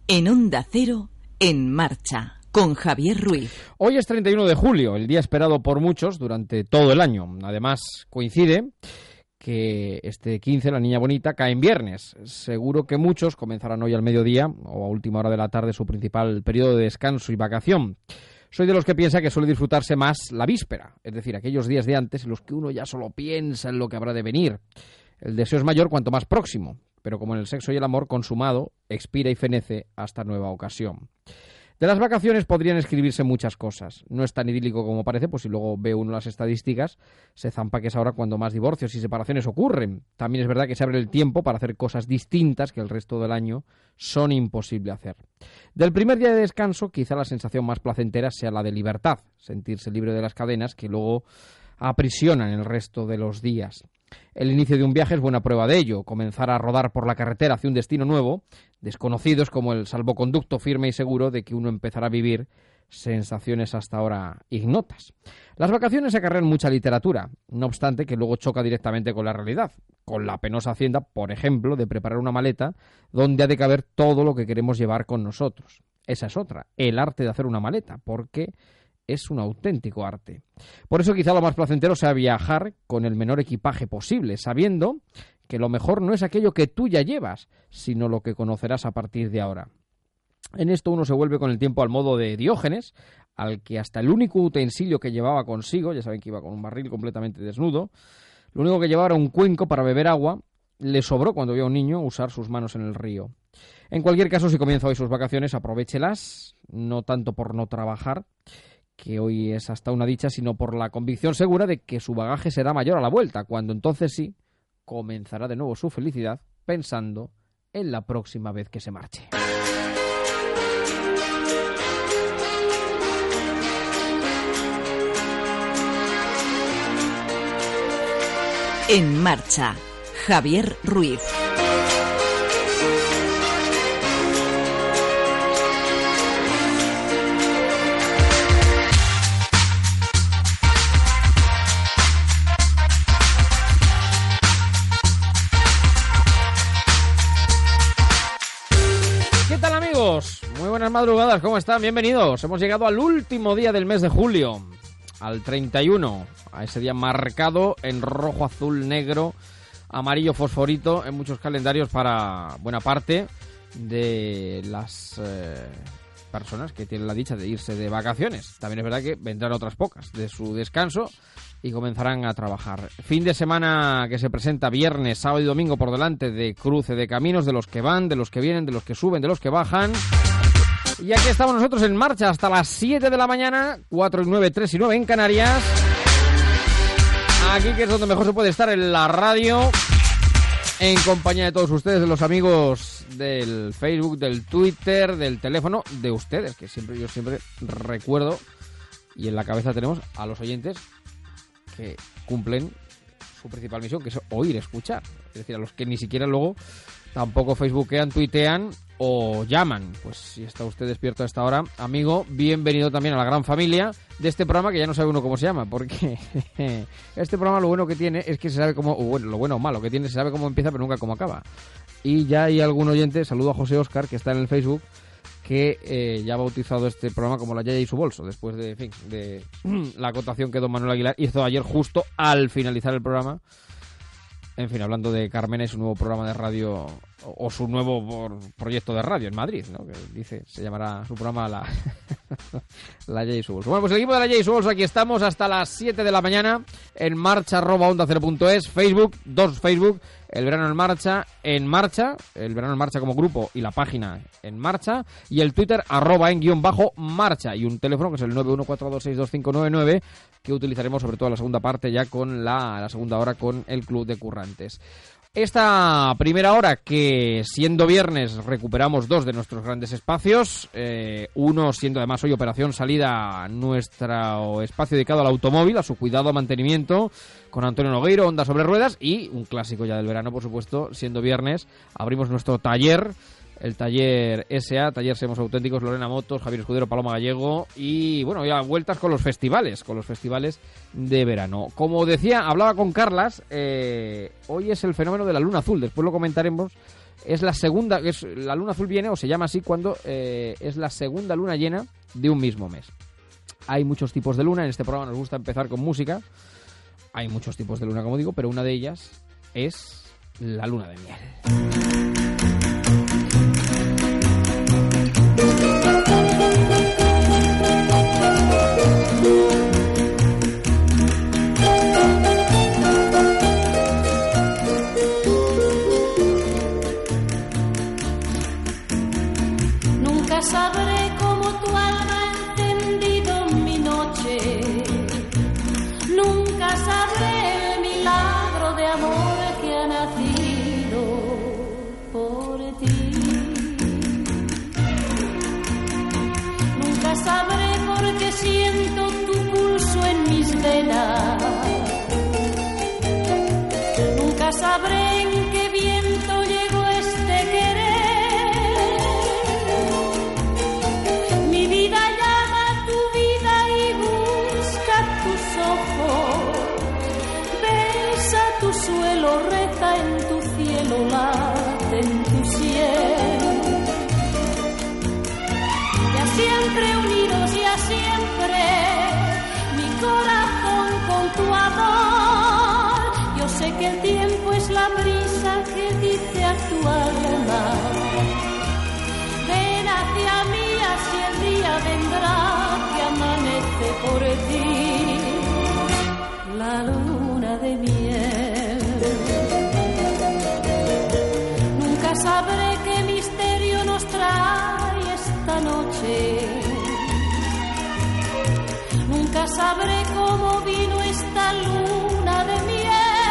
En Onda Cero, En Marcha, con Javier Ruiz. Hoy es 31 de julio, el día esperado por muchos durante todo el año. Además, coincide que este 15, la Niña Bonita, cae en viernes. Seguro que muchos comenzarán hoy al mediodía o a última hora de la tarde su principal periodo de descanso y vacación. Soy de los que piensa que suele disfrutarse más la víspera, es decir, aquellos días de antes en los que uno ya solo piensa en lo que habrá de venir. El deseo es mayor cuanto más próximo, pero como en el sexo y el amor, consumado, expira y fenece hasta nueva ocasión. De las vacaciones podrían escribirse muchas cosas. No es tan idílico como parece, pues si luego ve uno las estadísticas, se zampa que es ahora cuando más divorcios y separaciones ocurren. También es verdad que se abre el tiempo para hacer cosas distintas que el resto del año son imposible hacer. Del primer día de descanso, quizá la sensación más placentera sea la de libertad, sentirse libre de las cadenas que luego aprisionan el resto de los días. El inicio de un viaje es buena prueba de ello. Comenzar a rodar por la carretera hacia un destino nuevo, desconocido, es como el salvoconducto firme y seguro de que uno empezará a vivir sensaciones hasta ahora ignotas. Las vacaciones acarrean mucha literatura, no obstante que luego choca directamente con la realidad, con la penosa hacienda, por ejemplo, de preparar una maleta donde ha de caber todo lo que queremos llevar con nosotros. Esa es otra, el arte de hacer una maleta, porque es un auténtico arte. Por eso quizá lo más placentero sea viajar con el menor equipaje posible, sabiendo que lo mejor no es aquello que tú ya llevas, sino lo que conocerás a partir de ahora. En esto uno se vuelve con el tiempo al modo de Diógenes, al que hasta el único utensilio que llevaba consigo, ya saben que iba con un barril completamente desnudo, lo único que llevaba era un cuenco para beber agua, le sobró cuando vio a un niño usar sus manos en el río. En cualquier caso, si comienza hoy sus vacaciones, aprovéchelas, no tanto por no trabajar, que hoy es hasta una dicha, sino por la convicción segura de que su bagaje será mayor a la vuelta, cuando entonces sí comenzará de nuevo su felicidad pensando en la próxima vez que se marche. En Marcha, Javier Ruiz. Muy buenas madrugadas, ¿cómo están? Bienvenidos. Hemos llegado al último día del mes de julio, al 31, a ese día marcado en rojo, azul, negro, amarillo, fosforito en muchos calendarios para buena parte de las personas que tienen la dicha de irse de vacaciones. También es verdad que vendrán otras pocas de su descanso y comenzarán a trabajar. Fin de semana que se presenta viernes, sábado y domingo por delante, de cruce de caminos, de los que van, de los que vienen, de los que suben, de los que bajan. Y aquí estamos nosotros en marcha hasta las 7 de la mañana, 4 y 9, 3 y 9 en Canarias. Aquí que es donde mejor se puede estar, en la radio, en compañía de todos ustedes, de los amigos del Facebook, del Twitter, del teléfono, de ustedes, que yo siempre recuerdo, y en la cabeza tenemos a los oyentes que cumplen su principal misión, que es oír, escuchar. Es decir, a los que ni siquiera luego tampoco facebookean, tuitean o llaman. Pues si está usted despierto a esta hora, amigo, bienvenido también a la gran familia de este programa, que ya no sabe uno cómo se llama, porque este programa lo bueno que tiene es que se sabe cómo, bueno, lo bueno o malo que tiene, se sabe cómo empieza pero nunca cómo acaba. Y ya hay algún oyente, saludo a José Óscar, que está en el Facebook, que ya ha bautizado este programa como La Yaya y su bolso, después de, en fin, de la acotación que don Manuel Aguilar hizo ayer justo al finalizar el programa. En fin, hablando de Carmena y su nuevo programa de radio, o su nuevo proyecto de radio en Madrid, ¿no? Que dice, se llamará su programa La Yaya y su bolso. Bueno, pues el equipo de La Yaya y su bolso, aquí estamos hasta las 7 de la mañana, en marcha @onda0.es, Facebook, dos Facebook, El Verano en Marcha, El Verano en Marcha como grupo y la página En Marcha, y el Twitter @en_marcha, y un teléfono que es el 914262599, que utilizaremos sobre todo en la segunda parte, ya con la segunda hora con el Club de Currantes. Esta primera hora, que siendo viernes recuperamos dos de nuestros grandes espacios, uno siendo además hoy Operación Salida, nuestro espacio dedicado al automóvil, a su cuidado, mantenimiento, con Antonio Nogueiro, Onda sobre Ruedas, y un clásico ya del verano, por supuesto, siendo viernes, abrimos nuestro taller, el taller SA, Taller Seamos Auténticos, Lorena Motos, Javier Escudero, Paloma Gallego, y bueno, ya vueltas con los festivales de verano. Como decía, hablaba con Carlas, hoy es el fenómeno de la luna azul, después lo comentaremos es la segunda, la luna azul viene, o se llama así, cuando es la segunda luna llena de un mismo mes. Hay muchos tipos de luna, en este programa nos gusta empezar con música. Hay muchos tipos de luna, como digo, pero una de ellas es la luna de miel. Nunca sabré cómo tu alma ha encendido mi noche. Nunca sabré el milagro de amor que ha nacido por ti. Nunca sabré por qué siento tu pulso en mis venas. Nunca sabré en qué viento llegó este querer. Mi vida llama a tu vida y busca tus ojos. Besa tu suelo, reza en tu cielo, late en tu cielo. Ya siempre unidos, ya siempre, mi corazón con tu amor. Yo sé que el tiempo es la brisa que dice a tu alma: ven hacia mí, así el día vendrá que amanece por ti. La luna de miel. Nunca sabré qué misterio nos trae esta noche. Nunca sabré cómo vino esta luna de miel.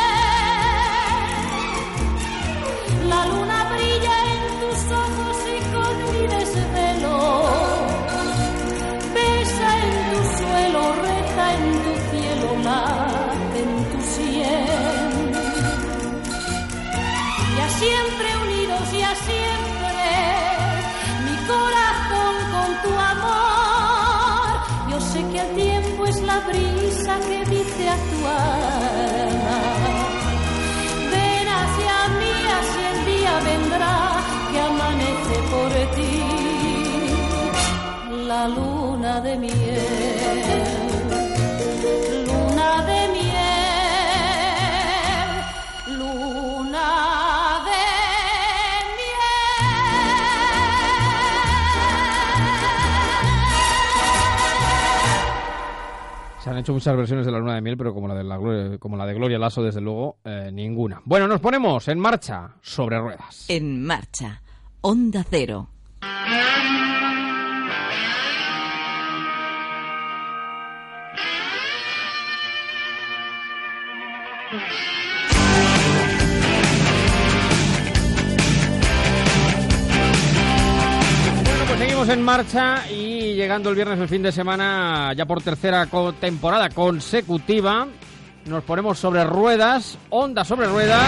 La luna brilla en tus ojos y con mi desvelo besa en tu suelo, reza en tu cielo, late en tu sien. Ya siempre unidos, ya siempre, mi corazón con tu amor. Yo sé que el tiempo es la brisa que dice a tu alma: ven hacia mí, así el día vendrá que amanece por ti. La luna de miel, luna de miel, luna de Se han hecho muchas versiones de la luna de miel, pero como la de Gloria Lasso, desde luego, ninguna. Bueno, nos ponemos en marcha sobre ruedas. En marcha. Onda Cero. Seguimos en marcha y llegando el viernes, el fin de semana, ya por tercera temporada consecutiva, nos ponemos sobre ruedas, Onda sobre ruedas,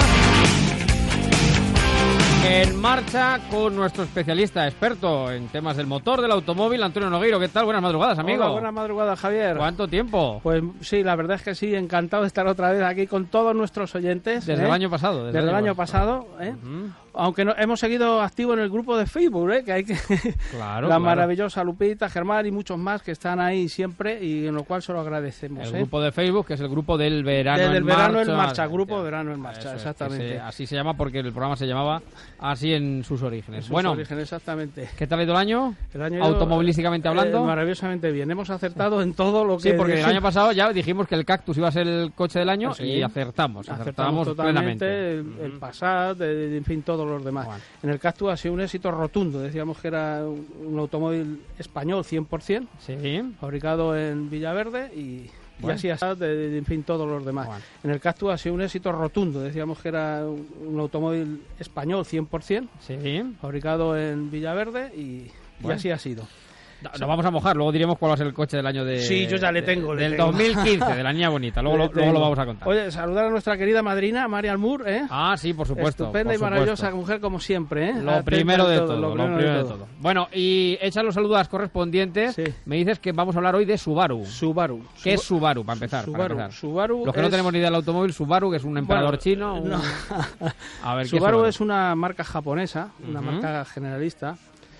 en marcha con nuestro especialista experto en temas del motor del automóvil, Antonio Nogueiro. ¿Qué tal? Buenas madrugadas, amigo. Hola, buenas madrugadas, Javier. ¿Cuánto tiempo? Pues sí, la verdad es que sí, encantado de estar otra vez aquí con todos nuestros oyentes. Desde el año pasado. Desde el año pasado, ¿eh? Uh-huh. Aunque no, hemos seguido activos en el grupo de Facebook, ¿eh? Que hay que claro, maravillosa Lupita, Germán y muchos más que están ahí siempre y en lo cual se lo agradecemos. El grupo de Facebook, que es el grupo del verano Desde en el verano marcha. en marcha, grupo verano en marcha, Eso es, exactamente. así se llama porque el programa se llamaba así en sus orígenes. En sus bueno, orígenes, exactamente. ¿Qué tal ha ido el año? El año automovilísticamente hablando. Maravillosamente bien, hemos acertado en todo lo que... Sí, porque el año pasado ya dijimos que el Cactus iba a ser el coche del año y acertamos totalmente, plenamente. El Passat, en fin, todos los demás. Bueno. En el Cactus ha sido un éxito rotundo, decíamos que era un automóvil español 100%, sí, fabricado en Villaverde y así ha sido, en fin, todos los demás. Bueno. En el Cactus ha sido un éxito rotundo, decíamos que era un automóvil español 100%, sí, fabricado en Villaverde y así ha sido. Nos vamos a mojar, luego diremos cuál va a ser el coche del año de... Sí, yo ya le tengo. Del 2015, de la niña bonita, luego lo vamos a contar. Oye, saludar a nuestra querida madrina, Marian Moore, ¿eh? Ah, sí, por supuesto. Estupenda y maravillosa mujer, como siempre, ¿eh? Lo primero de todo. Bueno, y hechas los saludos correspondientes, me dices que vamos a hablar hoy de Subaru. ¿Qué es Subaru, para empezar? Subaru los que no tenemos ni idea del automóvil, Subaru, que es un emperador chino. No. A ver, Subaru es una marca japonesa, una marca generalista.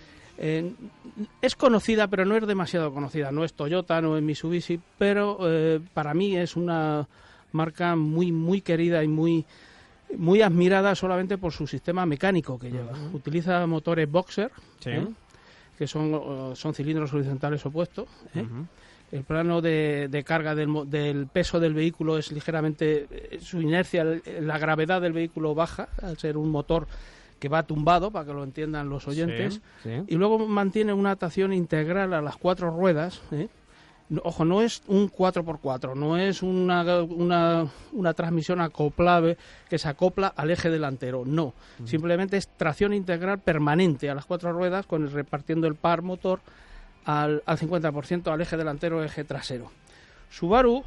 Es conocida, pero no es demasiado conocida. No es Toyota, no es Mitsubishi, pero para mí es una marca muy, muy querida y muy, muy admirada solamente por su sistema mecánico que lleva. Utiliza motores Boxer, que son cilindros horizontales opuestos. El plano de carga del peso del vehículo es ligeramente... Su inercia, la gravedad del vehículo baja, al ser un motor que va tumbado, para que lo entiendan los oyentes, y luego mantiene una tracción integral a las 4 ruedas. Ojo, no es un 4x4, no es una transmisión acoplable que se acopla al eje delantero, no. Simplemente es tracción integral permanente a las 4 ruedas, repartiendo el par motor al 50% al eje delantero, eje trasero. Subaru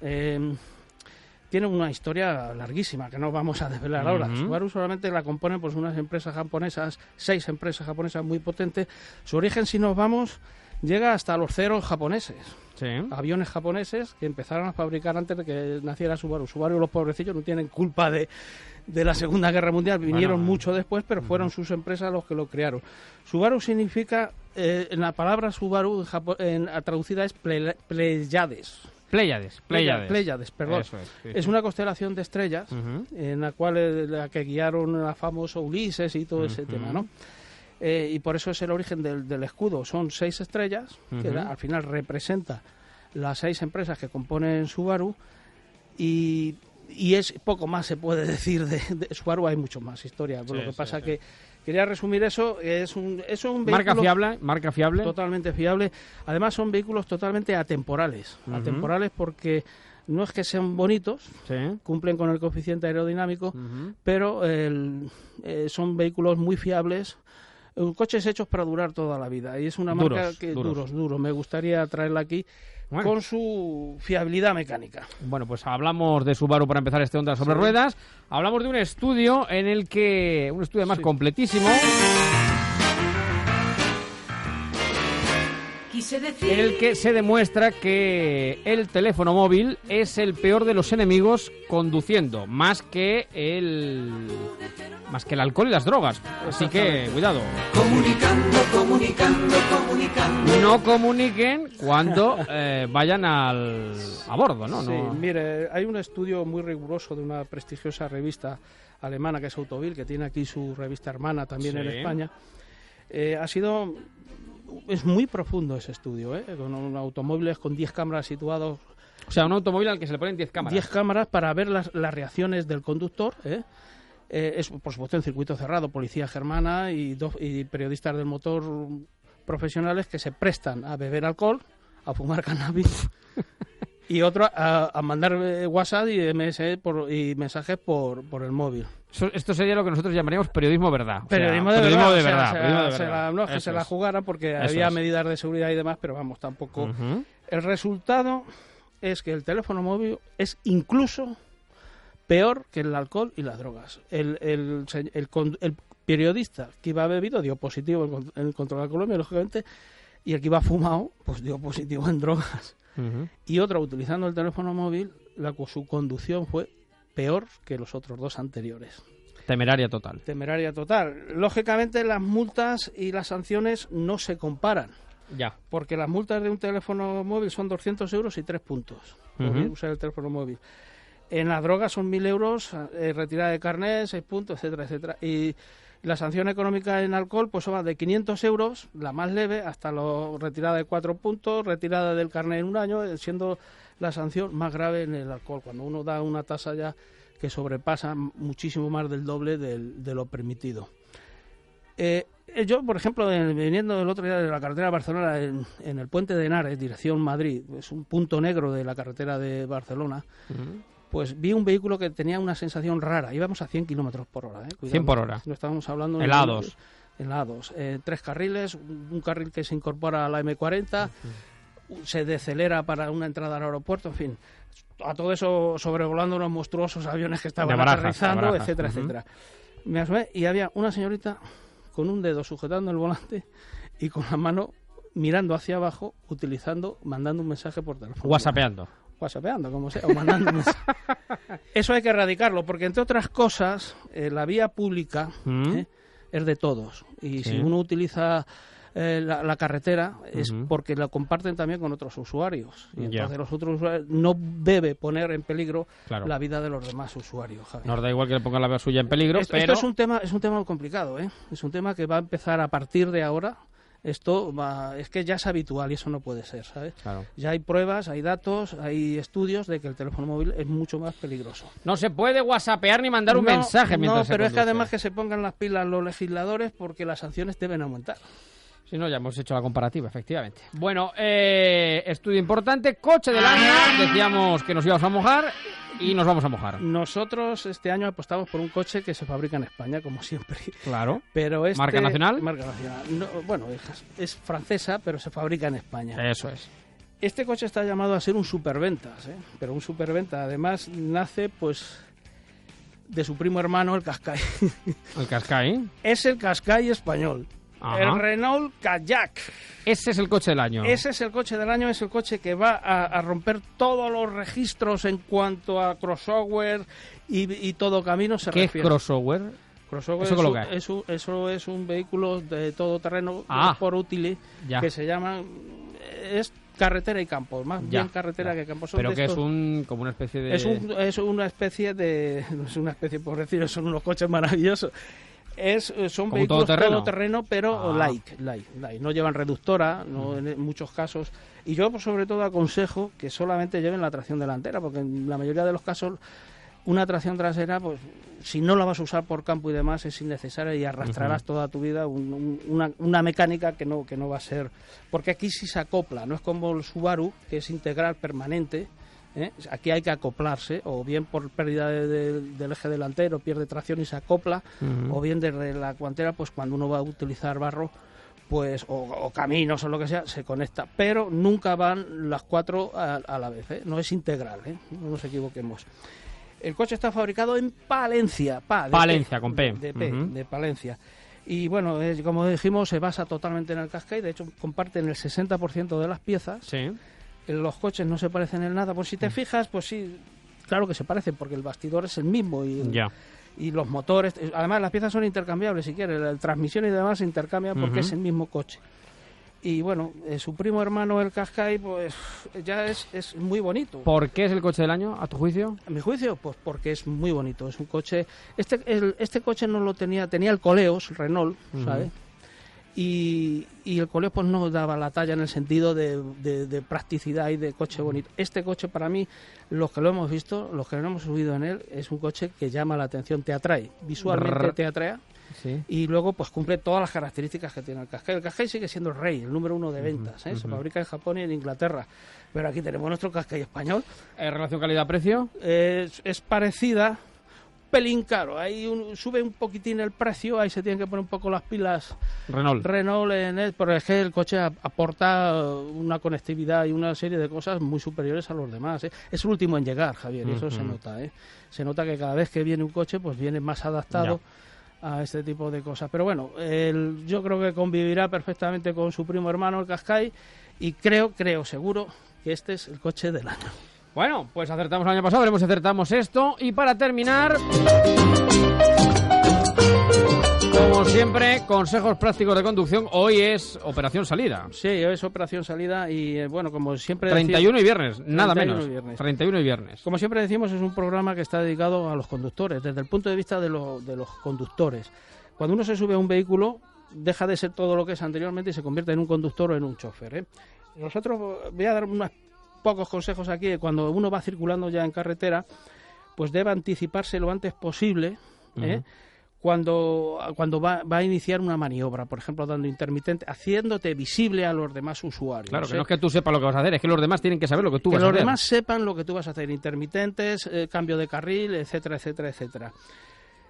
tiene una historia larguísima que no vamos a desvelar ahora. Subaru solamente la componen pues unas empresas japonesas, 6 empresas japonesas muy potentes. Su origen, si nos vamos, llega hasta los ceros japoneses. Aviones japoneses que empezaron a fabricar antes de que naciera Subaru. Subaru, los pobrecillos, no tienen culpa de la Segunda Guerra Mundial, vinieron mucho después, pero fueron sus empresas los que lo crearon. Subaru significa, en la palabra Subaru traducida es Pleiades. Pleiades, perdón. Eso es una constelación de estrellas en la cual la que guiaron a famoso Ulises y todo ese tema, ¿no? Y por eso es el origen del escudo. Son 6 estrellas, que al final representa las 6 empresas que componen Subaru, y es poco más se puede decir de Subaru. Hay mucho más historia. Lo que pasa que quería resumir eso. Es un vehículo marca fiable, totalmente fiable. Además son vehículos totalmente atemporales. Atemporales porque no es que sean bonitos, cumplen con el coeficiente aerodinámico, pero son vehículos muy fiables. Coches hechos para durar toda la vida, y es una marca que duros. Me gustaría traerla aquí con su fiabilidad mecánica. Bueno, pues hablamos de Subaru para empezar este Onda sobre Ruedas. Hablamos de un estudio en el que... Un estudio más completísimo. En el que se demuestra que el teléfono móvil es el peor de los enemigos conduciendo, más que el alcohol y las drogas. Así que, cuidado. Comunicando. No comuniquen cuando vayan a bordo, ¿no? Sí, mire, hay un estudio muy riguroso de una prestigiosa revista alemana que es Autovil, que tiene aquí su revista hermana también en España. Es muy profundo ese estudio, con automóviles con 10 cámaras situados. O sea, un automóvil al que se le ponen 10 cámaras. 10 cámaras para ver las reacciones del conductor. Es, por supuesto, en circuito cerrado, policía germana y periodistas del motor profesionales que se prestan a beber alcohol, a fumar cannabis y otro a mandar WhatsApp y MS y mensajes por el móvil. Esto sería lo que nosotros llamaríamos periodismo verdad. Periodismo de verdad. No es que se la jugaran porque había medidas de seguridad y demás, pero vamos, tampoco. El resultado es que el teléfono móvil es incluso peor que el alcohol y las drogas. El periodista que iba bebido dio positivo en el control de alcoholemia, lógicamente, y el que iba fumado, pues dio positivo en drogas. Y otro, utilizando el teléfono móvil, su conducción fue peor que los otros 2 anteriores. Temeraria total. Lógicamente, las multas y las sanciones no se comparan. Porque las multas de un teléfono móvil son 200 euros y 3 puntos por usar el teléfono móvil. En las drogas son 1.000 euros, retirada de carnet, 6 puntos, etcétera, etcétera. Y la sanción económica en alcohol pues va de 500 euros, la más leve, hasta la retirada de 4 puntos, retirada del carnet en 1 año, siendo la sanción más grave en el alcohol, cuando uno da una tasa ya que sobrepasa muchísimo más del doble de lo permitido. Yo, por ejemplo, viniendo el otro día de la carretera de Barcelona, en el puente de Henares, dirección Madrid, es un punto negro de la carretera de Barcelona, pues vi un vehículo que tenía una sensación rara. Íbamos a 100 kilómetros por hora. Cuidado, 100 por hora. No estábamos hablando... Helados. en la A2. 3 carriles, un carril que se incorpora a la M40, se decelera para una entrada al aeropuerto, en fin. A todo eso sobrevolando unos monstruosos aviones que estaban aterrizando, etcétera, etcétera. Me asomé y había una señorita con un dedo sujetando el volante y con la mano mirando hacia abajo, mandando un mensaje por teléfono. Whatsappeando, como sea, o mandando un mensaje. Eso hay que erradicarlo, porque entre otras cosas, la vía pública es de todos. Y si uno utiliza la carretera es porque la comparten también con otros usuarios. Y entonces los otros usuarios no debe poner en peligro la vida de los demás usuarios, Javier. Nos da igual que le pongan la vida suya en peligro, pero... Esto es un tema muy complicado, ¿eh? Es un tema que va a empezar a partir de ahora. Es que ya es habitual y eso no puede ser, ¿sabes? Claro. Ya hay pruebas, hay datos, hay estudios de que el teléfono móvil es mucho más peligroso. No se puede whatsappear ni mandar un mensaje mientras se pero conduce. Es que además que se pongan las pilas los legisladores porque las sanciones deben aumentar. Si no, ya hemos hecho la comparativa, efectivamente. Bueno, estudio importante, coche del año. Decíamos que nos íbamos a mojar y nos vamos a mojar. Nosotros este año apostamos por un coche que se fabrica en España, como siempre. Claro. Pero ¿Marca nacional? Marca nacional. No, bueno, es francesa, pero se fabrica en España. Eso es. Este coche está llamado a ser un superventas, ¿eh? Pero un superventa. Además, nace, pues, de su primo hermano, el Qashqai. ¿El Qashqai? Es el Qashqai español. Ajá. El Renault Kayak. Ese es el coche del año. Ese es el coche del año, es el coche que va a romper todos los registros en cuanto a crossover y todo camino se refiere. ¿Qué es crossover? Crossover eso es un vehículo de todoterreno por útiles que se llaman... Es carretera y campo, más bien carretera que campo. Pero que es como una especie de... Es una especie de... No es una especie, por decirlo, son unos coches maravillosos. Son vehículos todoterreno, pero light. No llevan reductora, en muchos casos. Y yo, pues, sobre todo, aconsejo que solamente lleven la tracción delantera, porque en la mayoría de los casos una tracción trasera, pues, si no la vas a usar por campo y demás, es innecesaria y arrastrarás toda tu vida una mecánica que no va a ser... Porque aquí sí se acopla, no es como el Subaru, que es integral, permanente. Aquí hay que acoplarse, o bien por pérdida del eje delantero, pierde tracción y se acopla, o bien desde la guantera, pues cuando uno va a utilizar barro, pues o caminos o lo que sea, se conecta. Pero nunca van las cuatro a la vez, no es integral, no nos equivoquemos. El coche está fabricado en Palencia, con P. De Palencia. Y bueno, como dijimos, se basa totalmente en el Qashqai, de hecho comparten el 60% de las piezas. Sí. Los coches no se parecen en nada. Pues si te fijas, pues sí, claro que se parecen, porque el bastidor es el mismo y los motores. Además, las piezas son intercambiables, si quieres. La transmisión y demás se intercambian porque es el mismo coche. Y bueno, su primo hermano, el Qashqai, pues ya es muy bonito. ¿Por qué es el coche del año, a tu juicio? A mi juicio, pues porque es muy bonito. Es un coche... Este coche no lo tenía el Coleos, Renault, ¿sabes? Y el Coleos pues no daba la talla en el sentido de practicidad y de coche bonito. Este coche, para mí, los que lo hemos visto, los que no hemos subido en él, es un coche que llama la atención, te atrae, visualmente te atrae. Sí. Y luego pues cumple todas las características que tiene el Qashqai. El Qashqai sigue siendo el rey, el número 1 de ventas, se fabrica en Japón y en Inglaterra, pero aquí tenemos nuestro Qashqai español. ¿Relación calidad-precio? Es parecida, pelín caro, sube un poquitín el precio, ahí se tienen que poner un poco las pilas Renault en él, pero es que el coche aporta una conectividad y una serie de cosas muy superiores a los demás, Es el último en llegar, Javier, y eso se nota, Se nota que cada vez que viene un coche, pues viene más adaptado a este tipo de cosas. Pero bueno, yo creo que convivirá perfectamente con su primo hermano, el Qashqai, y creo seguro que este es el coche del año. Bueno, pues acertamos el año pasado, veremos si acertamos esto. Y para terminar, como siempre, consejos prácticos de conducción. Hoy es operación salida. Sí, hoy es operación salida y bueno, como siempre 31 y viernes, nada menos. 31 y viernes. Como siempre decimos, es un programa que está dedicado a los conductores, desde el punto de vista de los conductores. Cuando uno se sube a un vehículo, deja de ser todo lo que es anteriormente y se convierte en un conductor o en un chofer. Nosotros voy a dar unos pocos consejos aquí. Cuando uno va circulando ya en carretera, pues debe anticiparse lo antes posible, cuando va a iniciar una maniobra, por ejemplo, dando intermitente, haciéndote visible a los demás usuarios. Claro, que no es que tú sepas lo que vas a hacer, es que los demás tienen que saber lo que tú vas a hacer. Que los demás sepan lo que tú vas a hacer, intermitentes, cambio de carril, etcétera, etcétera, etcétera.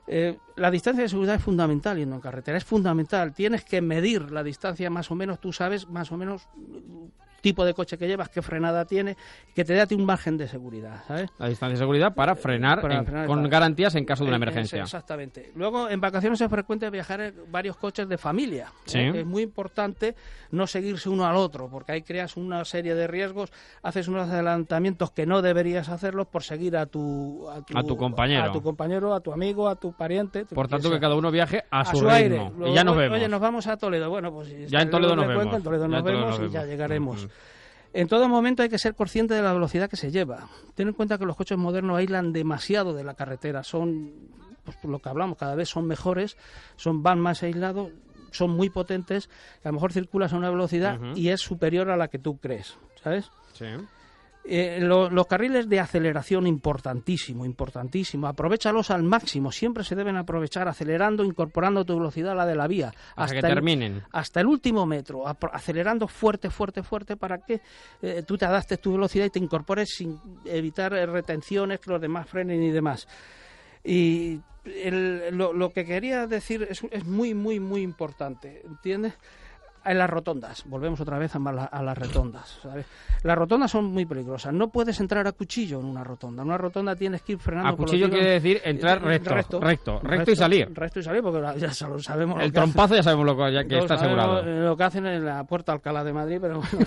La distancia de seguridad es fundamental yendo en carretera, es fundamental. Tienes que medir la distancia más o menos, tú sabes más o menos tipo de coche que llevas, qué frenada tiene, que te dé a ti un margen de seguridad, ¿sabes? La distancia de seguridad para frenar, con garantías en caso de una emergencia. Exactamente. Luego, en vacaciones es frecuente viajar en varios coches de familia. Sí. Es muy importante no seguirse uno al otro, porque ahí creas una serie de riesgos, haces unos adelantamientos que no deberías hacerlos por seguir a tu compañero, a tu amigo, a tu pariente. Por tanto, que cada uno viaje a su ritmo. Aire. Y ya nos vemos. Oye, nos vamos a Toledo. Bueno, pues ya en Toledo nos vemos. En Toledo nos vemos y ya llegaremos. En todo momento hay que ser consciente de la velocidad que se lleva. Ten en cuenta que los coches modernos aíslan demasiado de la carretera. Son, pues por lo que hablamos, cada vez son mejores, van más aislados, son muy potentes. A lo mejor circulas a una velocidad y es superior a la que tú crees, ¿sabes? Sí. Los carriles de aceleración, importantísimo. Aprovéchalos al máximo, siempre se deben aprovechar acelerando, incorporando tu velocidad a la de la vía. Hasta que terminen. Hasta el último metro, acelerando fuerte, para que tú te adaptes tu velocidad y te incorpores sin evitar retenciones, que los demás frenen y demás. Y lo que quería decir es muy, muy, muy importante, ¿entiendes? En las rotondas, volvemos otra vez a las rotondas, ¿sabes? Las rotondas son muy peligrosas, no puedes entrar a cuchillo en una rotonda. En una rotonda tienes que ir frenando. A cuchillo quiere decir entrar recto y salir. Recto y salir, porque ya lo sabemos. El trompazo ya sabemos lo que está asegurado. Lo que hacen en la Puerta Alcalá de Madrid, pero bueno,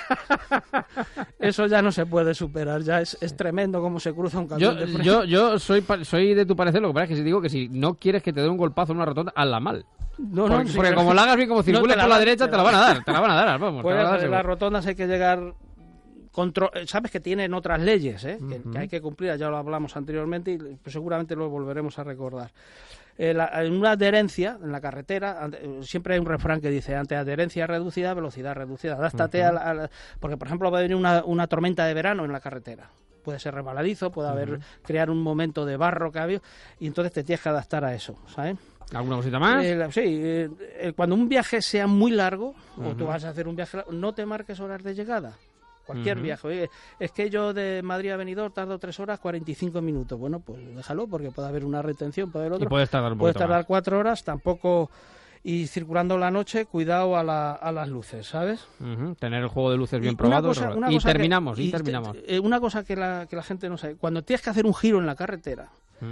eso ya no se puede superar, ya es tremendo cómo se cruza un camión de frente. Yo soy de tu parecer, lo que pasa es que si digo que si no quieres que te dé un golpazo en una rotonda, hazla mal. Porque como la hagas bien, como circulas por la derecha, te la van a dar, vamos. Pues en las rotondas hay que llegar... Sabes que tienen otras leyes, que hay que cumplir, ya lo hablamos anteriormente y pues seguramente lo volveremos a recordar. En una adherencia en la carretera, siempre hay un refrán que dice: ante adherencia reducida, velocidad reducida. Adáptate porque, por ejemplo, va a venir una tormenta de verano en la carretera. Puede ser resbaladizo, puede crear un momento de barro que ha habido, y entonces te tienes que adaptar a eso, ¿sabes? ¿Alguna cosita más? Cuando un viaje sea muy largo, o tú vas a hacer un viaje largo, no te marques horas de llegada. Cualquier viaje. Oye, es que yo de Madrid a Benidorm tardo 3 horas 45 minutos. Bueno, pues déjalo, porque puede haber una retención, puede haber otro. Y puedes tardar 4 horas, tampoco... Y circulando la noche, cuidado a las luces, ¿sabes? Tener el juego de luces bien probado. Y terminamos. Una cosa que la gente no sabe. Cuando tienes que hacer un giro en la carretera,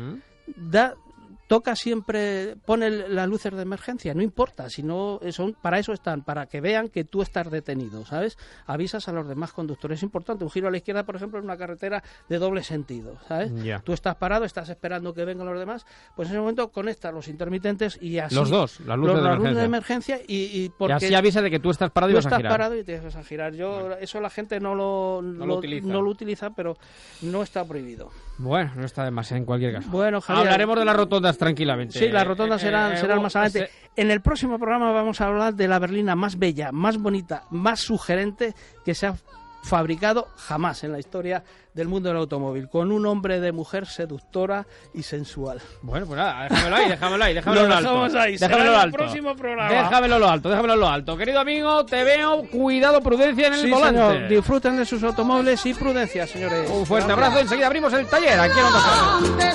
toca siempre, pone las luces de emergencia, no importa, sino para eso están, para que vean que tú estás detenido, ¿sabes? Avisas a los demás conductores, es importante. Un giro a la izquierda, por ejemplo, en una carretera de doble sentido, ¿sabes? Yeah. Tú estás parado, estás esperando que vengan los demás, pues en ese momento conectas los intermitentes y así... Los dos, las luces de emergencia y porque... Y así avisa de que tú estás parado y vas a girar. Tú estás parado y te vas a girar. Eso la gente no lo utiliza, pero no está prohibido. Bueno, no está demasiado en cualquier caso. Bueno, Javier, hablaremos de las rotondas tranquilamente. Sí, las rotondas serán más adelante. En el próximo programa vamos a hablar de la berlina más bella, más bonita, más sugerente que se ha fabricado jamás en la historia del mundo del automóvil, con un hombre de mujer seductora y sensual. Bueno, pues nada, déjamelo ahí. Lo dejamos ahí, será el próximo programa. Déjamelo lo alto. Querido amigo, te veo, cuidado, prudencia en el volante. Señor, disfruten de sus automóviles y prudencia, señores. Un fuerte abrazo, enseguida abrimos el taller aquí en Onda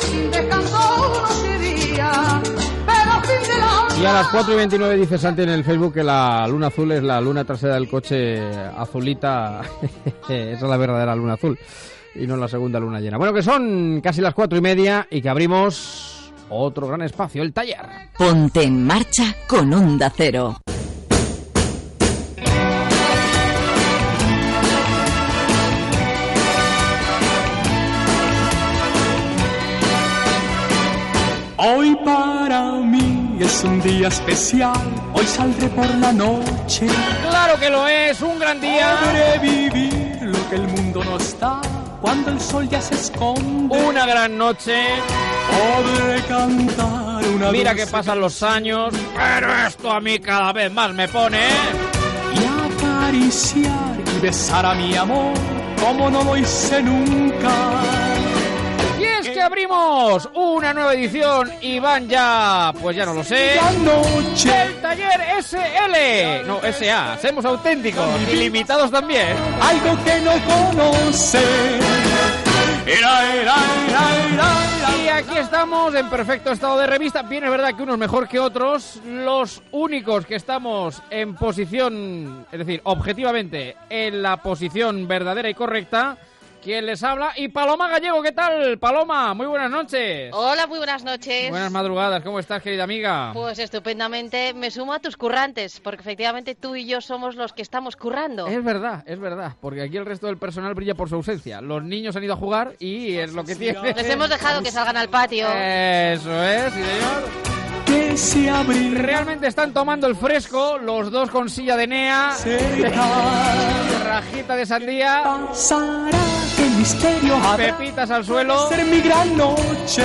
Cero. Y a las 4:29 dice Santi en el Facebook que la luna azul es la luna trasera del coche azulita. Esa es la verdadera luna azul y no la segunda luna llena. Bueno, que son casi las 4:30 y que abrimos otro gran espacio, el taller. Ponte en marcha con Onda Cero. Hoy para mí es un día especial, hoy saldré por la noche. ¡Claro que lo es! ¡Un gran día! Podré vivir lo que el mundo nos da cuando el sol ya se esconde. ¡Una gran noche! Podré cantar una Mira que pasan los años, pero esto a mí cada vez más me pone. Y acariciar y besar a mi amor como no lo hice nunca. Que abrimos una nueva edición y van ya, pues ya no lo sé, el taller SL, no SA, Somos Auténticos, ilimitados también. Algo que no conoce. Y aquí estamos en perfecto estado de revista. Bien, es verdad que unos mejor que otros. Los únicos que estamos en posición, es decir, objetivamente, en la posición verdadera y correcta. ¿Quién les habla? Y Paloma Gallego, ¿qué tal? Paloma, muy buenas noches. Hola, muy buenas noches. Buenas madrugadas, ¿cómo estás, querida amiga? Pues estupendamente, me sumo a tus currantes, porque efectivamente tú y yo somos los que estamos currando. Es verdad, porque aquí el resto del personal brilla por su ausencia. Los niños han ido a jugar y es lo que tiene. Les hemos dejado que salgan al patio. Eso es, sí señor. Que se abrirá Realmente están tomando el fresco, los dos con silla de nea, rajita de sandía, pasará, que el misterio habrá pepitas al suelo. de ser mi gran noche.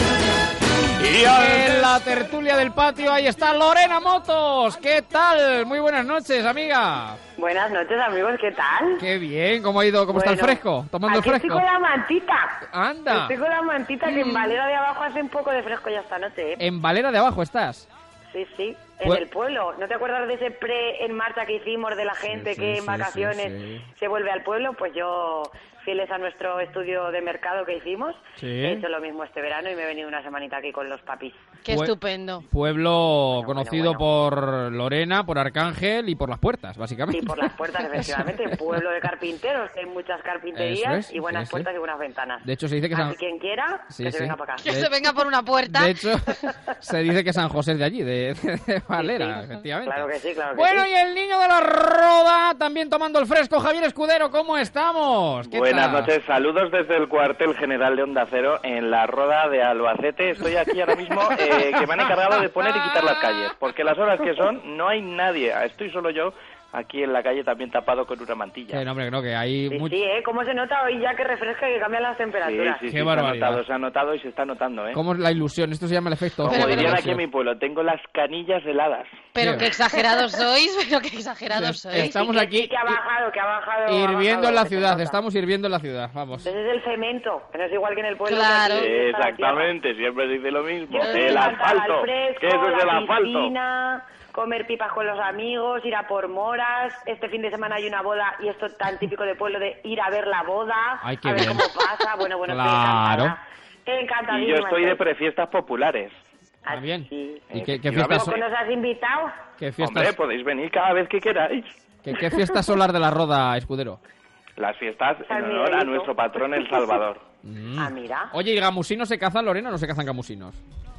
Y En la tertulia del patio, ahí está Lorena Motos. ¿Qué tal? Muy buenas noches, amiga. Buenas noches, amigos, ¿qué tal? Qué bien, ¿cómo ha ido? ¿Cómo está el Bueno, fresco? ¿Tomando el aquí fresco? estoy con la mantita. Anda. Estoy con la mantita que en Valera de Abajo hace un poco de fresco ya esta noche, ¿eh? En Valera de Abajo estás. Sí, en Pues- el pueblo. ¿No te acuerdas de ese pre en marcha que hicimos de la gente sí, que sí, en vacaciones sí. se vuelve al pueblo? Pues yo, fieles a nuestro estudio de mercado que hicimos, Sí. he hecho lo mismo este verano y me he venido una semanita aquí con los papis. Qué Pues- estupendo. Pueblo conocido bueno. por Lorena, por Arcángel y por las puertas, básicamente. Sí, por las puertas, efectivamente. Pueblo de carpinteros, que hay muchas carpinterías Eso es, y buenas sí. puertas y buenas ventanas. De hecho, se dice que Así quien quiera, Sí, que se sí. venga para acá. Que se venga por una puerta. De hecho, se dice que San José es de allí, de Valera, Sí, sí. efectivamente. Claro que sí, claro que Bueno, sí. y el niño de la roda, también tomando el fresco, Javier Escudero, ¿cómo estamos? ¿Qué Buenas tal? noches, saludos desde el cuartel general de Onda Cero en la Roda de Albacete. Estoy aquí ahora mismo que me han encargado de poner y quitar las calles, porque las horas que son no hay nadie, estoy solo yo aquí en la calle también tapado con una mantilla. Que no, hombre, que no, que hay Sí, mucho... sí, ¿eh? ¿Cómo se nota hoy ya que refresca y que cambian las temperaturas? Qué barbaridad. se ha notado y se está notando, ¿eh? ¿Cómo es la ilusión? Esto se llama el efecto. Como Pero, dirían pero- aquí en mi pueblo, tengo las canillas heladas. Pero Bien. qué exagerados sois, pero qué exagerados sois. Estamos Sí, aquí que ha bajado, que ha bajado. hirviendo en la que se ciudad, nota. estamos hirviendo en la ciudad, vamos. Ese es el cemento, que no es igual que en el pueblo. Claro. que aquí está la Exactamente, siempre se dice lo mismo. tierra. Yo estoy El encantada, asfalto, al fresco, que eso es el la asfalto. piscina, comer pipas con los amigos, ir a por moras. Este fin de semana hay una boda y esto tan típico de pueblo de ir a ver la boda, Ay, qué a ver bien. cómo pasa. Bueno, Claro. estoy encantada. Y yo estoy de prefiestas populares. Ah, bien. Sí. ¿Y qué efectivamente. fiestas ¿Cómo son? que nos has invitado? ¿Qué Hombre, fiestas, podéis venir cada vez que queráis. qué fiestas son las de la roda, Escudero? Las fiestas en San honor a Miguelito. nuestro patrón El Salvador. Ah, mira. Oye, ¿y gamusinos se cazan, Lorena, o no se cazan gamusinos?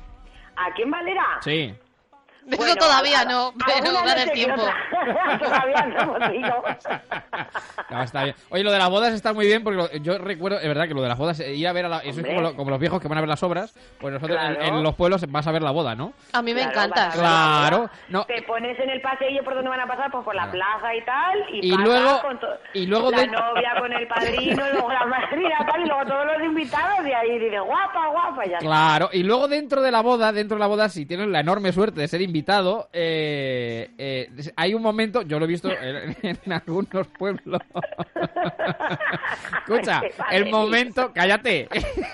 ¿Aquí en Valera? Sí. Eso Bueno, todavía no, pero alguna va del noche que tiempo. otra. Todavía no hemos ido. No, está bien. Oye, lo de las bodas está muy bien porque yo recuerdo, es verdad que lo de las bodas, ir a ver eso es Hombre. como los viejos que van a ver las obras, pues nosotros Claro. en los pueblos vas a ver la boda, ¿no? A mí me Claro, encanta. vas a ver la Claro, boda. no. Te pones en el paseillo por donde van a pasar, pues por la plaza y tal, Y pasas luego- con y luego la de- novia con el padrino, luego la madrina tal, y luego todos los invitados, y ahí dices, guapa, guapa, y ya está. Claro, y luego dentro de la boda, si tienes la enorme suerte de ser invitado, hay un momento, yo lo he visto en algunos pueblos. Escucha, el momento, cállate.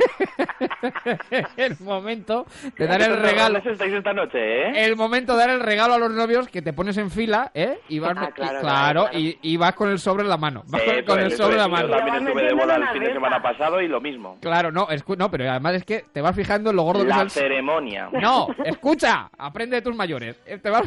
El momento de dar el regalo. ¿Dónde estáis esta noche, eh? El momento de dar el regalo a los novios, que te pones en fila, ¿eh? Y vas, Ah, claro, y, claro. y vas con el sobre en la mano. Vas con el Eso sobre en la es. mano. Yo también Te vas estuve de metiendo boda en el una fin de cesta. semana pasado y lo mismo. Claro, no, pero además es que te vas fijando en lo gordo que La es el... ceremonia. No, escucha, aprende de tus mayores. Te vas...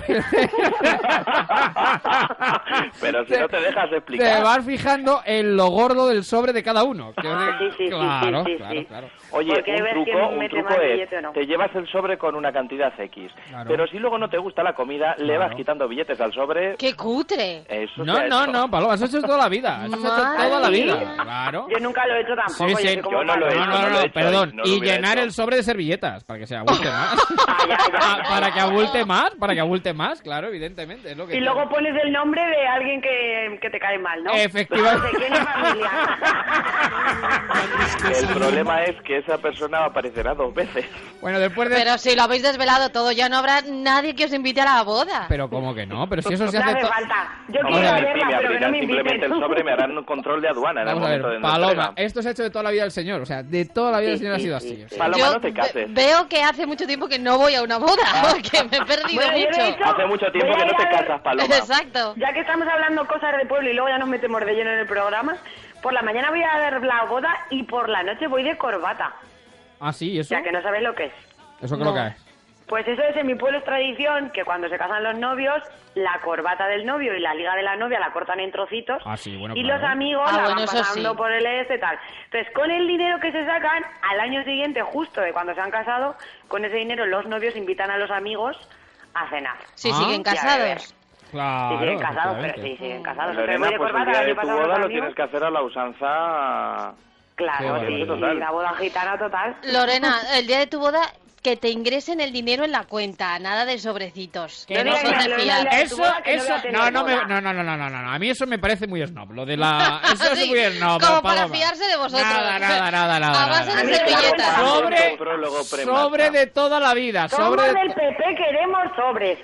Pero si no te dejas Te explicar. vas fijando en lo gordo del sobre de cada uno. sí, claro, sí, claro, sí. claro. Oye, Porque hay un veces que truco mete más es, billete o no. te llevas el sobre con una cantidad X, Claro. pero si luego no te gusta la comida, le Claro. vas quitando billetes al sobre. ¡Qué cutre! Eso No, se ha hecho. no, Paloma, eso has hecho toda la vida. Eso has hecho Madre toda la vida. mía. Claro. Yo nunca lo he hecho tampoco. Sí, yo sí, soy como yo no lo he Pablo. hecho, No, no lo he hecho, perdón. no lo Y hubiera llenar hecho. el sobre de servilletas, para que se abulte más. ya, ya, Para que abulte más, claro, evidentemente. Es lo que Y luego pones el nombre de alguien que te cae mal, ¿no? Efectivamente. ¿De quién es familia? El problema es que esa persona aparecerá 2 veces. Bueno, después de... Pero si lo habéis desvelado todo, ya no habrá nadie que os invite a la boda. Pero ¿cómo que no? Pero si eso se No hace... hace falta. Yo Vamos quiero a ver, verla, sí, me pero que no abrirán me simplemente inviten. el sobre, me harán un control de aduana en el Vamos a ver, momento de Paloma, entrega. esto se ha hecho de toda la vida del señor. O sea, de toda la vida del Sí, señor ha sí, sido sí, así. O sí. sea, Paloma, no te cases. Veo que hace mucho tiempo que no voy a una boda, porque me he perdido Bueno, yo lo he mucho. hecho. Hace mucho tiempo Voy a que no ir te a ver- casas, Paloma. Exacto. Ya que estamos hablando cosas de pueblo y luego ya nos metemos de lleno en el programa, por la mañana voy a ver la boda y por la noche voy de corbata. Ah, sí, O ¿eso? sea, que no sabes lo que es. ¿Eso qué es lo que es? Pues eso es, en mi pueblo es tradición que cuando se casan los novios, la corbata del novio y la liga de la novia la cortan en trocitos. Ah, sí, bueno, y claro. los amigos Ah, la bueno, van eso pasando sí. por el y tal. Entonces, con el dinero que se sacan, al año siguiente, justo de cuando se han casado, con ese dinero los novios invitan a los amigos a cenar. Sí, Ah. siguen Y a beber. casados. Claro, Sí, siguen casados, pero efectivamente. sí, siguen casados. Lorena, Entonces, voy de pues el corbata, día voy de tu pasando boda con lo amigos. tienes que hacer a la usanza... Claro, Qué sí, total. la boda gitana total. Lorena, el día de tu boda, que te ingresen el dinero en la cuenta, nada de sobrecitos. Que no no son digas de Lorena, fiar. el día de tu Eso, boda, que no eso, voy a tener no, boda. no, a mí eso me parece muy snob, lo de la... Eso es Sí, muy snob, como para Paloma. fiarse de vosotros. Nada. A base de nada. servilletas. Sobre de toda la vida, Somos sobre... del PP, queremos sobres.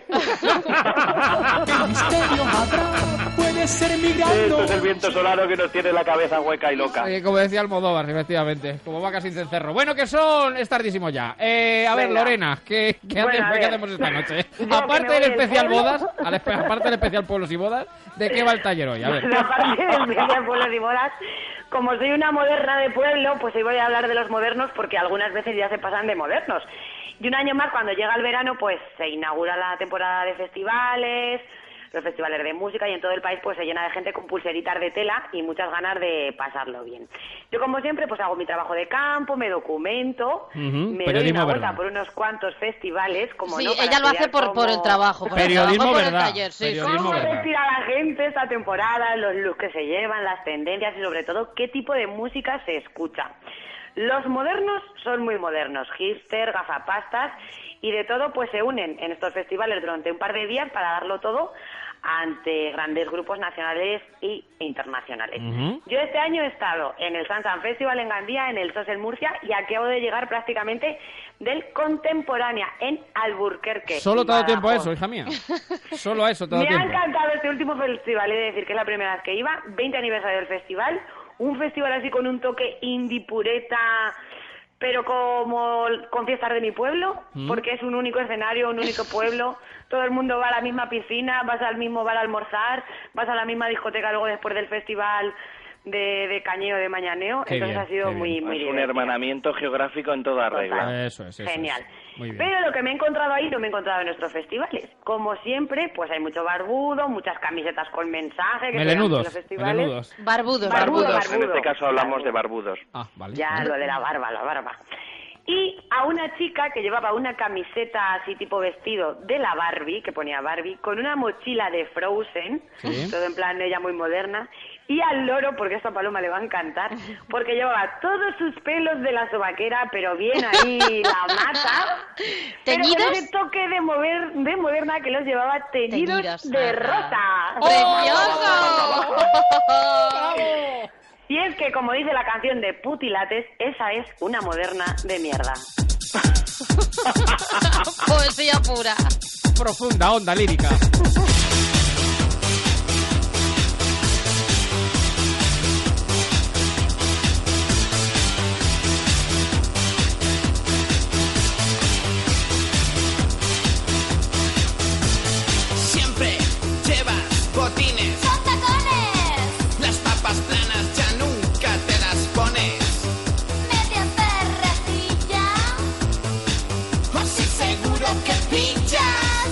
¿Qué misterio habrá? Puede ser mi gran Esto es el viento solano que nos tiene la cabeza hueca y loca. Como decía Almodóvar, efectivamente, como vaca sin cencerro. Bueno, que son... Es tardísimo ya. A ver, Venga. Lorena, ¿qué Bueno, a ver. hacemos esta noche? Yo que Aparte me del voy del especial pueblo. bodas, aparte del especial pueblos y bodas, ¿de qué va el taller hoy? A ver. La parte del medio de pueblos y bodas. Como soy una moderna de pueblo, pues hoy voy a hablar de los modernos porque algunas veces ya se pasan de modernos. Y un año más, cuando llega el verano, pues se inaugura la temporada de festivales, los festivales de música, y en todo el país pues se llena de gente con pulseritas de tela y muchas ganas de pasarlo bien. Yo, como siempre, pues hago mi trabajo de campo, me documento, me doy periodismo una vuelta verdad. por unos cuantos festivales, como Sí, no, para por el estudiar cómo- trabajo. Por Periodismo el trabajo, por verdad, el taller, sí. periodismo ¿Cómo verdad. vestir a la gente esta temporada, los looks que se llevan, las tendencias y sobre todo qué tipo de música se escucha? Los modernos son muy modernos, hipster, gafapastas y de todo, pues se unen en estos festivales durante un par de días para darlo todo ante grandes grupos nacionales e internacionales. Yo este año he estado en el Sansan Festival en Gandía, en el SOS en Murcia y acabo de llegar prácticamente del Contemporánea en Alburquerque. Solo te ha dado tiempo a Badajoz. eso, hija mía. Solo a eso te ha dado Me ha tiempo. encantado este último festival, he de decir que es la primera vez que iba, 20 aniversario del festival, un festival así con un toque indie pureta, pero como con fiestas de mi pueblo, porque es un único escenario, un único pueblo, todo el mundo va a la misma piscina, vas al mismo bar a almorzar, vas a la misma discoteca luego después del festival de cañeo, de mañaneo, Qué entonces bien, ha sido qué muy, bien. muy Es un divertido. hermanamiento geográfico en toda regla. Total. Eso es. Genial. Muy bien. Pero lo que me he encontrado ahí no me he encontrado en nuestros festivales. Como siempre, pues hay mucho barbudo, muchas camisetas con mensaje. Que se dan en Melenudos, los festivales. melenudos. Barbudos, Barbudo, barbudos. En este caso hablamos de barbudos. Ah, vale. Ya, vale. lo de la barba. Y a una chica que llevaba una camiseta así tipo vestido de la Barbie, que ponía Barbie, con una mochila de Frozen, Sí. todo en plan ella muy moderna, y al loro, porque esta paloma le va a encantar, porque llevaba todos sus pelos de la sobaquera, pero bien ahí la mata, pero ¿Teñidos? con ese toque de moderna que los llevaba teñidos Teñidos, de ajá. rosa. ¡Precioso! Y es que, como dice la canción de Putilates, esa es una moderna de mierda. Poesía pura. Profunda onda lírica. Siempre llevas botines. ¡Son tacones! Las papas planas ya nunca te las pones. ¡Media perrejilla! O si seguro que pinchas.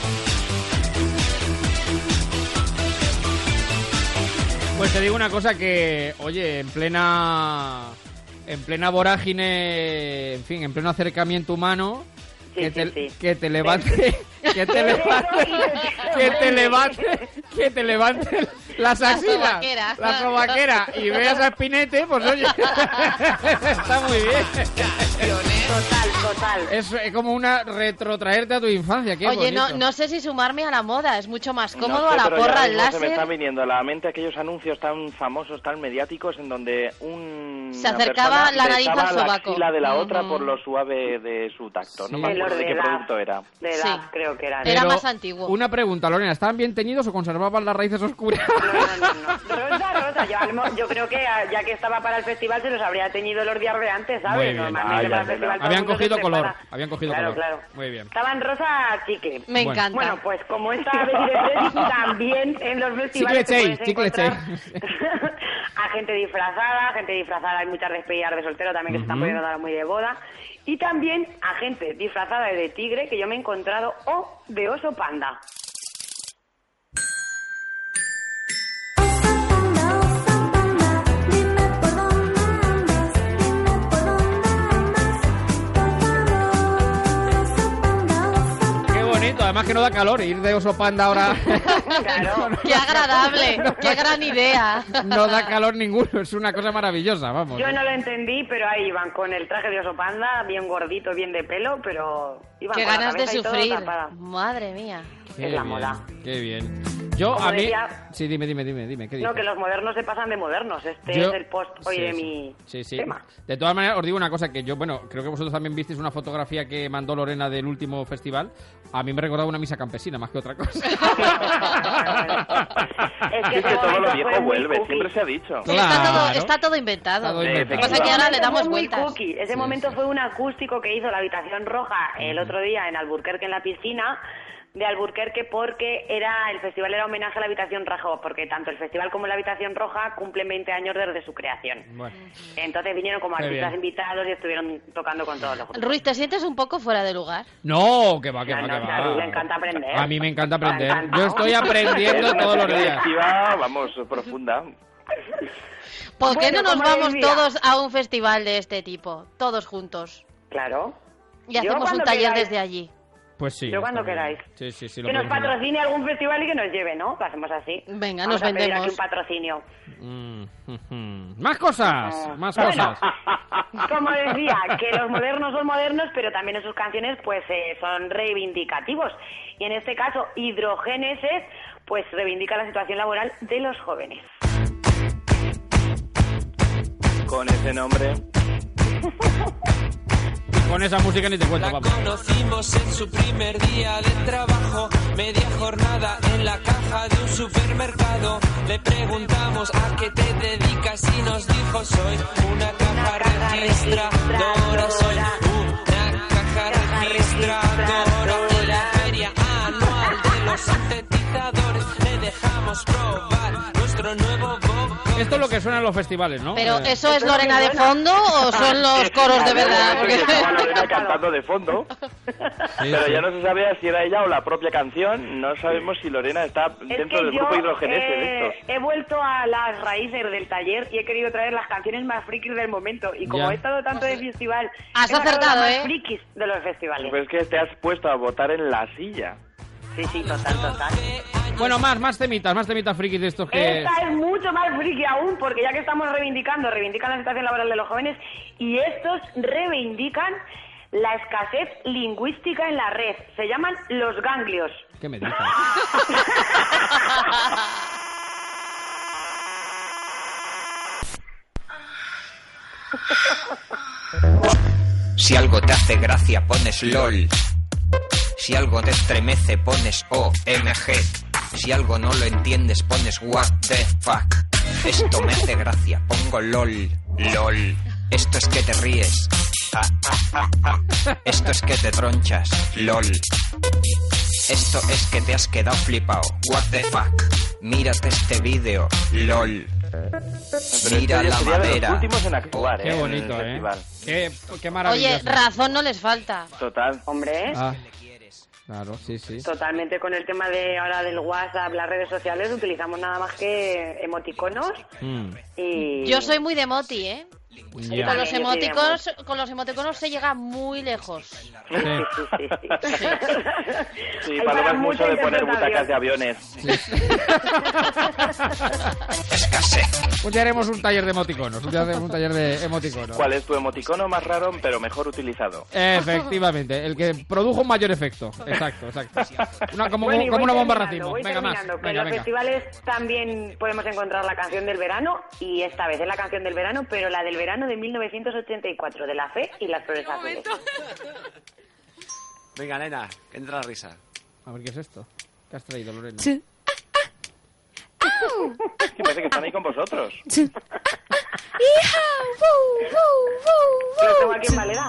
Pues te digo una cosa que, oye, en plena vorágine, en fin, en pleno acercamiento humano, Sí, que te, sí, sí. que te levante, que te levante las axilas, sobaquera. la sobaquera y veas a Spinete, pues oye, está muy bien. Total. Es como una retrotraerte a tu infancia, qué Oye, bonito. no sé si sumarme a la moda, es mucho más cómodo No sé, a la pero ya porra, el mismo se me láser. están viniendo a la mente aquellos anuncios tan famosos, tan mediáticos, en donde Se acercaba la nariz al la sobaco. axila de la otra por lo suave de su tacto. No Sí. me acuerdo de qué edad. producto era. De edad, Sí. creo que era. Era Pero más antiguo. Una pregunta, Lorena, ¿estaban bien teñidos o conservaban las raíces oscuras? No. Rosa. Yo creo que ya que estaba para el festival se los habría teñido los días de antes, ¿sabes? Muy bien. Normalmente para el festival todo el Habían mundo se cogido prepara. color, habían cogido Claro, color. claro. Muy bien. Estaban rosa chicle. Me Bueno. encanta. Bueno, pues como esta Betty de Freddy, también en los festivales Chicle te puedes chicle encontrar a gente disfrazada, hay muchas despedidas de soltero también que se están poniendo ahora muy de boda. Y también a gente disfrazada de tigre que yo me he encontrado o de oso panda. Además que no da calor ir de oso panda ahora. Claro. ¡Qué agradable! ¡Qué gran idea! No da calor ninguno, es una cosa maravillosa, vamos. Yo no lo entendí, pero ahí iban con el traje de oso panda, bien gordito, bien de pelo, pero iban ¡Qué con la ganas de cabeza y todo sufrir! tapada. Madre mía. Es la moda. Qué bien. Yo, Como a mí... decía- Sí, dime, ¿qué dices? No, que los modernos se pasan de modernos. Este Yo- es el post hoy sí, de sí. mi Sí. tema. De todas maneras, os digo una cosa, que yo, bueno, creo que vosotros también visteis una fotografía que mandó Lorena del último festival. A mí me recordaba una misa campesina, más que otra cosa. Es Es que ese todo lo momento viejo fue muy vuelve, cookie. siempre se ha dicho. Claro. Está todo inventado. Todo Lo inventado. que pasa es que ahora le damos Fue muy vueltas. cookie. Ese momento fue un acústico que hizo la Habitación Roja el otro día en Alburquerque, en la piscina de Alburquerque, porque el festival era homenaje a la Habitación Roja, porque tanto el festival como la Habitación Roja cumplen 20 años desde su creación. Bueno. Entonces vinieron como Qué artistas bien. invitados y estuvieron tocando con todos los grupos. Ruiz, ¿te sientes un poco fuera de lugar? No, que va, No, a Ruiz le encanta aprender. A mí me encanta aprender. Me encanta. Yo estoy aprendiendo Es una todos los días. perspectiva, vamos, profunda. ¿Por qué Bueno, no nos como vamos decía. todos a un festival de este tipo? Todos juntos. Claro. Y Yo hacemos un cuando taller queráis. desde allí. Pues sí. Yo cuando está bien. queráis. Sí, lo Que nos podemos hacer. patrocine algún festival y que nos lleve, ¿no? Lo hacemos así. Venga, Vamos nos a pedir vendemos. aquí un patrocinio. Más cosas, más Bueno, cosas. como decía, que los modernos son modernos, pero también en sus canciones pues son reivindicativos. Y en este caso, Hidrogénesis pues reivindica la situación laboral de los jóvenes. Con ese nombre. Con esa música ni te cuento, La vamos. conocimos en su primer día de trabajo, media jornada en la caja de un supermercado. Le preguntamos a qué te dedicas y nos dijo soy una caja registradora, soy una caja registradora. En la feria anual de los sintetizadores le dejamos probar nuestro nuevo vocal. Esto es lo que suena en los festivales, ¿no? ¿Pero eso es Lorena de fondo o son los coros de verdad? Porque Porque... estaba Lorena cantando de fondo, pero ya no se sabía si era ella o la propia canción. No sabemos si Lorena está Es dentro que del yo grupo Hidrogénesis de estos. he vuelto a las raíces del taller y he querido traer las canciones más frikis del momento. Y como Ya. he estado tanto de festival, Has he sacado acertado, las ¿eh? más frikis de los festivales. Pues es que te has puesto a votar en la silla. Sí, total. Bueno, más temitas frikis de estos que... Esta es mucho más friki aún, porque ya que estamos reivindican la situación laboral de los jóvenes y estos reivindican la escasez lingüística en la red. Se llaman los ganglios. ¿Qué me dices? Si algo te hace gracia pones LOL. Si algo te estremece pones OMG. Si algo no lo entiendes pones what the fuck. Esto me hace gracia, pongo LOL. LOL. Esto es que te ríes. Esto es que te tronchas. LOL. Esto es que te has quedado flipado. What the fuck. Mírate este vídeo. LOL. Pero Mira este la sería de los madera. últimos en actuar, Qué en el bonito, festival. Qué maravilloso. Oye, razón no les falta. Total. Hombre, Ah, claro, sí. totalmente con el tema de ahora del WhatsApp, las redes sociales, utilizamos nada más que emoticonos y... Yo soy muy de moti, ¿eh? Y Ya. con los También, yo soy con los emoticonos se llega muy lejos. Sí. Sí, Hay Paloma para es mucho mucha de poner interpretación. butacas de aviones. Un día haremos un taller de emoticonos. ¿Cuál es tu emoticono más raro, pero mejor utilizado? Efectivamente, el que produjo un mayor efecto. Exacto. Como Bueno, y una voy bomba terminando, racimo. voy Venga, más. terminando, que en Venga, los venga. festivales también podemos encontrar la canción del verano, y esta vez es la canción del verano, pero la del verano de 1984, de La Fe y las Flores Azules. Venga, nena, que entra la risa. A ver, ¿qué es esto? ¿Qué has traído, Lorena? Es que parece que están ahí con vosotros. Lo tengo aquí en Valera.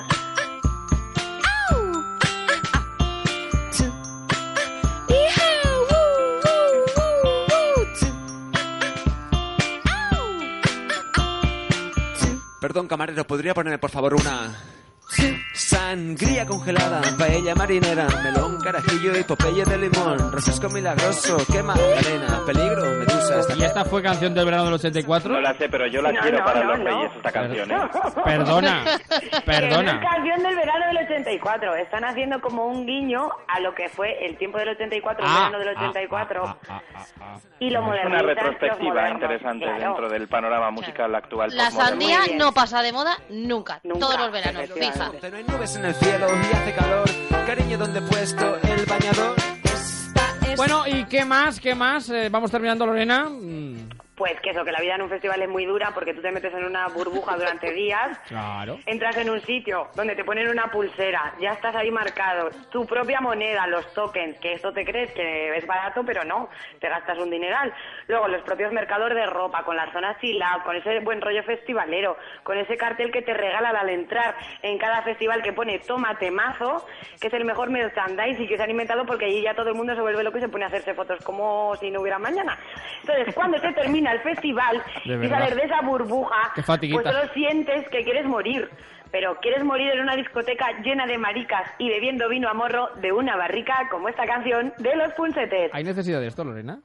Perdón, camarero, ¿podría ponerme por favor una... Sangría congelada, paella marinera, melón, carajillo y popeye de limón, refresco milagroso, quema, arena, peligro, medusas... ¿Y esta fue canción del verano del 84? No la sé, pero yo la quiero para los Reyes, esta canción, ¿eh? Perdona. Es canción del verano del 84. Están haciendo como un guiño a lo que fue el tiempo del 84, el verano del 84. Y lo Es modernizan. una retrospectiva los modernos, interesante claro. dentro del panorama musical actual. La postmoderno. sandía no pasa de moda nunca. Todos los veranos, fija. No hay nubes en el cielo y hace calor. Cariño, ¿dónde he puesto el bañador? Bueno, ¿y qué más? Vamos terminando, Lorena. Pues que eso, que la vida en un festival es muy dura porque tú te metes en una burbuja durante días. Claro. Entras en un sitio donde te ponen una pulsera, ya estás ahí marcado, tu propia moneda, los tokens, que esto te crees que es barato, pero no, te gastas un dineral. Luego los propios mercados de ropa, con las zonas chill out, con ese buen rollo festivalero, con ese cartel que te regalan al entrar en cada festival que pone toma temazo, que es el mejor merchandising que se han inventado porque allí ya todo el mundo se vuelve loco y se pone a hacerse fotos como si no hubiera mañana. Entonces, cuando se termina el festival y sales de esa burbuja, Qué pues fatiguita. solo sientes que quieres morir. Pero quieres morir en una discoteca llena de maricas y bebiendo vino a morro de una barrica como esta canción de Los Punsetes. ¿Hay necesidad de esto, Lorena?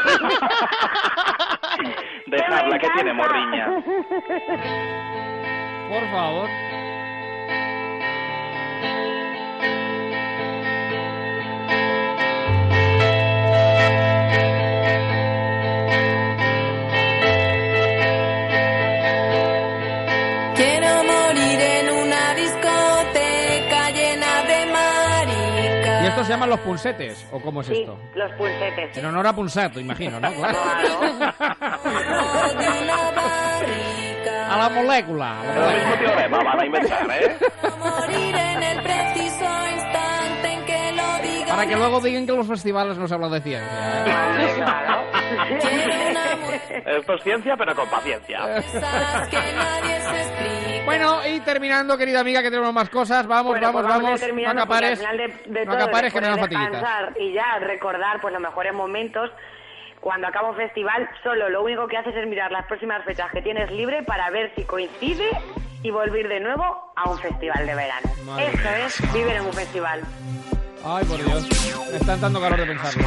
Dejarla, que tiene morriña. Por favor. Quiero morir en una discoteca llena de maricas. ¿Y esto se llaman los pulsetes? ¿O cómo es Sí, esto? los Punsetes. En honor a Punset, imagino, ¿no? Claro. A la molécula. Es lo mismo teorema, van a inventar, ¿eh? Morir en el preciso instante en que lo diga. Para que luego digan que en los festivales no se habla de ciencia. ¿eh? Claro. Esto es ciencia, pero con paciencia. Cosas que nadie se explica. Bueno, y terminando, querida amiga, que tenemos más cosas. Vamos, Bueno, pues vamos. a No terminando, porque acapares. al final de No todo, acapares, que me dan después de fatiguitas. descansar y ya recordar pues los mejores momentos. Cuando acaba un festival, solo lo único que haces es mirar las próximas fechas que tienes libre para ver si coincide y volver de nuevo a un festival de verano. Madre Esto mía. es vivir en un festival. Ay, por Dios. Me está dando calor de pensarlo.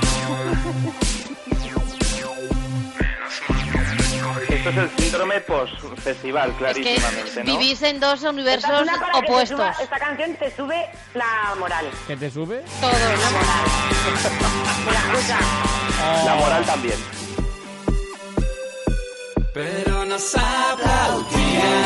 Esto es el síndrome post-festival, clarísimamente, ¿no? Vivís en dos Esta universos es una para que te opuestos. suba- esta canción te sube la moral. ¿Qué te sube? Todo. La moral. Mira, escucha. La moral también. Pero nos aplaudían,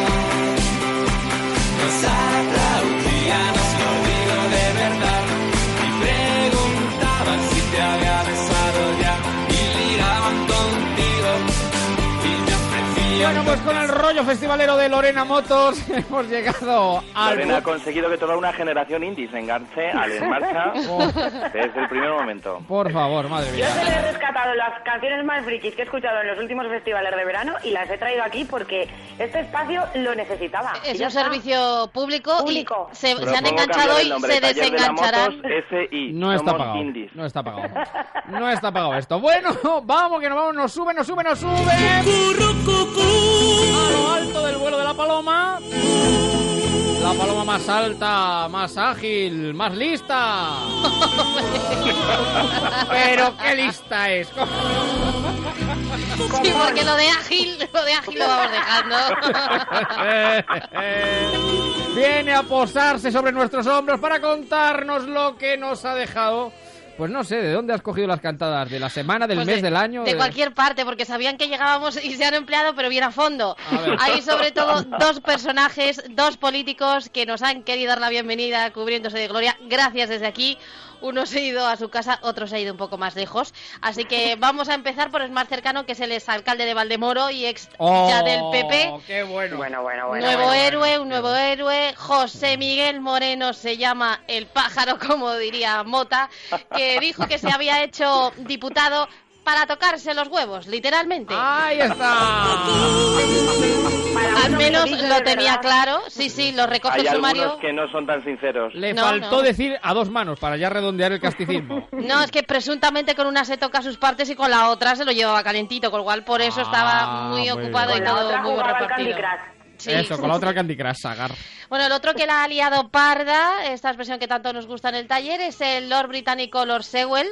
nos lo digo de verdad, y preguntaban si te había besado ya, y ligaban contigo, y me ofrecían... Bueno, pues con el rollo festivalero de Lorena Motos hemos llegado al... Lorena ha conseguido que toda una generación indie se enganche al En Marcha desde el primer momento. Por favor, madre Yo mía. se le he rescatado las canciones más frikis que he escuchado en los últimos festivales de verano y las he traído aquí porque este espacio lo necesitaba. Es Y ya un está. servicio público, Público. y se han Propongo enganchado cambiar el y nombre, se Taller de la desengancharán. Motos, SI. No está Somos pagado. indies. No está pagado. No está pagado esto. Bueno, vamos, que nos vamos, nos sube. A lo alto del vuelo de la paloma. La paloma más alta, más ágil, más lista. Pero qué lista es. Sí, porque lo de ágil lo vamos dejando. Viene a posarse sobre nuestros hombros para contarnos lo que nos ha dejado. Pues no sé, ¿de dónde has cogido las cantadas? ¿De la semana, del Pues mes, del año? De cualquier parte, porque sabían que llegábamos y se han empleado, pero bien a fondo. A ver. Hay sobre todo dos personajes, dos políticos que nos han querido dar la bienvenida cubriéndose de gloria. Gracias desde aquí. Uno se ha ido a su casa, otro se ha ido un poco más lejos. Así que vamos a empezar por el más cercano, que es el exalcalde de Valdemoro y ex ya del PP. ¡Qué bueno! Un nuevo héroe, José Miguel Moreno se llama el pájaro, como diría Mota, que dijo que se había hecho diputado para tocarse los huevos, literalmente. ¡Ahí está! Al menos lo tenía claro. Sí, lo recoge el sumario. Hay algunos que no son tan sinceros. Le faltó decir a dos manos para ya redondear el casticismo. No, es que presuntamente con una se toca sus partes y con la otra se lo llevaba calentito, con lo cual por eso estaba muy ocupado bien. y todo muy repartido. Sí. Eso, con la otra Candy Crush, Sagar. Bueno, el otro que la ha liado parda, esta expresión que tanto nos gusta en el taller, es el Lord británico Lord Sewell.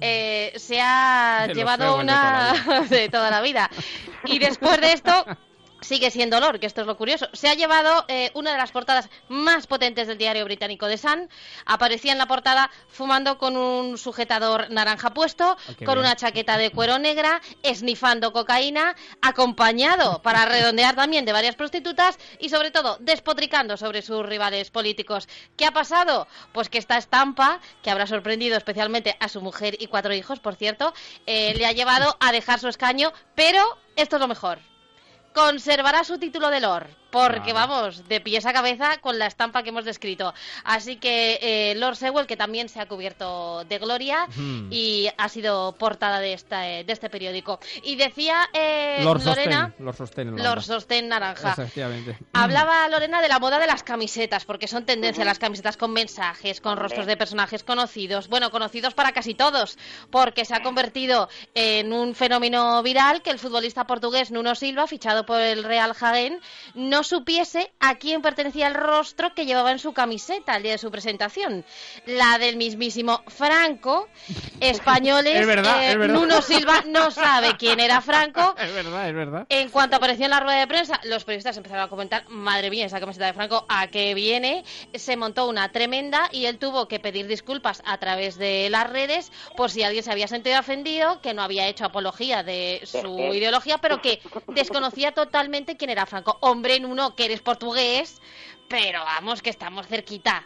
Se ha llevado una de toda la vida. Y después de esto... sigue siendo Lord, que esto es lo curioso. Se ha llevado una de las portadas más potentes del diario británico The Sun. Aparecía en la portada fumando con un sujetador naranja puesto, con una chaqueta de cuero negra, esnifando cocaína, acompañado, para redondear también, de varias prostitutas y sobre todo despotricando sobre sus rivales políticos. ¿Qué ha pasado? Pues que esta estampa, que habrá sorprendido especialmente a su mujer y 4 hijos, por cierto, le ha llevado a dejar su escaño, pero esto es lo mejor. Conservará su título de Lord, porque vamos, de pies a cabeza con la estampa que hemos descrito. Así que Lord Sewell, que también se ha cubierto de gloria y ha sido portada de este periódico. Y decía Lorena... Lord Sostén naranja. Efectivamente. Hablaba Lorena de la moda de las camisetas, porque son tendencia las camisetas con mensajes, con rostros de personajes conocidos. Bueno, conocidos para casi todos, porque se ha convertido en un fenómeno viral que el futbolista portugués Nuno Silva, fichado por el Real Jaén, no supiese a quién pertenecía el rostro que llevaba en su camiseta el día de su presentación. La del mismísimo Franco. Españoles, es verdad. Nuno Silva no sabe quién era Franco. Es verdad. En cuanto apareció en la rueda de prensa, los periodistas empezaron a comentar, madre mía, esa camiseta de Franco, ¿a qué viene? Se montó una tremenda y él tuvo que pedir disculpas a través de las redes por si alguien se había sentido ofendido, que no había hecho apología de su ideología, pero que desconocía totalmente quién era Franco. Hombre, Nuno, que eres portugués, pero vamos, que estamos cerquita.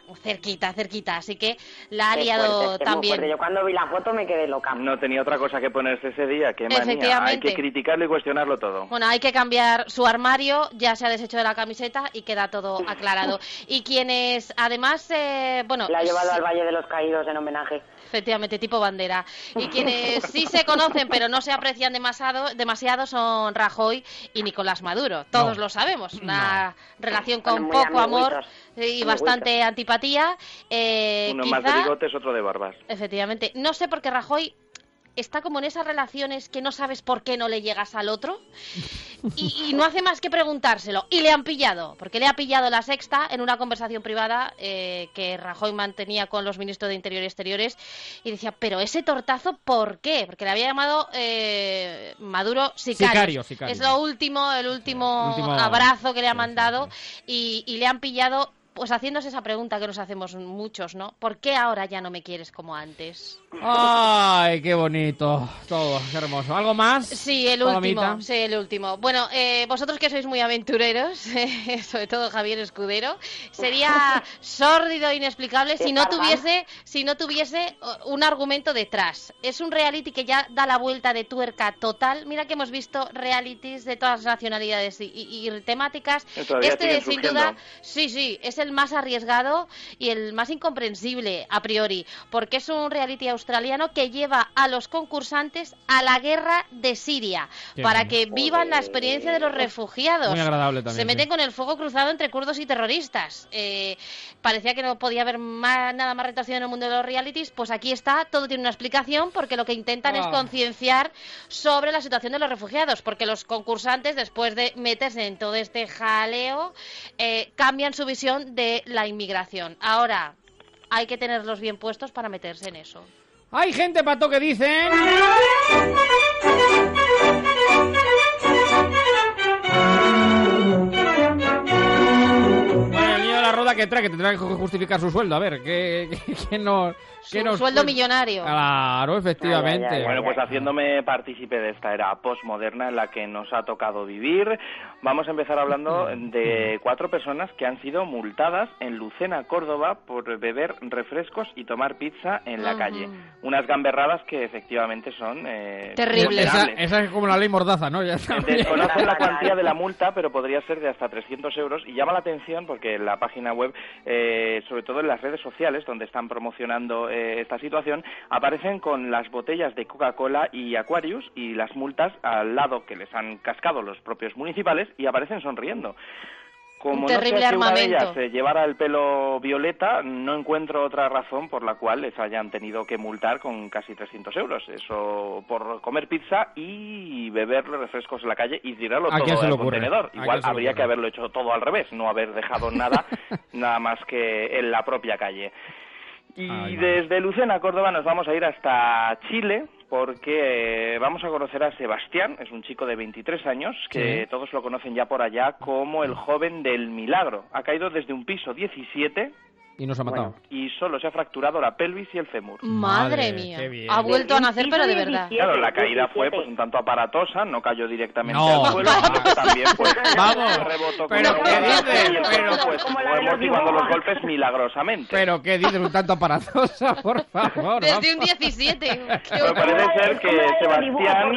Así que la ha liado también. Yo cuando vi la foto me quedé loca. No tenía otra cosa que ponerse ese día, qué manía. Hay que criticarlo y cuestionarlo todo. Bueno, hay que cambiar su armario, ya se ha deshecho de la camiseta y queda todo aclarado. Y quienes, además, la ha llevado al Valle de los Caídos en homenaje. Efectivamente, tipo bandera. Y quienes sí se conocen pero no se aprecian demasiado son Rajoy y Nicolás Maduro. Todos lo sabemos. Una relación con poco amor y bastante antipatía. Uno más de bigotes, otro de barbas. Efectivamente. No sé por qué Rajoy está como en esas relaciones que no sabes por qué no le llegas al otro y no hace más que preguntárselo. Y le han pillado, porque le ha pillado La Sexta en una conversación privada que Rajoy mantenía con los ministros de Interior y Exteriores y decía, pero ese tortazo, ¿por qué? Porque le había llamado Maduro sicario. Es el último abrazo que le ha mandado y le han pillado pues haciéndose esa pregunta que nos hacemos muchos, ¿no? ¿Por qué ahora ya no me quieres como antes? ¡Ay, qué bonito! Todo, qué hermoso. ¿Algo más? Sí, el último. Bueno, vosotros que sois muy aventureros, sobre todo Javier Escudero, sería sórdido e inexplicable si no tuviese un argumento detrás. Es un reality que ya da la vuelta de tuerca total. Mira que hemos visto realities de todas las nacionalidades y temáticas. Este, sin duda, sí, es el más arriesgado y el más incomprensible a priori, porque es un reality australiano que lleva a los concursantes a la guerra de Siria para que vivan la experiencia de los refugiados. Muy agradable también. Se meten con el fuego cruzado entre kurdos y terroristas. Parecía que no podía haber nada más retorcido en el mundo de los realities, pues aquí está, todo tiene una explicación, porque lo que intentan es concienciar sobre la situación de los refugiados, porque los concursantes, después de meterse en todo este jaleo, cambian su visión de la inmigración. Ahora, hay que tenerlos bien puestos para meterse en eso. Hay gente, Pato, que dicen... Bueno, el niño de la roda que trae, que tendrá que justificar su sueldo. A ver, ¿qué nos... sueldo millonario. Claro, efectivamente. Bueno, pues haciéndome partícipe de esta era postmoderna en la que nos ha tocado vivir, vamos a empezar hablando de 4 personas que han sido multadas en Lucena, Córdoba, por beber refrescos y tomar pizza en la calle. Unas gamberradas que efectivamente son... terribles. Esa es como la ley Mordaza, ¿no? Ya desconocen la cuantía de la multa, pero podría ser de hasta 300 euros, y llama la atención porque en la página web sobre todo en las redes sociales, donde están promocionando esta situación, aparecen con las botellas de Coca-Cola y Aquarius y las multas al lado que les han cascado los propios municipales y aparecen sonriendo. Como no sea que una de ellas llevara el pelo violeta, no encuentro otra razón por la cual les hayan tenido que multar con casi 300 euros. Eso por comer pizza y beber refrescos en la calle y tirarlo todo al contenedor. Igual habría que haberlo hecho todo al revés, no haber dejado nada más que en la propia calle. Y desde Lucena, Córdoba, nos vamos a ir hasta Chile, porque vamos a conocer a Sebastián. Es un chico de 23 años, que todos lo conocen ya por allá como el joven del milagro. Ha caído desde un piso 17... Y nos ha matado. Y solo se ha fracturado la pelvis y el fémur. Madre mía. Ha vuelto a nacer, pero de verdad. Claro, la caída fue pues un tanto aparatosa, no cayó directamente al suelo, también pues rebotó con la pues fue amortiguando los golpes milagrosamente. Pero ¿qué dices? Un tanto aparatosa, por favor. Desde un 17. Me parece ser que Sebastián,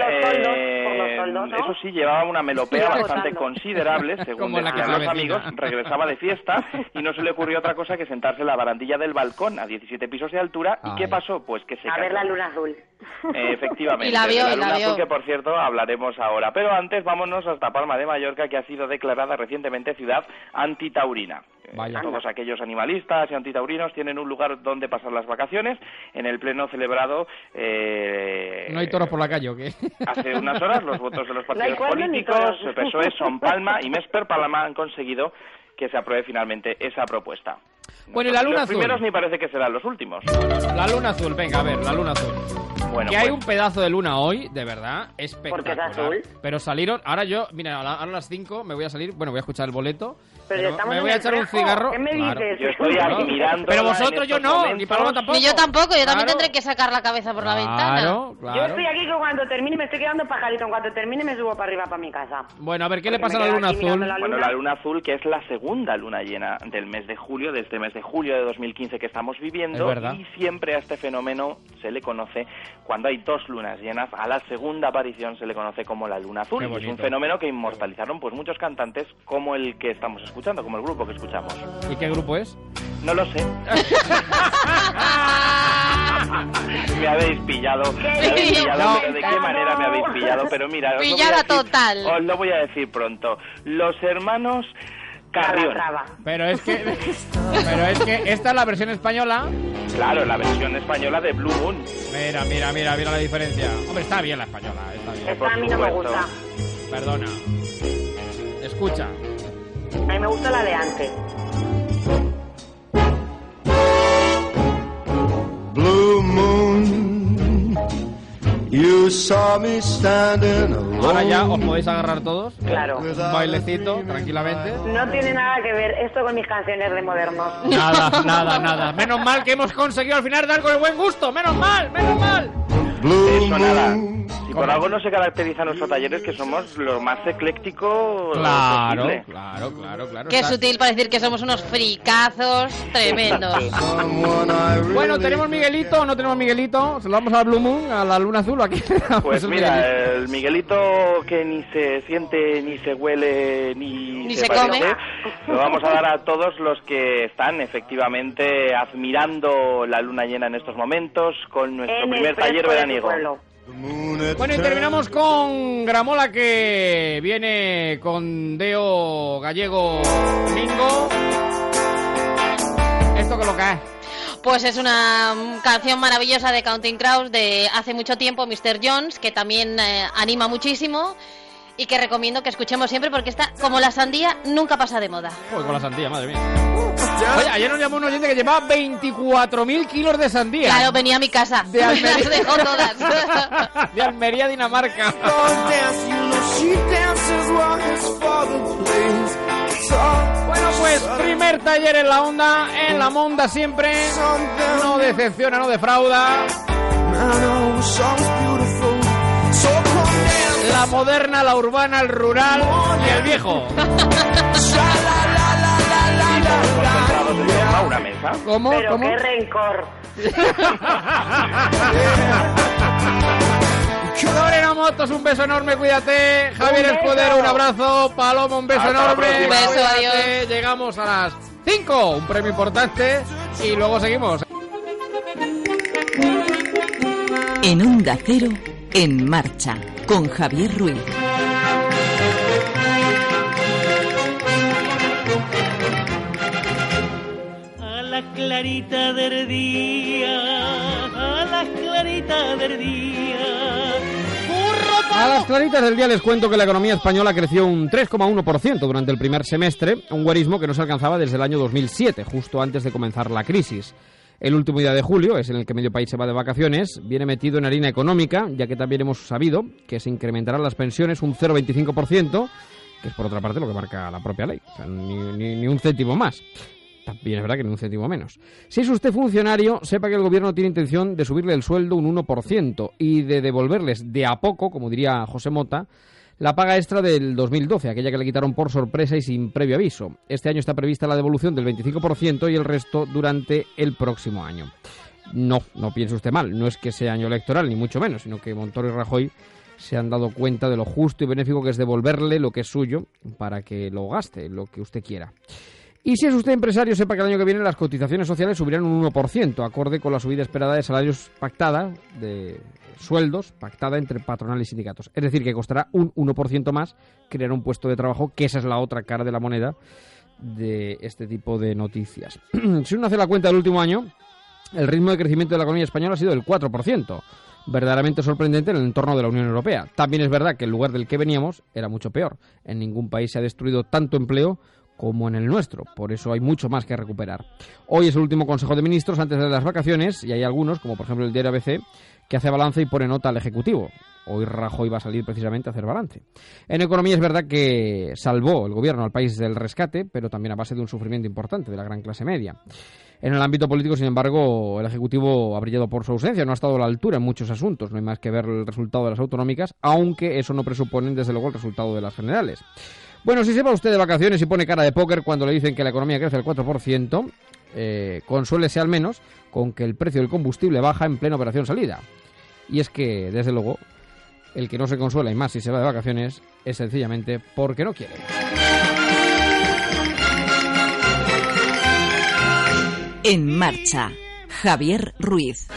eso sí, llevaba una melopea bastante considerable, según decían los amigos, regresaba de fiesta y no se le ocurrió otra cosa que sentarse en la barandilla del balcón a 17 pisos de altura. ¿Y qué pasó? Pues que se cayó. A ver la luna azul. Efectivamente. Y la vio, la luna azul, que por cierto hablaremos ahora. Pero antes vámonos hasta Palma de Mallorca, que ha sido declarada recientemente ciudad antitaurina. Todos aquellos animalistas y antitaurinos tienen un lugar donde pasar las vacaciones. En el pleno celebrado... ¿No hay toros por la calle o qué? Hace unas horas los votos de los partidos políticos, PSOE, Son Palma y Mesper Palma han conseguido que se apruebe finalmente esa propuesta. Bueno, y la luna azul. Los primeros ni parece que serán los últimos. La luna azul, venga, a ver, la luna azul. Bueno, que hay un pedazo de luna hoy, de verdad, espectacular. Porque es azul. Pero salieron, ahora yo, mira, ahora a las 5 me voy a salir, bueno, voy a escuchar el boleto. Pero me voy a echar un cigarro. ¿Qué me dices? Yo estoy admirando. Pero vosotros yo no, ni Paloma tampoco. Ni yo tampoco, yo también tendré que sacar la cabeza por la ventana. Yo estoy aquí que cuando termine me estoy quedando pajarito. En cuanto termine me subo para arriba para mi casa. Bueno, a ver, ¿qué le pasa a la luna azul? Bueno, la luna azul, que es la segunda luna llena del mes de julio, de este mes de julio de 2015 que estamos viviendo, y siempre a este fenómeno se le conoce, cuando hay dos lunas llenas, a la segunda aparición se le conoce como la luna azul. Es un fenómeno que inmortalizaron pues muchos cantantes, como el que estamos escuchando, como el grupo que escuchamos. ¿Y qué grupo es? No lo sé. Me habéis pillado. Pero ¿de qué manera me habéis pillado? Pero mira, pillada total. Os lo voy a decir pronto. Los hermanos Carrión. Pero es que esta es la versión española. Claro, la versión española de Blue Moon. Mira la diferencia. Hombre, está bien la española, está bien. Esta a mí no me gusta. Perdona. Escucha. A mí me gusta la de antes. Blue moon, you saw me standing alone. Ahora ya os podéis agarrar todos. Claro. Un bailecito, tranquilamente. No tiene nada que ver esto con mis canciones de modernos. Nada. Menos mal que hemos conseguido al final dar con el buen gusto. Menos mal. Eso nada. Si por algo no se caracteriza a nuestros talleres, que somos los más eclécticos. Claro. Qué sutil para decir que somos unos fricazos tremendos. Bueno, ¿tenemos Miguelito o no tenemos Miguelito? ¿Se lo vamos a Blue Moon, a la luna azul o aquí? Pues mira, el Miguelito que ni se siente, ni se huele, ni se come, lo vamos a dar a todos los que están efectivamente admirando la luna llena en estos momentos con nuestro primer taller veraniego. Bueno, y terminamos con Gramola, que viene con Deo Gallego Lingo. ¿Esto qué lo que es? Pues es una canción maravillosa de Counting Crows de hace mucho tiempo, Mr. Jones, que también anima muchísimo y que recomiendo que escuchemos siempre porque está como la sandía, nunca pasa de moda. Pues con la sandía, madre mía. Oye, ayer nos llamó un oyente que llevaba 24.000 kilos de sandía. Claro, venía a mi casa. De Almería. Las dejó todas. De Almería, Dinamarca. Bueno, pues primer taller en la onda, en la monda siempre. No decepciona, no defrauda. La moderna, la urbana, el rural y el viejo. Una mesa. ¿Cómo? Pero ¿Cómo? qué rencor. Lorena Motos, un beso enorme, cuídate. Javier Escudero, un abrazo. Paloma, un beso enorme. Un beso, adiós. Llegamos a las 5, un premio importante y luego seguimos. En Onda Cero, En Marcha, con Javier Ruiz. A la clarita del día, a la clarita del día. A las claritas del día les cuento que la economía española creció un 3,1% durante el primer semestre, un guarismo que no se alcanzaba desde el año 2007, justo antes de comenzar la crisis. El último día de julio, es en el que medio país se va de vacaciones, viene metido en harina económica, ya que también hemos sabido que se incrementarán las pensiones un 0,25%, que es por otra parte lo que marca la propia ley, o sea, ni un céntimo más. También es verdad que ni un céntimo menos. Si es usted funcionario, sepa que el gobierno tiene intención de subirle el sueldo un 1% y de devolverles de a poco, como diría José Mota, la paga extra del 2012, aquella que le quitaron por sorpresa y sin previo aviso. Este año está prevista la devolución del 25% y el resto durante el próximo año. No piense usted mal, no es que sea año electoral, ni mucho menos, sino que Montoro y Rajoy se han dado cuenta de lo justo y benéfico que es devolverle lo que es suyo para que lo gaste, lo que usted quiera. Y si es usted empresario, sepa que el año que viene las cotizaciones sociales subirán un 1%, acorde con la subida esperada de salarios pactada, de sueldos pactada entre patronal y sindicatos. Es decir, que costará un 1% más crear un puesto de trabajo, que esa es la otra cara de la moneda de este tipo de noticias. Si uno hace la cuenta del último año, el ritmo de crecimiento de la economía española ha sido del 4%. Verdaderamente sorprendente en el entorno de la Unión Europea. También es verdad que el lugar del que veníamos era mucho peor. En ningún país se ha destruido tanto empleo como en el nuestro, por eso hay mucho más que recuperar. Hoy es el último Consejo de Ministros antes de las vacaciones y hay algunos, como por ejemplo el diario ABC, que hace balance y pone nota al Ejecutivo. Hoy Rajoy va a salir precisamente a hacer balance. En economía es verdad que salvó el gobierno al país del rescate, pero también a base de un sufrimiento importante de la gran clase media. En el ámbito político, sin embargo, el Ejecutivo ha brillado por su ausencia, no ha estado a la altura en muchos asuntos. No hay más que ver el resultado de las autonómicas, aunque eso no presupone, desde luego, el resultado de las generales. Bueno, si se va usted de vacaciones y pone cara de póker cuando le dicen que la economía crece al 4%, consuélese al menos con que el precio del combustible baja en plena operación salida. Y es que, desde luego, el que no se consuela, y más si se va de vacaciones, es sencillamente porque no quiere. En Marcha, Javier Ruiz.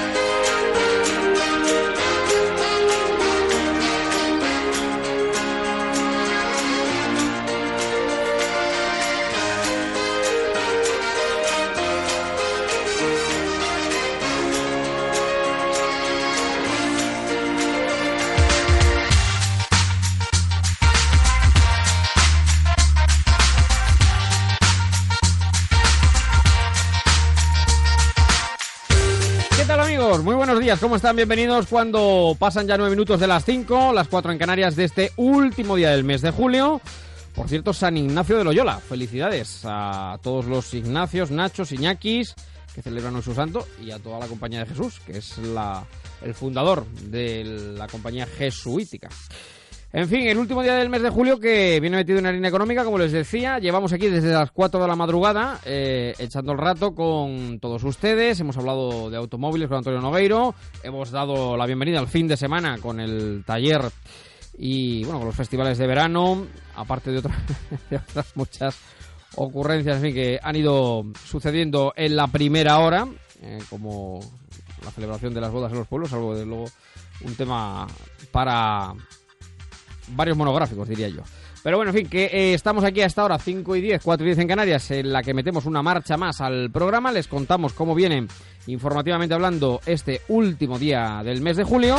Muy buenos días, ¿cómo están? Bienvenidos cuando pasan ya 9 minutos de las 5, las 4 en Canarias de este último día del mes de julio. Por cierto, San Ignacio de Loyola. Felicidades a todos los Ignacios, Nachos, Iñakis, que celebran hoy su santo, y a toda la Compañía de Jesús, que es el fundador de la compañía jesuítica. En fin, el último día del mes de julio que viene metido en harina económica, como les decía. Llevamos aquí desde las 4 de la madrugada echando el rato con todos ustedes. Hemos hablado de automóviles con Antonio Nogueiro. Hemos dado la bienvenida al fin de semana con el taller y bueno, con los festivales de verano, aparte de otras muchas ocurrencias, en fin, que han ido sucediendo en la primera hora, como la celebración de las bodas en los pueblos, algo de luego un tema para varios monográficos, diría yo. Pero bueno, en fin, que estamos aquí a esta hora, 5 y 10, 4 y 10 en Canarias, en la que metemos una marcha más al programa. Les contamos cómo viene, informativamente hablando, este último día del mes de julio.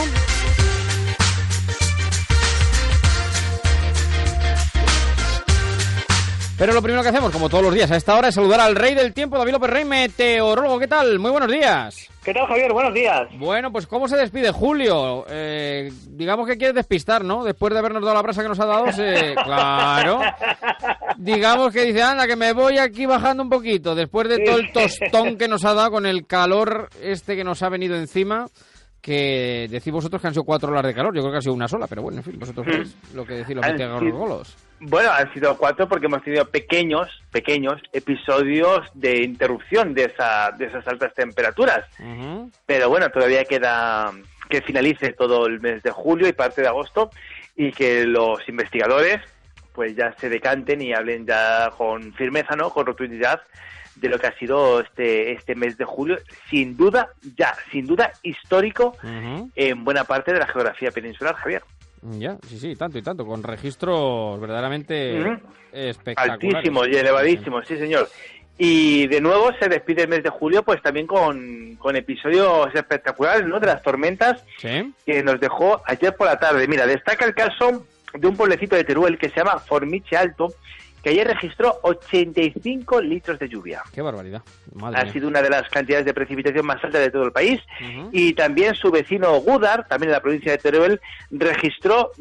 Pero lo primero que hacemos, como todos los días a esta hora, es saludar al rey del tiempo, David López Rey, meteorólogo. ¿Qué tal? Muy buenos días. ¿Qué tal, Javier? Buenos días. Bueno, pues ¿cómo se despide Julio? Digamos que quieres despistar, ¿no? Después de habernos dado la brasa que nos ha dado, claro. Digamos que dice, anda, que me voy aquí bajando un poquito, después de todo el tostón que nos ha dado con el calor que nos ha venido encima. Que decís vosotros que han sido 4 horas de calor, yo creo que ha sido una sola, pero bueno, en fin, vosotros veis lo que decís los meteorólogos. Bueno, han sido 4 porque hemos tenido pequeños episodios de interrupción de esas altas temperaturas. Pero bueno, todavía queda que finalice todo el mes de julio y parte de agosto y que los investigadores pues ya se decanten y hablen ya con firmeza, ¿no? Con rotundidad de lo que ha sido este mes de julio, sin duda histórico en buena parte de la geografía peninsular, Javier. Ya, sí, tanto y tanto, con registros verdaderamente espectaculares. Altísimos y elevadísimos, sí señor. Y de nuevo se despide el mes de julio, pues también con episodios espectaculares, ¿no? De las tormentas que nos dejó ayer por la tarde. Mira, destaca el caso de un pueblecito de Teruel que se llama Formiche Alto, que ayer registró 85 litros de lluvia. ¡Qué barbaridad! Ha sido una de las cantidades de precipitación más altas de todo el país. Y también su vecino Gúdar, también en la provincia de Teruel, registró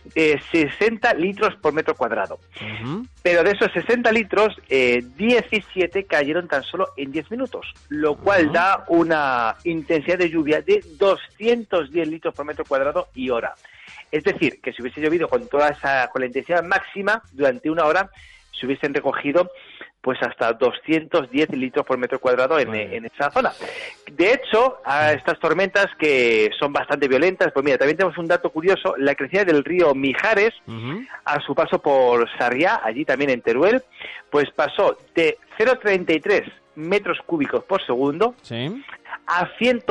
60 litros por metro cuadrado. Pero de esos 60 litros, 17 cayeron tan solo en 10 minutos, lo cual da una intensidad de lluvia de 210 litros por metro cuadrado y hora. Es decir, que si hubiese llovido con la intensidad máxima durante una hora, se hubiesen recogido pues hasta 210 litros por metro cuadrado en esa zona. De hecho, a estas tormentas que son bastante violentas, pues mira, también tenemos un dato curioso: la crecida del río Mijares, a su paso por Sarriá, allí también en Teruel, pues pasó de 0,33 metros cúbicos por segundo a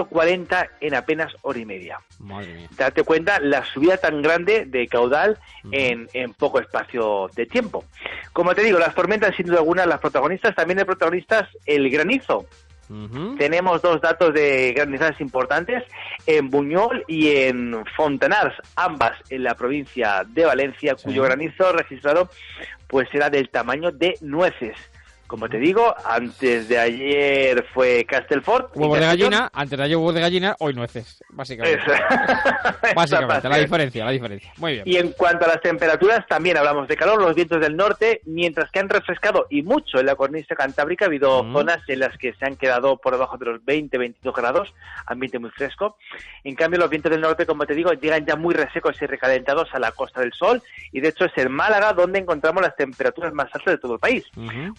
140 en apenas hora y media. Madre mía. Date cuenta la subida tan grande de caudal en poco espacio de tiempo. Como te digo, las tormentas sin duda alguna las protagonistas, también de protagonistas el granizo. Tenemos dos datos de granizadas importantes en Buñol y en Fontanars, ambas en la provincia de Valencia, cuyo granizo registrado pues era del tamaño de nueces. Como te digo, antes de ayer fue Castelfort. Huevos de gallina, antes de ayer huevos de gallina, hoy nueces, básicamente. Básicamente, la diferencia. Muy bien. Y en cuanto a las temperaturas, también hablamos de calor, los vientos del norte, mientras que han refrescado y mucho en la cornisa cantábrica. Ha habido zonas en las que se han quedado por debajo de los 20-22 grados, ambiente muy fresco. En cambio, los vientos del norte, como te digo, llegan ya muy resecos y recalentados a la Costa del Sol, y de hecho es en Málaga donde encontramos las temperaturas más altas de todo el país.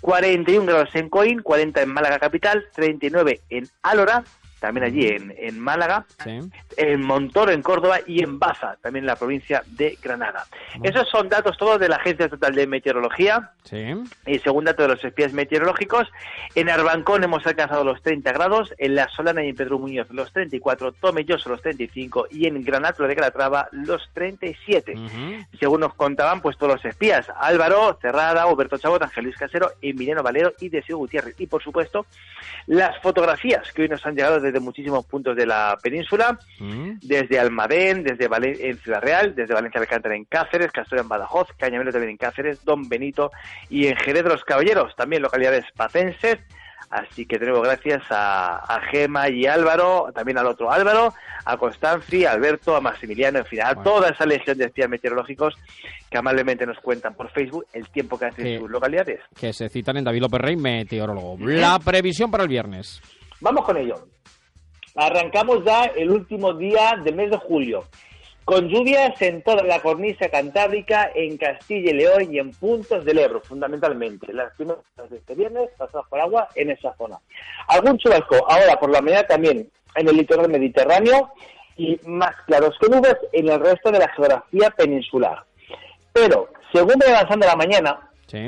41 grados en Coín, 40 en Málaga capital, 39 en Álora, también allí en Málaga, en Montoro, en Córdoba, y en Baza, también en la provincia de Granada. Esos son datos todos de la Agencia Estatal de Meteorología. Y según datos de los espías meteorológicos, en Arbancón hemos alcanzado los 30 grados, en La Solana y en Pedro Muñoz los 34, Tomelloso los 35 y en Granatro de Calatrava los 37. Según nos contaban pues todos los espías: Álvaro Cerrada, Huberto Chabot, Ángel Luis Casero, Emiliano Valero y Deseo Gutiérrez. Y por supuesto, las fotografías que hoy nos han llegado desde muchísimos puntos de la península, desde Almadén, desde en Ciudad Real, desde Valencia Alcántara en Cáceres, Castora en Badajoz, Cañamelo también en Cáceres, Don Benito y en Jerez de los Caballeros, también localidades pacenses. Así que tenemos gracias a Gema y Álvaro, también al otro Álvaro, a Constanzi, a Alberto, a Maximiliano, en fin, a toda esa legión de espías meteorológicos que amablemente nos cuentan por Facebook el tiempo que hacen en sus localidades. Que se citan en David López Rey, meteorólogo. La previsión para el viernes. Vamos con ello. Arrancamos ya el último día del mes de julio, con lluvias en toda la cornisa cantábrica, en Castilla y León y en puntos del Ebro, fundamentalmente. Las primeras de este viernes pasadas por agua en esa zona. Algún chubasco ahora por la mañana también en el litoral mediterráneo y más claros que nubes en el resto de la geografía peninsular. Pero, según va avanzando la mañana,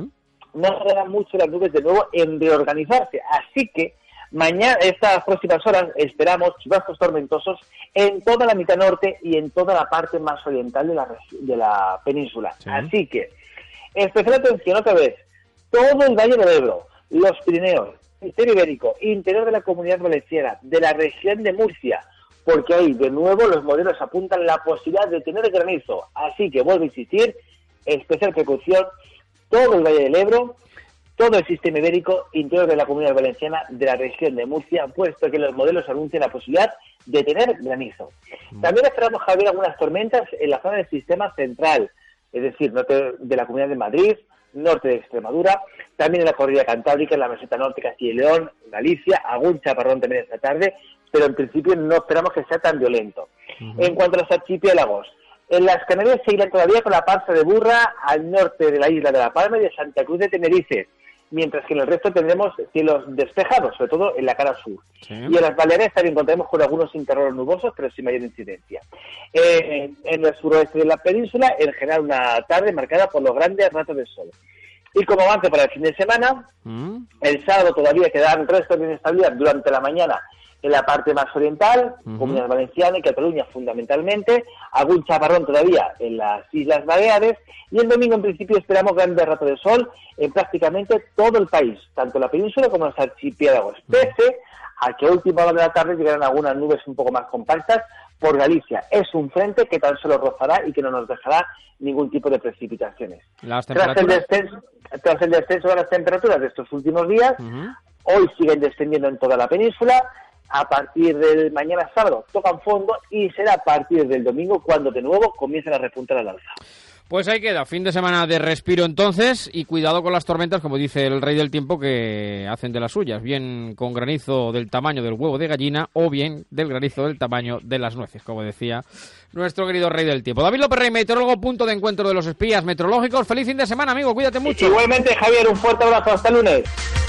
no tardarán mucho las nubes de nuevo en reorganizarse. Así que mañana, estas próximas horas, esperamos chubascos tormentosos en toda la mitad norte y en toda la parte más oriental de la península. Así que, especial atención otra vez, todo el Valle del Ebro, los Pirineos, Ministerio Ibérico, interior de la Comunidad Valenciana, de la región de Murcia, porque ahí, de nuevo, los modelos apuntan la posibilidad de tener granizo. Así que, vuelvo a insistir, especial precaución, todo el Valle del Ebro, todo el sistema ibérico, interior de la Comunidad Valenciana, de la región de Murcia, puesto que los modelos anuncian la posibilidad de tener granizo. También esperamos, Javier, algunas tormentas en la zona del sistema central, es decir, norte de la Comunidad de Madrid, norte de Extremadura, también en la cordillera Cantábrica, en la meseta norte, Castilla y León, Galicia, algún chaparrón también esta tarde, pero en principio no esperamos que sea tan violento. En cuanto a los archipiélagos, en las Canarias seguirán todavía con la Parsa de Burra al norte de la isla de La Palma y de Santa Cruz de Tenerife. mientras que en el resto tendremos cielos despejados, sobre todo en la cara sur. Sí. Y en las Baleares también encontraremos con algunos intervalos nubosos, pero sin mayor incidencia. En el suroeste de la península, en general una tarde marcada por los grandes ratos de sol. Y como avance para el fin de semana, el sábado todavía quedan restos de inestabilidad durante la mañana en la parte más oriental, Comunidad Valenciana y Cataluña fundamentalmente, algún chaparrón todavía en las Islas Baleares, y el domingo en principio esperamos grandes ratos de sol en prácticamente todo el país, tanto en la península como en los archipiélagos, pese a que a última hora de la tarde llegarán algunas nubes un poco más compactas por Galicia. Es un frente que tan solo rozará y que no nos dejará ningún tipo de precipitaciones. Tras el descenso de las temperaturas de estos últimos días, hoy siguen descendiendo en toda la península. A partir del mañana sábado tocan fondo y será a partir del domingo cuando de nuevo comiencen a repuntar al alza. Pues ahí queda, fin de semana de respiro entonces, y cuidado con las tormentas, como dice el rey del tiempo, que hacen de las suyas, bien con granizo del tamaño del huevo de gallina o bien del granizo del tamaño de las nueces, como decía nuestro querido rey del tiempo. David López Rey, meteorólogo, punto de encuentro de los espías meteorológicos. Feliz fin de semana, amigo, cuídate mucho. Igualmente, Javier, un fuerte abrazo, hasta el lunes.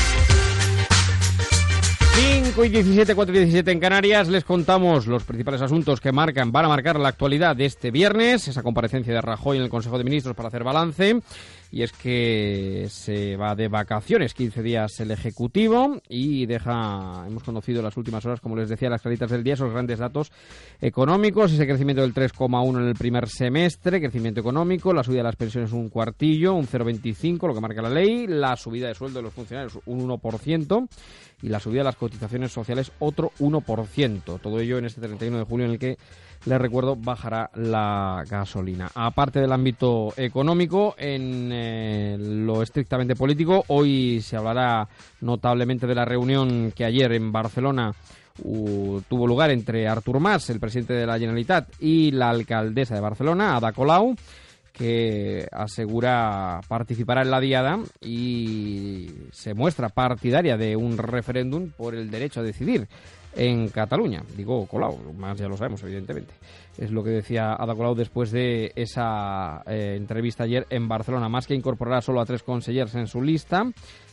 5:17, 4:17 en Canarias, les contamos los principales asuntos que van a marcar la actualidad de este viernes, esa comparecencia de Rajoy en el Consejo de Ministros para hacer balance, y es que se va de vacaciones, 15 días el Ejecutivo, y hemos conocido en las últimas horas, como les decía, las claritas del día, esos grandes datos económicos, ese crecimiento del 3,1 en el primer semestre, crecimiento económico, la subida de las pensiones un cuartillo, un 0,25, lo que marca la ley, la subida de sueldo de los funcionarios un 1%, y la subida de las cotizaciones sociales otro 1%. Todo ello en este 31 de julio en el que, les recuerdo, bajará la gasolina. Aparte del ámbito económico, en lo estrictamente político, hoy se hablará notablemente de la reunión que ayer en Barcelona tuvo lugar entre Artur Mas, el presidente de la Generalitat, y la alcaldesa de Barcelona, Ada Colau, que asegura participará en la diada y se muestra partidaria de un referéndum por el derecho a decidir en Cataluña. Digo Colau, más ya lo sabemos, evidentemente. Es lo que decía Ada Colau después de esa entrevista ayer en Barcelona. Más que incorporará solo a 3 consellers en su lista,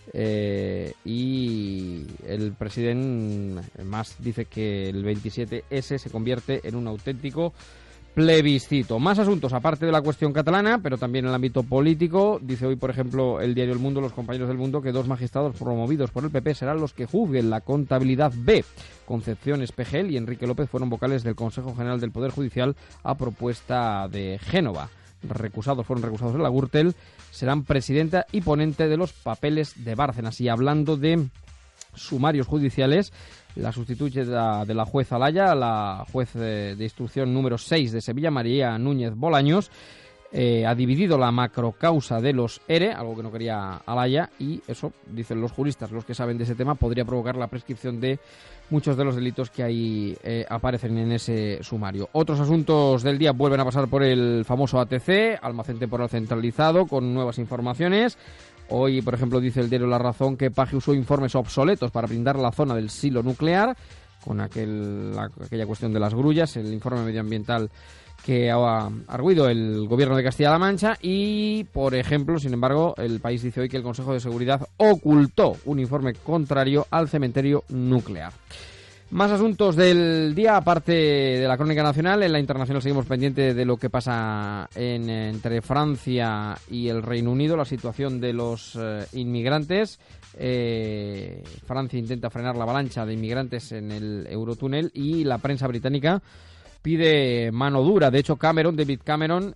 y el presidente Mas dice que el 27S se convierte en un auténtico plebiscito. Más asuntos, aparte de la cuestión catalana, pero también en el ámbito político. Dice hoy, por ejemplo, el diario El Mundo, los compañeros del Mundo, que 2 magistrados promovidos por el PP serán los que juzguen la contabilidad B. Concepción Espejel y Enrique López fueron vocales del Consejo General del Poder Judicial a propuesta de Génova. Fueron recusados en la Gürtel, serán presidenta y ponente de los papeles de Bárcenas. Y hablando de sumarios judiciales, la sustituta de la juez Alaya, la juez de instrucción número 6 de Sevilla, María Núñez Bolaños, ha dividido la macrocausa de los ERE, algo que no quería Alaya, y eso, dicen los juristas, los que saben de ese tema, podría provocar la prescripción de muchos de los delitos que ahí aparecen en ese sumario. Otros asuntos del día vuelven a pasar por el famoso ATC, Almacén Temporal Centralizado, con nuevas informaciones. Hoy, por ejemplo, dice el diario La Razón que Paje usó informes obsoletos para blindar la zona del silo nuclear, con aquella cuestión de las grullas, el informe medioambiental que ha arguido el gobierno de Castilla-La Mancha. Y, por ejemplo, sin embargo, El País dice hoy que el Consejo de Seguridad ocultó un informe contrario al cementerio nuclear. Más asuntos del día, aparte de la crónica nacional. En la internacional seguimos pendiente de lo que pasa entre Francia y el Reino Unido, la situación de los inmigrantes. Francia intenta frenar la avalancha de inmigrantes en el Eurotúnel y la prensa británica pide mano dura. De hecho, David Cameron,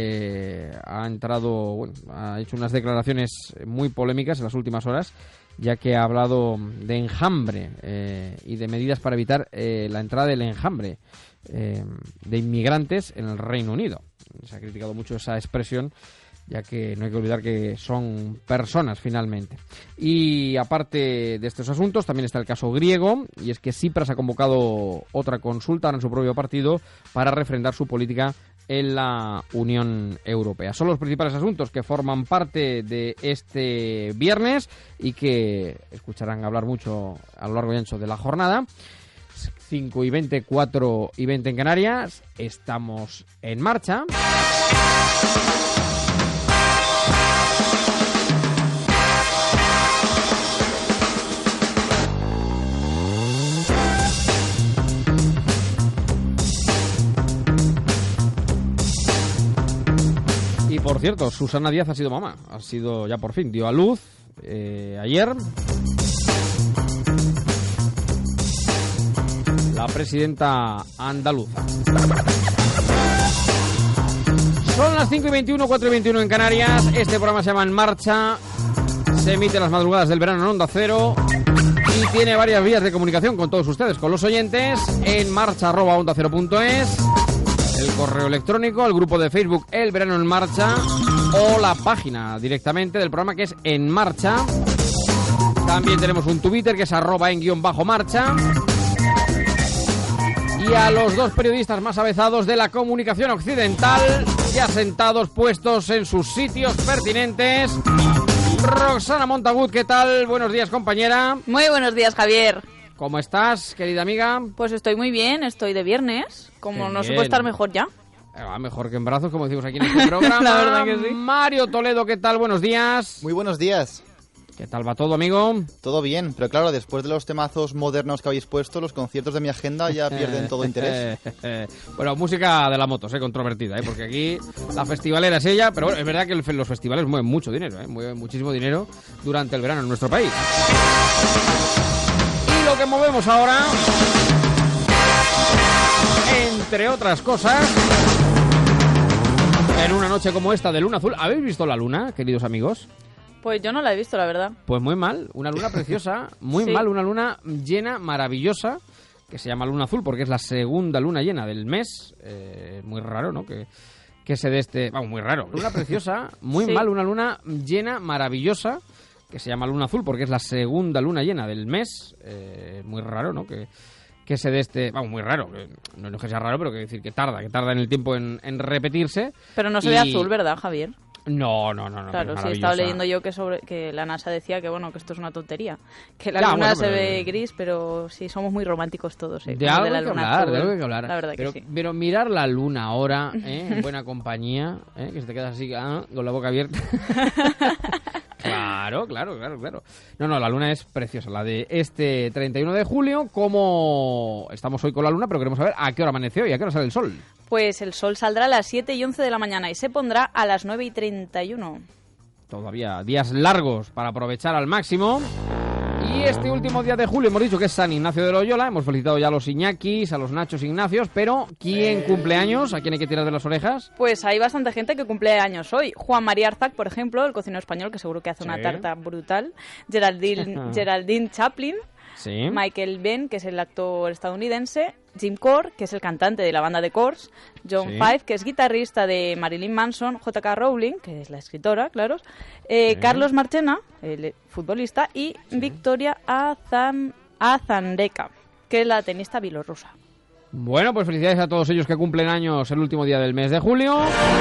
ha hecho unas declaraciones muy polémicas en las últimas horas, ya que ha hablado de enjambre y de medidas para evitar la entrada del enjambre de inmigrantes en el Reino Unido. Se ha criticado mucho esa expresión, ya que no hay que olvidar que son personas finalmente. Y aparte de estos asuntos, también está el caso griego, y es que Tsipras ha convocado otra consulta en su propio partido para refrendar su política en la Unión Europea. Son los principales asuntos que forman parte de este viernes y que escucharán hablar mucho a lo largo y ancho de la jornada. 5:20, 4:20 en Canarias. Estamos en marcha. cierto, Susana Díaz ha sido mamá. Ha sido ya por fin, dio a luz ayer. La presidenta andaluza. Son las 5:21, 4:21 en Canarias. Este programa se llama En Marcha. Se emite las madrugadas del verano en Onda Cero. Y tiene varias vías de comunicación con todos ustedes, con los oyentes. En marcha@ondacero.es. El correo electrónico, el grupo de Facebook El Verano en Marcha. O la página directamente del programa que es En Marcha. También tenemos un Twitter que es @en_marcha. Y a los dos periodistas más avezados de la comunicación occidental, ya sentados, puestos en sus sitios pertinentes. Roxana Montagut, ¿qué tal? Buenos días, compañera. Muy buenos días, Javier. ¿Cómo estás, querida amiga? Pues estoy muy bien, estoy de viernes. Como no se puede estar mejor ya. Mejor que en brazos, como decimos aquí en este programa. La verdad que sí. Mario Toledo, ¿qué tal? Buenos días. Muy buenos días. ¿Qué tal va todo, amigo? Todo bien, pero claro, después de los temazos modernos que habéis puesto, los conciertos de mi agenda ya pierden todo interés. Bueno, música de la moto, controvertida, porque aquí la festivalera es ella, pero bueno, es verdad que los festivales mueven mucho dinero, mueven muchísimo dinero durante el verano en nuestro país. Y lo que movemos ahora, entre otras cosas, en una noche como esta de luna azul, ¿habéis visto la luna, queridos amigos? Pues yo no la he visto, la verdad. Pues muy mal, una luna preciosa, muy sí. mal, una luna llena, maravillosa, que se llama luna azul porque es la segunda luna llena del mes. Muy raro, ¿no? Que se dé este... Vamos, muy raro. Luna preciosa, muy sí. Mal, una luna llena, maravillosa, que se llama luna azul porque es la segunda luna llena del mes. Muy raro, ¿no? Que se dé este... Vamos, muy raro. No es que sea raro, pero que decir que tarda en el tiempo en repetirse. Pero no se ve azul, ¿verdad, Javier? No. Claro, sí, estaba leyendo yo que la NASA decía que bueno, que esto es una tontería, que la luna se ve gris, pero sí, somos muy románticos todos, de algo de que hablar, la verdad que sí. Pero mirar la luna ahora, en buena compañía, que se te quedas así, con la boca abierta. Claro. No, la luna es preciosa, la de este 31 de julio, como estamos hoy con la luna, pero queremos saber a qué hora amanece hoy, a qué hora sale el sol. Pues el sol saldrá a las 7:11 de la mañana y se pondrá a las 9:31. Todavía días largos para aprovechar al máximo. Y este último día de julio hemos dicho que es San Ignacio de Loyola. Hemos felicitado ya a los Iñakis, a los Nachos Ignacios, pero ¿quién cumple años? ¿A quién hay que tirar de las orejas? Pues hay bastante gente que cumple años hoy. Juan María Arzac, por ejemplo, el cocinero español, que seguro que hace una tarta brutal. Geraldine Chaplin. Sí. Michael Benn, que es el actor estadounidense. Jim Core, que es el cantante de la banda The Corrs. John Five, que es guitarrista de Marilyn Manson. J.K. Rowling, que es la escritora, claro. Carlos Marchena, el futbolista. Y Victoria Azarenka, que es la tenista bielorrusa. Bueno, pues felicidades a todos ellos que cumplen años el último día del mes de julio.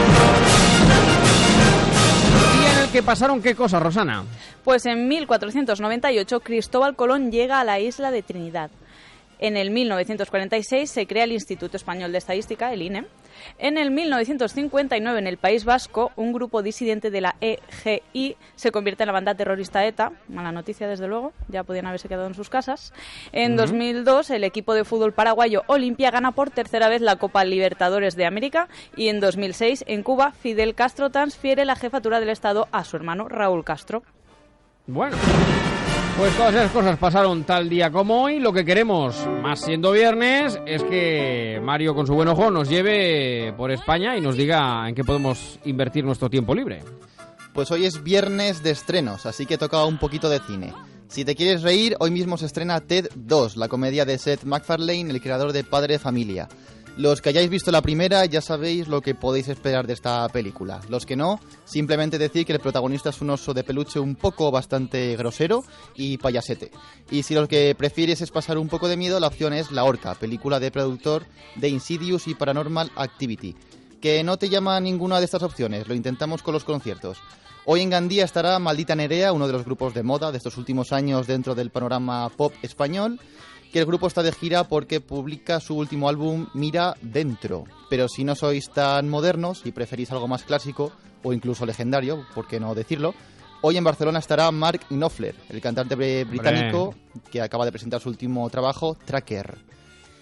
¿Y en el que pasaron qué cosas, Rosana? Pues en 1498 Cristóbal Colón llega a la isla de Trinidad. En el 1946 se crea el Instituto Español de Estadística, el INE. En el 1959, en el País Vasco, un grupo disidente de la EGI se convierte en la banda terrorista ETA. Mala noticia, desde luego, ya podían haberse quedado en sus casas. En 2002, el equipo de fútbol paraguayo Olimpia gana por tercera vez la Copa Libertadores de América. Y en 2006, en Cuba, Fidel Castro transfiere la jefatura del Estado a su hermano Raúl Castro. Bueno, pues todas esas cosas pasaron tal día como hoy. Lo que queremos, más siendo viernes, es que Mario con su buen ojo nos lleve por España y nos diga en qué podemos invertir nuestro tiempo libre. Pues hoy es viernes de estrenos, así que toca un poquito de cine. Si te quieres reír, hoy mismo se estrena Ted 2, la comedia de Seth MacFarlane, el creador de Padre de Familia. Los que hayáis visto la primera ya sabéis lo que podéis esperar de esta película. Los que no, simplemente decir que el protagonista es un oso de peluche un poco bastante grosero y payasete. Y si lo que prefieres es pasar un poco de miedo, la opción es La Orca, película de productor de Insidious y Paranormal Activity. Que no te llama ninguna de estas opciones, lo intentamos con los conciertos. Hoy en Gandía estará Maldita Nerea, uno de los grupos de moda de estos últimos años dentro del panorama pop español, que el grupo está de gira porque publica su último álbum Mira Dentro. Pero si no sois tan modernos y preferís algo más clásico o incluso legendario, por qué no decirlo, hoy en Barcelona estará Mark Knopfler, el cantante británico que acaba de presentar su último trabajo, Tracker.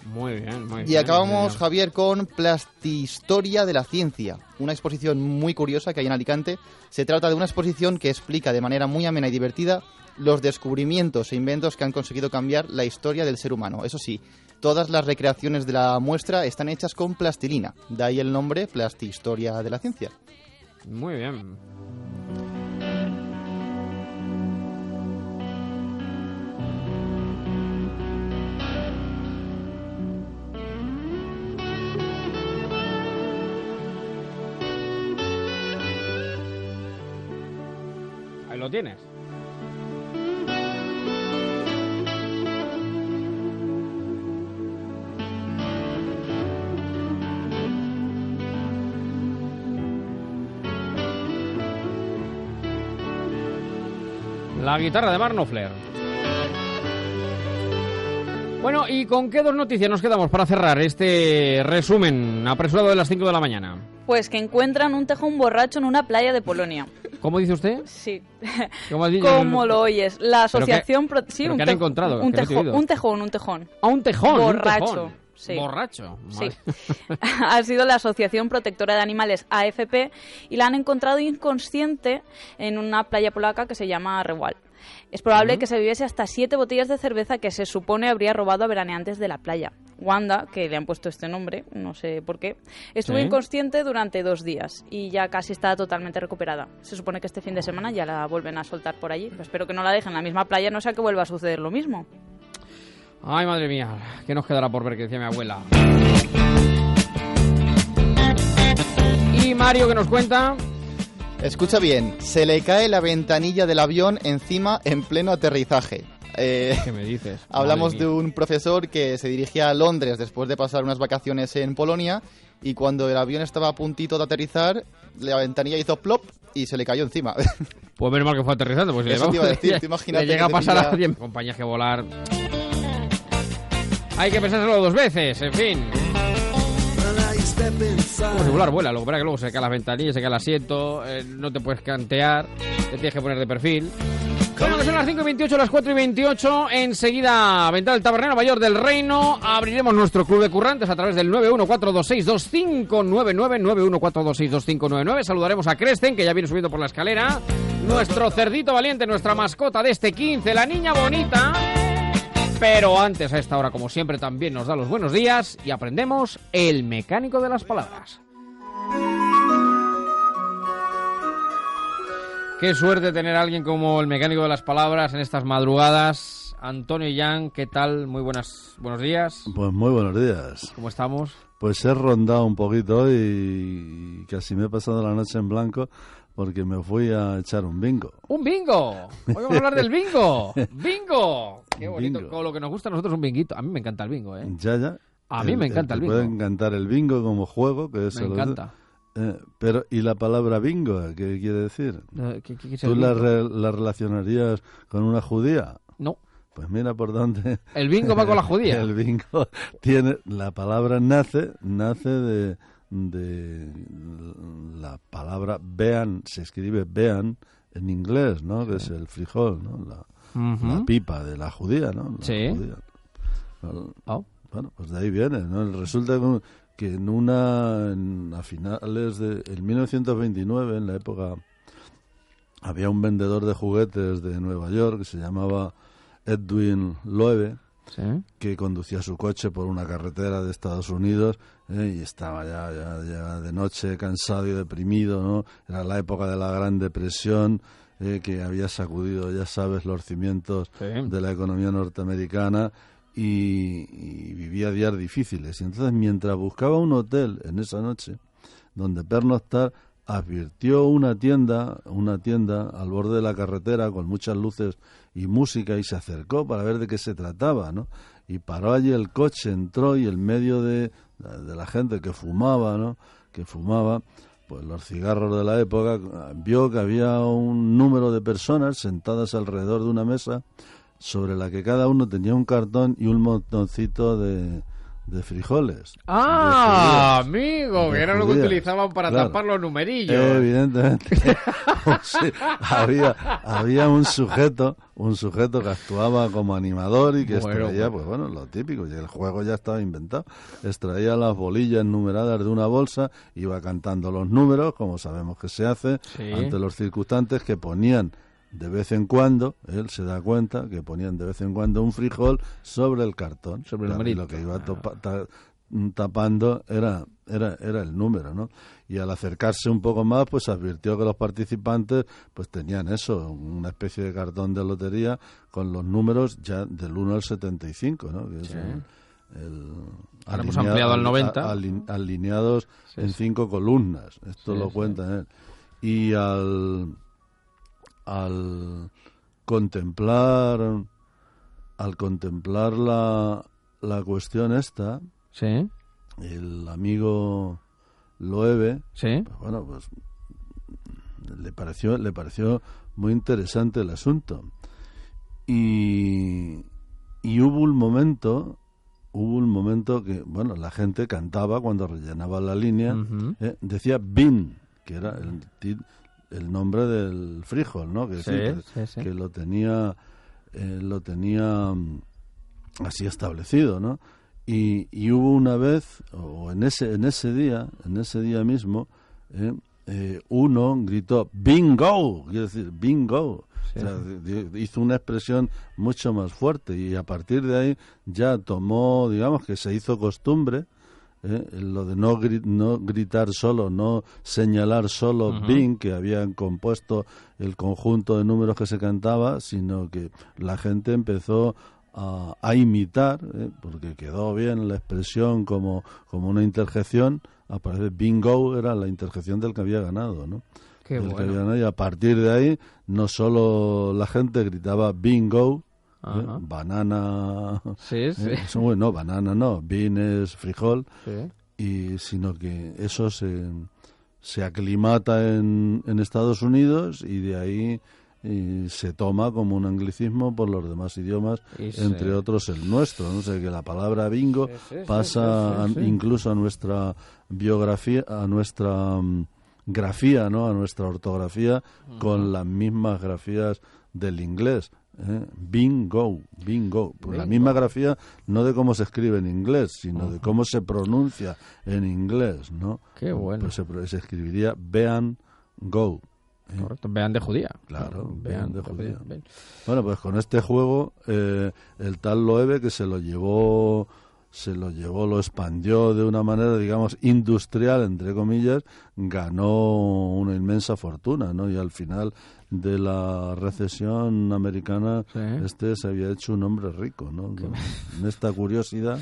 Muy bien, muy bien. Y acabamos, Javier, con Plastihistoria de la Ciencia, una exposición muy curiosa que hay en Alicante. Se trata de una exposición que explica de manera muy amena y divertida los descubrimientos e inventos que han conseguido cambiar la historia del ser humano. Eso sí, todas las recreaciones de la muestra están hechas con plastilina, de ahí el nombre Plastihistoria de la Ciencia. Muy bien. Ahí lo tienes. La guitarra de Mark Knopfler. Bueno, ¿y con qué dos noticias nos quedamos para cerrar este resumen apresurado de las 5 de la mañana? Pues que encuentran un tejón borracho en una playa de Polonia. ¿Cómo dice usted? Sí. ¿Cómo lo oyes? La asociación... Sí, ¿pero qué han encontrado? Un tejón. ¿Ah, un tejón? Borracho. Un tejón. Sí. Borracho. Sí. Ha sido la Asociación Protectora de Animales, AFP, y la han encontrado inconsciente en una playa polaca que se llama Rewal. Es probable que se bebiese hasta 7 botellas de cerveza que se supone habría robado a veraneantes de la playa. Wanda, que le han puesto este nombre, no sé por qué, estuvo inconsciente durante 2 días y ya casi está totalmente recuperada. Se supone que este fin de semana ya la vuelven a soltar por allí. Pero espero que no la dejen en la misma playa, no sea que vuelva a suceder lo mismo. Ay, madre mía, ¿qué nos quedará por ver, que decía mi abuela? Y Mario, ¿qué nos cuenta? Escucha bien, se le cae la ventanilla del avión encima en pleno aterrizaje. ¿Qué me dices? Hablamos de un profesor que se dirigía a Londres después de pasar unas vacaciones en Polonia y cuando el avión estaba a puntito de aterrizar, la ventanilla hizo plop y se le cayó encima. Pues menos mal que fue aterrizando. Pues eso te iba a decir, te imaginas. Le llega a pasar a 10 compañías que volar. Hay que pensárselo 2 veces, en fin. Como si volar vuela, lo que pasa es que luego se caen las ventanillas, se cae el asiento, no te puedes cantear, te tienes que poner de perfil. Bueno, que son las 5:28, las 4:28. Enseguida, Ventana del Tabernero Mayor del Reino. Abriremos nuestro club de currantes a través del 914262599, 914262599. Saludaremos a Cresten, que ya viene subiendo por la escalera. Nuestro cerdito valiente, nuestra mascota de este 15, la niña bonita. Pero antes, a esta hora, como siempre, también nos da los buenos días y aprendemos el mecánico de las palabras. Qué suerte tener a alguien como el mecánico de las palabras en estas madrugadas. Antonio Yang, ¿qué tal? Muy buenos días. Pues muy buenos días. ¿Cómo estamos? Pues he rondado un poquito y casi me he pasado la noche en blanco porque me fui a echar un bingo. ¡Un bingo! Hoy vamos a hablar del bingo. ¡Bingo! Qué bonito. Bingo. Con lo que nos gusta a nosotros un binguito. A mí me encanta el bingo, ¿eh? Ya. A mí me encanta el bingo. Puede encantar el bingo como juego, que es me encanta. Pero, ¿y la palabra bingo? ¿Qué quiere decir? ¿Qué ¿Tú la relacionarías con una judía? No. Pues mira por dónde. ¿El bingo va con la judía? El bingo tiene. La palabra nace de la palabra bean, se escribe bean en inglés, ¿no? Que es el frijol, ¿no? La pipa de la judía, ¿no? Sí. Judía. Bueno, pues de ahí viene, ¿no? Resulta que a finales del 1929, en la época, había un vendedor de juguetes de Nueva York que se llamaba Edwin Loewe, que conducía su coche por una carretera de Estados Unidos y estaba ya de noche cansado y deprimido, ¿no? Era la época de la Gran Depresión, que había sacudido, ya sabes, los cimientos de la economía norteamericana y vivía días difíciles. Y entonces, mientras buscaba un hotel en esa noche donde pernoctar, advirtió una tienda al borde de la carretera con muchas luces y música y se acercó para ver de qué se trataba, ¿no? Y paró allí el coche, entró y en medio de la gente que fumaba, ¿no? Pues los cigarros de la época, vio que había un número de personas sentadas alrededor de una mesa sobre la que cada uno tenía un cartón y un montoncito de de frijoles. ¡Ah, de judías, amigo! Que era lo que judías. utilizaban para Claro. tapar los numerillos. Evidentemente. Sí, había un sujeto que actuaba como animador y que extraía, pues bueno, lo típico, y el juego ya estaba inventado. Extraía las bolillas numeradas de una bolsa, iba cantando los números, como sabemos que se hace, ante los circunstantes, que ponían de vez en cuando, él se da cuenta que ponían de vez en cuando un frijol sobre el cartón, sobre el y numerito. lo que iba tapando era el número, ¿no? Y al acercarse un poco más, pues advirtió que los participantes pues tenían eso, una especie de cartón de lotería con los números ya del 1 al 75, ¿no? Que es ahora hemos ampliado al 90. Alineados en 5 columnas. Esto lo cuenta él. Y al contemplar la cuestión esta, el amigo Loewe, pues bueno, pues le pareció muy interesante el asunto. Y hubo un momento que, bueno, la gente cantaba cuando rellenaba la línea, decía Bin, que era el nombre del frijol, ¿no? Que, que lo tenía así establecido, ¿no? Y hubo una vez, o en ese día mismo, uno gritó bingo, quiere decir bingo. O sea, hizo una expresión mucho más fuerte, y a partir de ahí ya tomó, digamos que se hizo costumbre, lo de no gritar solo, no señalar solo Bing, que habían compuesto el conjunto de números que se cantaba, sino que la gente empezó a imitar, porque quedó bien la expresión como una interjección. Aparece bingo, era la interjección del que había ganado, ¿no? Qué del bueno. que había ganado, y a partir de ahí no solo la gente gritaba bingo, banana, no, banana no, bean es frijol, y sino que eso se aclimata en Estados Unidos, y de ahí se toma como un anglicismo por los demás idiomas, entre otros el nuestro, no sé, que la palabra bingo pasa incluso a nuestra biografía, a nuestra grafía, ¿no? A nuestra ortografía, con las mismas grafías del inglés. Bingo. Pues la misma grafía, no de cómo se escribe en inglés, sino de cómo se pronuncia en inglés, ¿no? Qué bueno. Pues se escribiría bean go. Correcto, vean de judía. Claro, vean de judía. Bien. Bueno, pues con este juego, el tal Loewe, que se lo llevó, lo expandió de una manera, digamos, industrial, entre comillas, ganó una inmensa fortuna, ¿no? Y al final de la recesión americana, se había hecho un hombre rico, ¿no? Con esta curiosidad,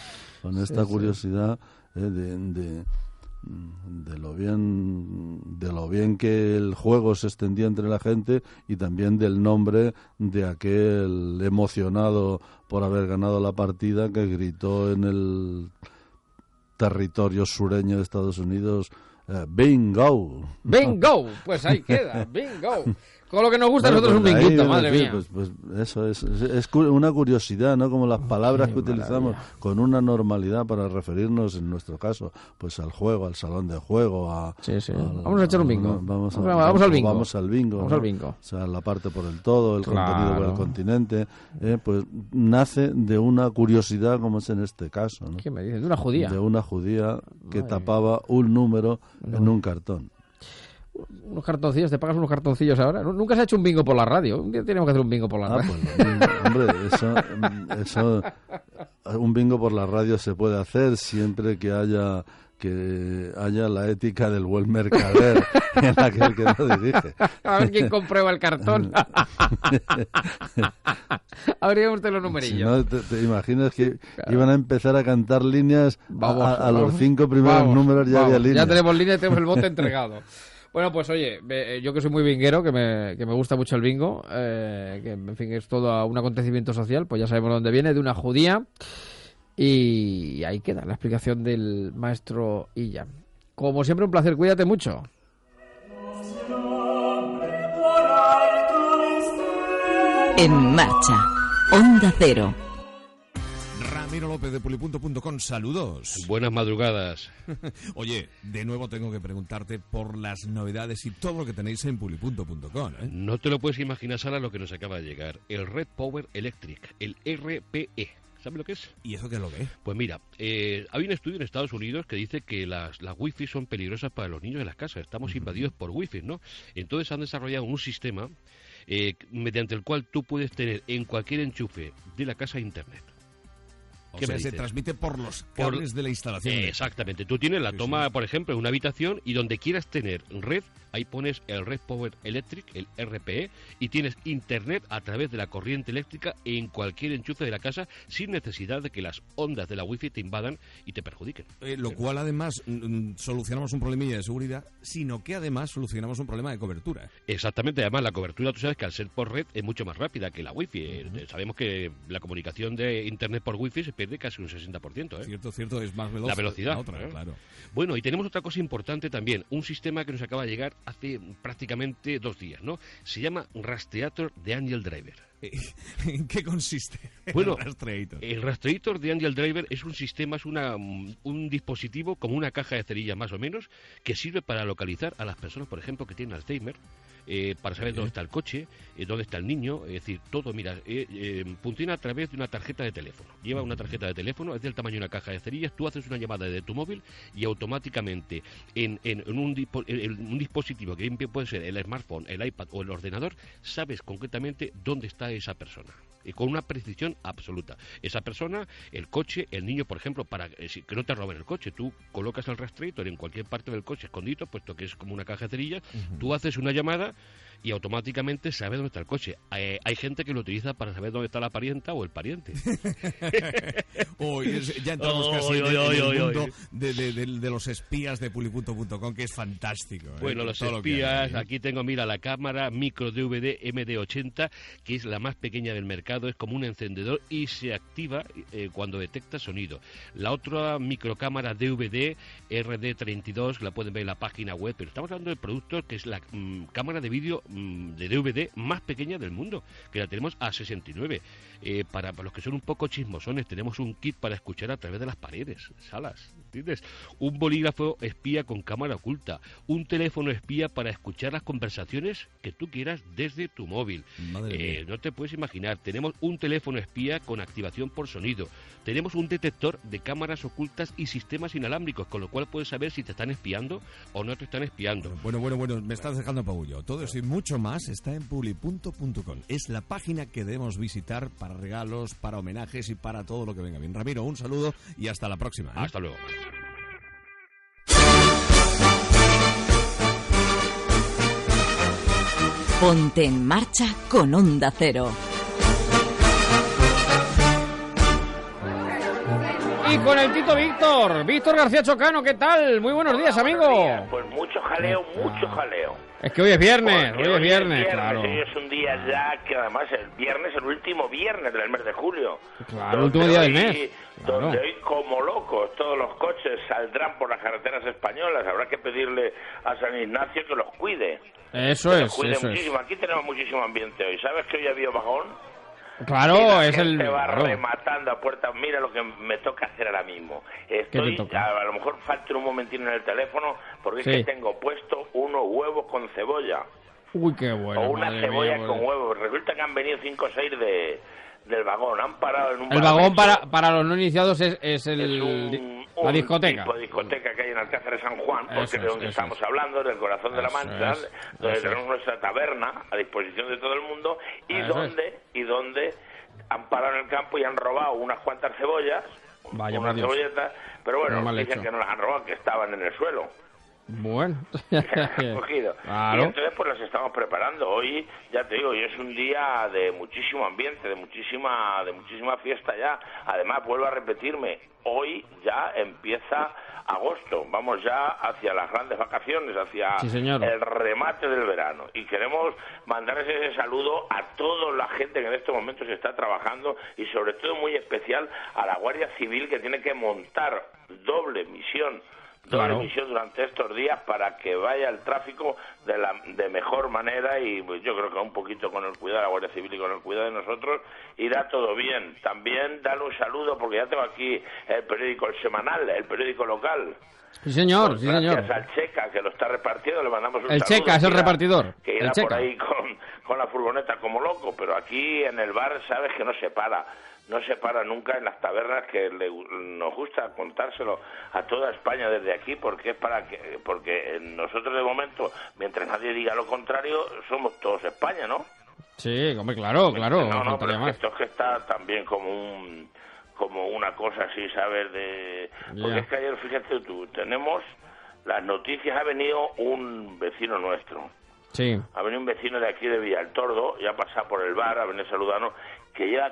de lo bien que el juego se extendía entre la gente, y también del nombre de aquel emocionado por haber ganado la partida que gritó en el territorio sureño de Estados Unidos, bingo. Bingo, pues ahí queda, bingo. Con lo que nos gusta a nosotros un binguito, madre mía. Pues eso es una curiosidad, ¿no? Como las palabras que utilizamos con una normalidad para referirnos, en nuestro caso, pues al juego, al salón de juego, Vamos a echar un bingo. Vamos al bingo. Vamos al bingo. O sea, la parte por el todo, el contenido por el continente, pues nace de una curiosidad, como es en este caso, ¿no? ¿Qué me dices? De una judía. De una judía que tapaba un número en un cartón. Unos cartoncillos, te pagas unos cartoncillos ahora. Nunca se ha hecho un bingo por la radio. Un día tenemos que hacer un bingo por la radio. Pues, hombre, eso un bingo por la radio se puede hacer siempre que haya la ética del buen mercader en aquel que lo dirige. A ver quién comprueba el cartón. Abríamos usted los numerillos. Si no, te imaginas que iban a empezar a cantar líneas a los 5 primeros números, ya había líneas. Ya tenemos líneas y tenemos el bote entregado. Bueno, pues oye, yo que soy muy binguero, que me gusta mucho el bingo, que en fin es todo un acontecimiento social, pues ya sabemos dónde viene, de una judía, y ahí queda la explicación del maestro Illa. Como siempre, un placer, cuídate mucho. En marcha, Onda Cero. Ramiro López de Pulipunto.com, saludos. Buenas madrugadas. Oye, de nuevo tengo que preguntarte por las novedades y todo lo que tenéis en Pulipunto.com, ¿eh? No te lo puedes imaginar, Sara, lo que nos acaba de llegar. El Red Power Electric, el RPE. ¿Sabes lo que es? ¿Y eso qué es lo que es? Pues mira, hay un estudio en Estados Unidos que dice que las wifi son peligrosas para los niños de las casas. Estamos invadidos por wifi, ¿no? Entonces han desarrollado un sistema mediante el cual tú puedes tener en cualquier enchufe de la casa internet. O sea, se transmite por los cables de la instalación. Exactamente. Tú tienes la toma, por ejemplo, en una habitación y donde quieras tener red, ahí pones el Red Power Electric, el RPE, y tienes internet a través de la corriente eléctrica en cualquier enchufe de la casa sin necesidad de que las ondas de la wifi te invadan y te perjudiquen. Lo cual, además, solucionamos un problemilla de seguridad, sino que además solucionamos un problema de cobertura. Exactamente. Además, la cobertura, tú sabes que al ser por red es mucho más rápida que la wifi. Sabemos que la comunicación de internet por wifi se pierde casi un 60%. Cierto, es más veloz. La velocidad. La otra, claro. Bueno, y tenemos otra cosa importante también, un sistema que nos acaba de llegar hace prácticamente 2 días, ¿no? Se llama Rastreator de Angel Driver. ¿En qué consiste? Bueno, Rastreator. El Rastreator de Angel Driver es un sistema, es un dispositivo como una caja de cerillas más o menos, que sirve para localizar a las personas, por ejemplo, que tienen Alzheimer, para saber dónde está el coche, dónde está el niño, es decir, todo, mira, funciona a través de una tarjeta de teléfono. Lleva una tarjeta de teléfono, es del tamaño de una caja de cerillas, tú haces una llamada desde tu móvil y automáticamente en un dispositivo que bien puede ser el smartphone, el iPad o el ordenador, sabes concretamente dónde está esa persona. Y con una precisión absoluta. Esa persona, el coche, el niño, por ejemplo, para que no te roben el coche. Tú colocas el Rastreator en cualquier parte del coche escondido, puesto que es como una caja de cerillas, tú haces una llamada y automáticamente sabes dónde está el coche. Hay gente que lo utiliza para saber dónde está la parienta o el pariente. Ya entramos casi en el mundo de los espías de Pulipunto.com, que es fantástico. Bueno, los espías, aquí tengo, mira, la cámara micro DVD MD80, que es la más pequeña del mercado, es como un encendedor y se activa cuando detecta sonido. La otra microcámara DVD RD32, la pueden ver en la página web, pero estamos hablando del producto que es la cámara de vídeo de DVD más pequeña del mundo, que la tenemos a 69. Para los que son un poco chismosones, tenemos un kit para escuchar a través de las paredes, salas, ¿entiendes? Un bolígrafo espía con cámara oculta, un teléfono espía para escuchar las conversaciones que tú quieras desde tu móvil. No te puedes imaginar, tenemos un teléfono espía con activación por sonido, tenemos un detector de cámaras ocultas y sistemas inalámbricos, con lo cual puedes saber si te están espiando o no te están espiando. Bueno, me estás dejando pabullo. Todo eso y mucho más está en Pulipunto.com. Es la página que debemos visitar para regalos, para homenajes y para todo lo que venga bien. Ramiro, un saludo y hasta la próxima. Hasta luego. Ponte en marcha con Onda Cero. Y con el Tito Víctor García Chocano, ¿qué tal? Muy buenos días, amigo. Pues mucho jaleo. Es que hoy es viernes, claro. Hoy es un día ya que además el viernes, el último viernes del mes de julio. Claro, el último día del mes. Donde hoy, como locos, todos los coches saldrán por las carreteras españolas. Habrá que pedirle a San Ignacio que los cuide. Eso es. Aquí tenemos muchísimo ambiente hoy. ¿Sabes que hoy había vagón? Claro, es el... va rematando a puertas. Mira lo que me toca hacer ahora mismo. A lo mejor falta un momentino en el teléfono porque es que tengo puesto unos huevos con cebolla. Uy, qué bueno. O una cebolla con huevos. Resulta que han venido 5 o 6 del vagón. Han parado en un... El vagón para los no iniciados es la discoteca. Tipo de discoteca que hay en Alcázar de San Juan, porque de donde estamos hablando, del corazón de la Mancha, donde tenemos nuestra taberna a disposición de todo el mundo, y donde han parado en el campo y han robado unas cuantas cebollas, unas cebolletas, pero bueno, dicen que no las han robado, que estaban en el suelo. Bueno, cogido. Claro. Y entonces pues las estamos preparando. Hoy, ya te digo, hoy es un día de muchísimo ambiente, de muchísima fiesta ya. Además, vuelvo a repetirme, hoy ya empieza agosto. Vamos ya hacia las grandes vacaciones, hacia el remate del verano. Y queremos mandarles ese saludo a toda la gente que en estos momentos está trabajando y sobre todo muy especial a la Guardia Civil, que tiene que montar doble misión Claro. Doble emisión durante estos días para que vaya el tráfico de mejor manera y pues, yo creo que un poquito con el cuidado de la Guardia Civil y con el cuidado de nosotros irá todo bien. También darle un saludo porque ya tengo aquí el periódico El Semanal, el periódico local. Sí, señor, sí, señor. Gracias al Checa que lo está repartiendo, le mandamos un El saludo. Checa es el repartidor. Que irá El por Checa. ahí con la furgoneta como loco, pero aquí en el bar sabes que no se para. No se para nunca en las tabernas, que nos gusta contárselo a toda España desde aquí, porque es porque nosotros de momento, mientras nadie diga lo contrario, somos todos España, ¿no? Sí, hombre, claro. No, pero más. esto es que está también como una cosa así, ¿sabes? Porque es que ayer, fíjate tú, tenemos las noticias, ha venido un vecino nuestro. Sí. Ha venido un vecino de aquí de Villaltordo, ya ha pasado por el bar, ha venido a saludarnos, que lleva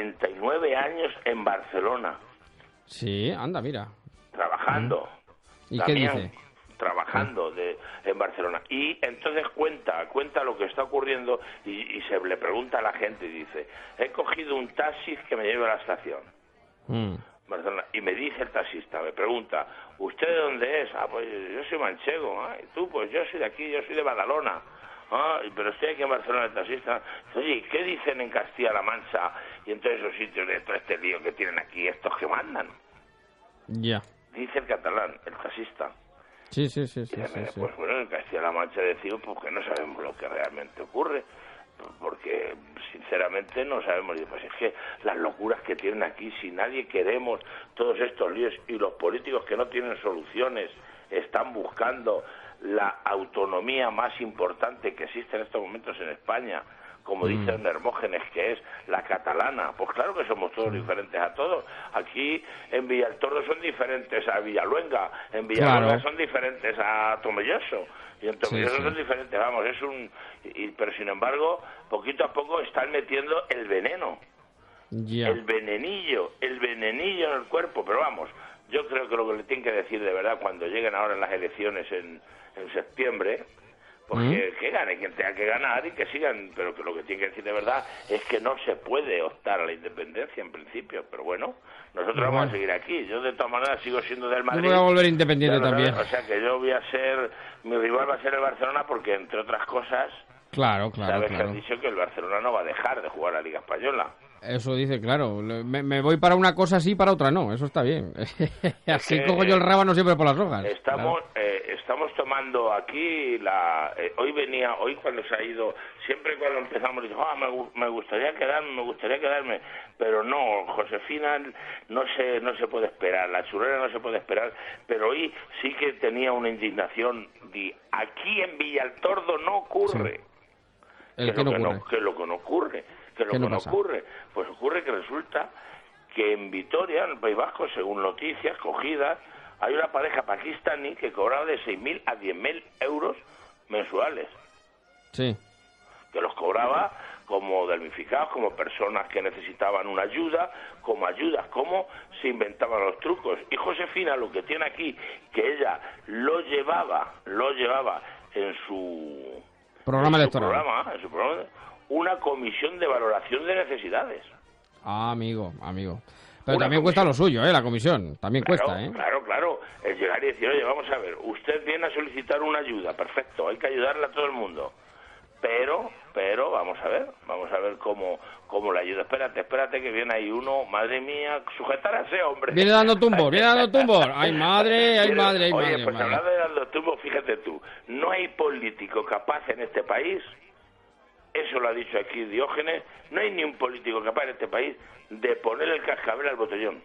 49 años en Barcelona. Sí, anda, mira. Trabajando. ¿Y Damián, qué dice? Trabajando en Barcelona. Y entonces cuenta lo que está ocurriendo y se le pregunta a la gente y dice, he cogido un taxi que me lleve a la estación. Barcelona. Y me dice el taxista, me pregunta, ¿usted de dónde es? Ah, pues yo soy manchego. Ah, ¿y tú? Pues yo soy de aquí, yo soy de Badalona. Ah, pero estoy aquí en Barcelona, el taxista. Oye, ¿y qué dicen en Castilla-La Mancha y en todos esos sitios de todo este lío que tienen aquí estos que mandan? Ya. Dice el catalán, el taxista. Sí. Pues bueno, en Castilla-La Mancha decimos pues que no sabemos lo que realmente ocurre, porque sinceramente no sabemos. Pues es que las locuras que tienen aquí, si nadie queremos todos estos líos y los políticos que no tienen soluciones están buscando la autonomía más importante que existe en estos momentos en España, como dice un Hermógenes, que es la catalana. Pues claro que somos todos diferentes a todos. Aquí en Villaltordo son diferentes a Villaluenga, en Villaluenga son diferentes a Tomelloso, y en Tomelloso son diferentes, vamos, pero sin embargo, poquito a poco están metiendo el veneno, el venenillo en el cuerpo, pero vamos, yo creo que lo que le tienen que decir de verdad cuando lleguen ahora en las elecciones en septiembre, pues que gane quien tenga que ganar y que sigan, pero que lo que tiene que decir de verdad es que no se puede optar a la independencia en principio, pero bueno, nosotros vamos a seguir aquí. Yo de todas maneras sigo siendo del Madrid. Yo voy a volver independiente también. O sea que yo voy a ser, mi rival va a ser el Barcelona porque entre otras cosas, claro. que han dicho que el Barcelona no va a dejar de jugar la Liga Española. Eso dice, claro. Me voy para una cosa sí, para otra no. Eso está bien. Así cojo yo el rábano siempre por las hojas. Estamos tomando aquí hoy cuando se ha ido, siempre cuando empezamos dijo, me gustaría quedarme, pero no, Josefina no se puede esperar, la churrera no se puede esperar, pero hoy sí que tenía una indignación de aquí en Villaltordo no ocurre. ¿Qué es lo que no ocurre? Pues ocurre que resulta que en Vitoria, en el País Vasco, según noticias cogidas, hay una pareja pakistaní que cobraba de 6.000 a 10.000 euros mensuales. Sí. Que los cobraba como damnificados, como personas que necesitaban una ayuda, como se inventaban los trucos. Y Josefina lo que tiene aquí, que ella lo llevaba en su programa electoral. En su programa, una comisión de valoración de necesidades. Ah, amigo. Pero también cuesta lo suyo, la comisión. También cuesta, Claro. Es llegar y decir, oye, vamos a ver, usted viene a solicitar una ayuda, perfecto, hay que ayudarle a todo el mundo. Pero vamos a ver cómo la ayuda. Espérate que viene ahí uno, madre mía, sujetar a ese hombre. Viene dando tumbos. Ay, madre. Oye, pues hablando de dando tumbos, fíjate tú, no hay político capaz en este país, eso lo ha dicho aquí Diógenes, no hay ni un político capaz en este país de poner el cascabel al botellón.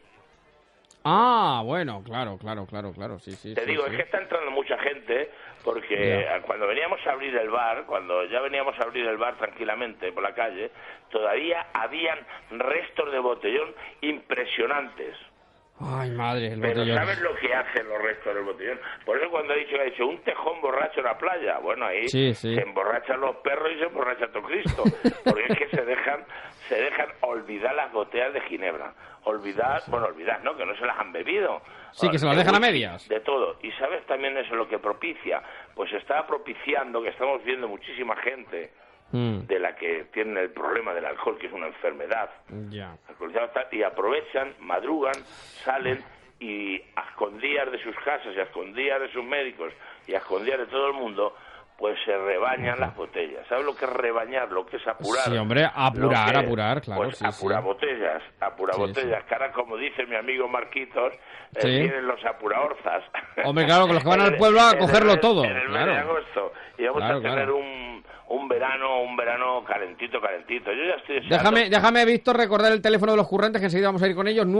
Ah, bueno, claro, sí. Te digo, es que está entrando mucha gente, porque cuando veníamos a abrir el bar, tranquilamente por la calle, todavía habían restos de botellón impresionantes. Ay, madre, el Pero botellón. ¿sabes lo que hacen los restos del botellón? Por eso cuando ha dicho un tejón borracho en la playa, bueno, ahí se emborrachan los perros y se emborracha todo Cristo, porque es que se dejan olvidar las botellas de ginebra, olvidar, no, que no se las han bebido. Sí, que se las dejan a medias. De todo. Y ¿sabes también eso lo que propicia? Pues está propiciando que estamos viendo muchísima gente de la que tienen el problema del alcohol, que es una enfermedad. Ya. Y aprovechan, madrugan, salen y a escondidas de sus casas y a escondidas de sus médicos y a escondidas de todo el mundo, pues se rebañan las botellas. ¿Sabes lo que es rebañar? Lo que es apurar. Sí, hombre, apurar, claro. Pues apurar botellas, que ahora, como dice mi amigo Marquitos, tienen los apuraorzas. Hombre, claro, que los que van al pueblo a cogerlo todo. En el mes de agosto. Y vamos a tener un verano calentito. Yo ya estoy deseando... Déjame, Víctor, recordar el teléfono de los currantes, que enseguida vamos a ir con ellos.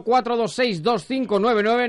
914262599,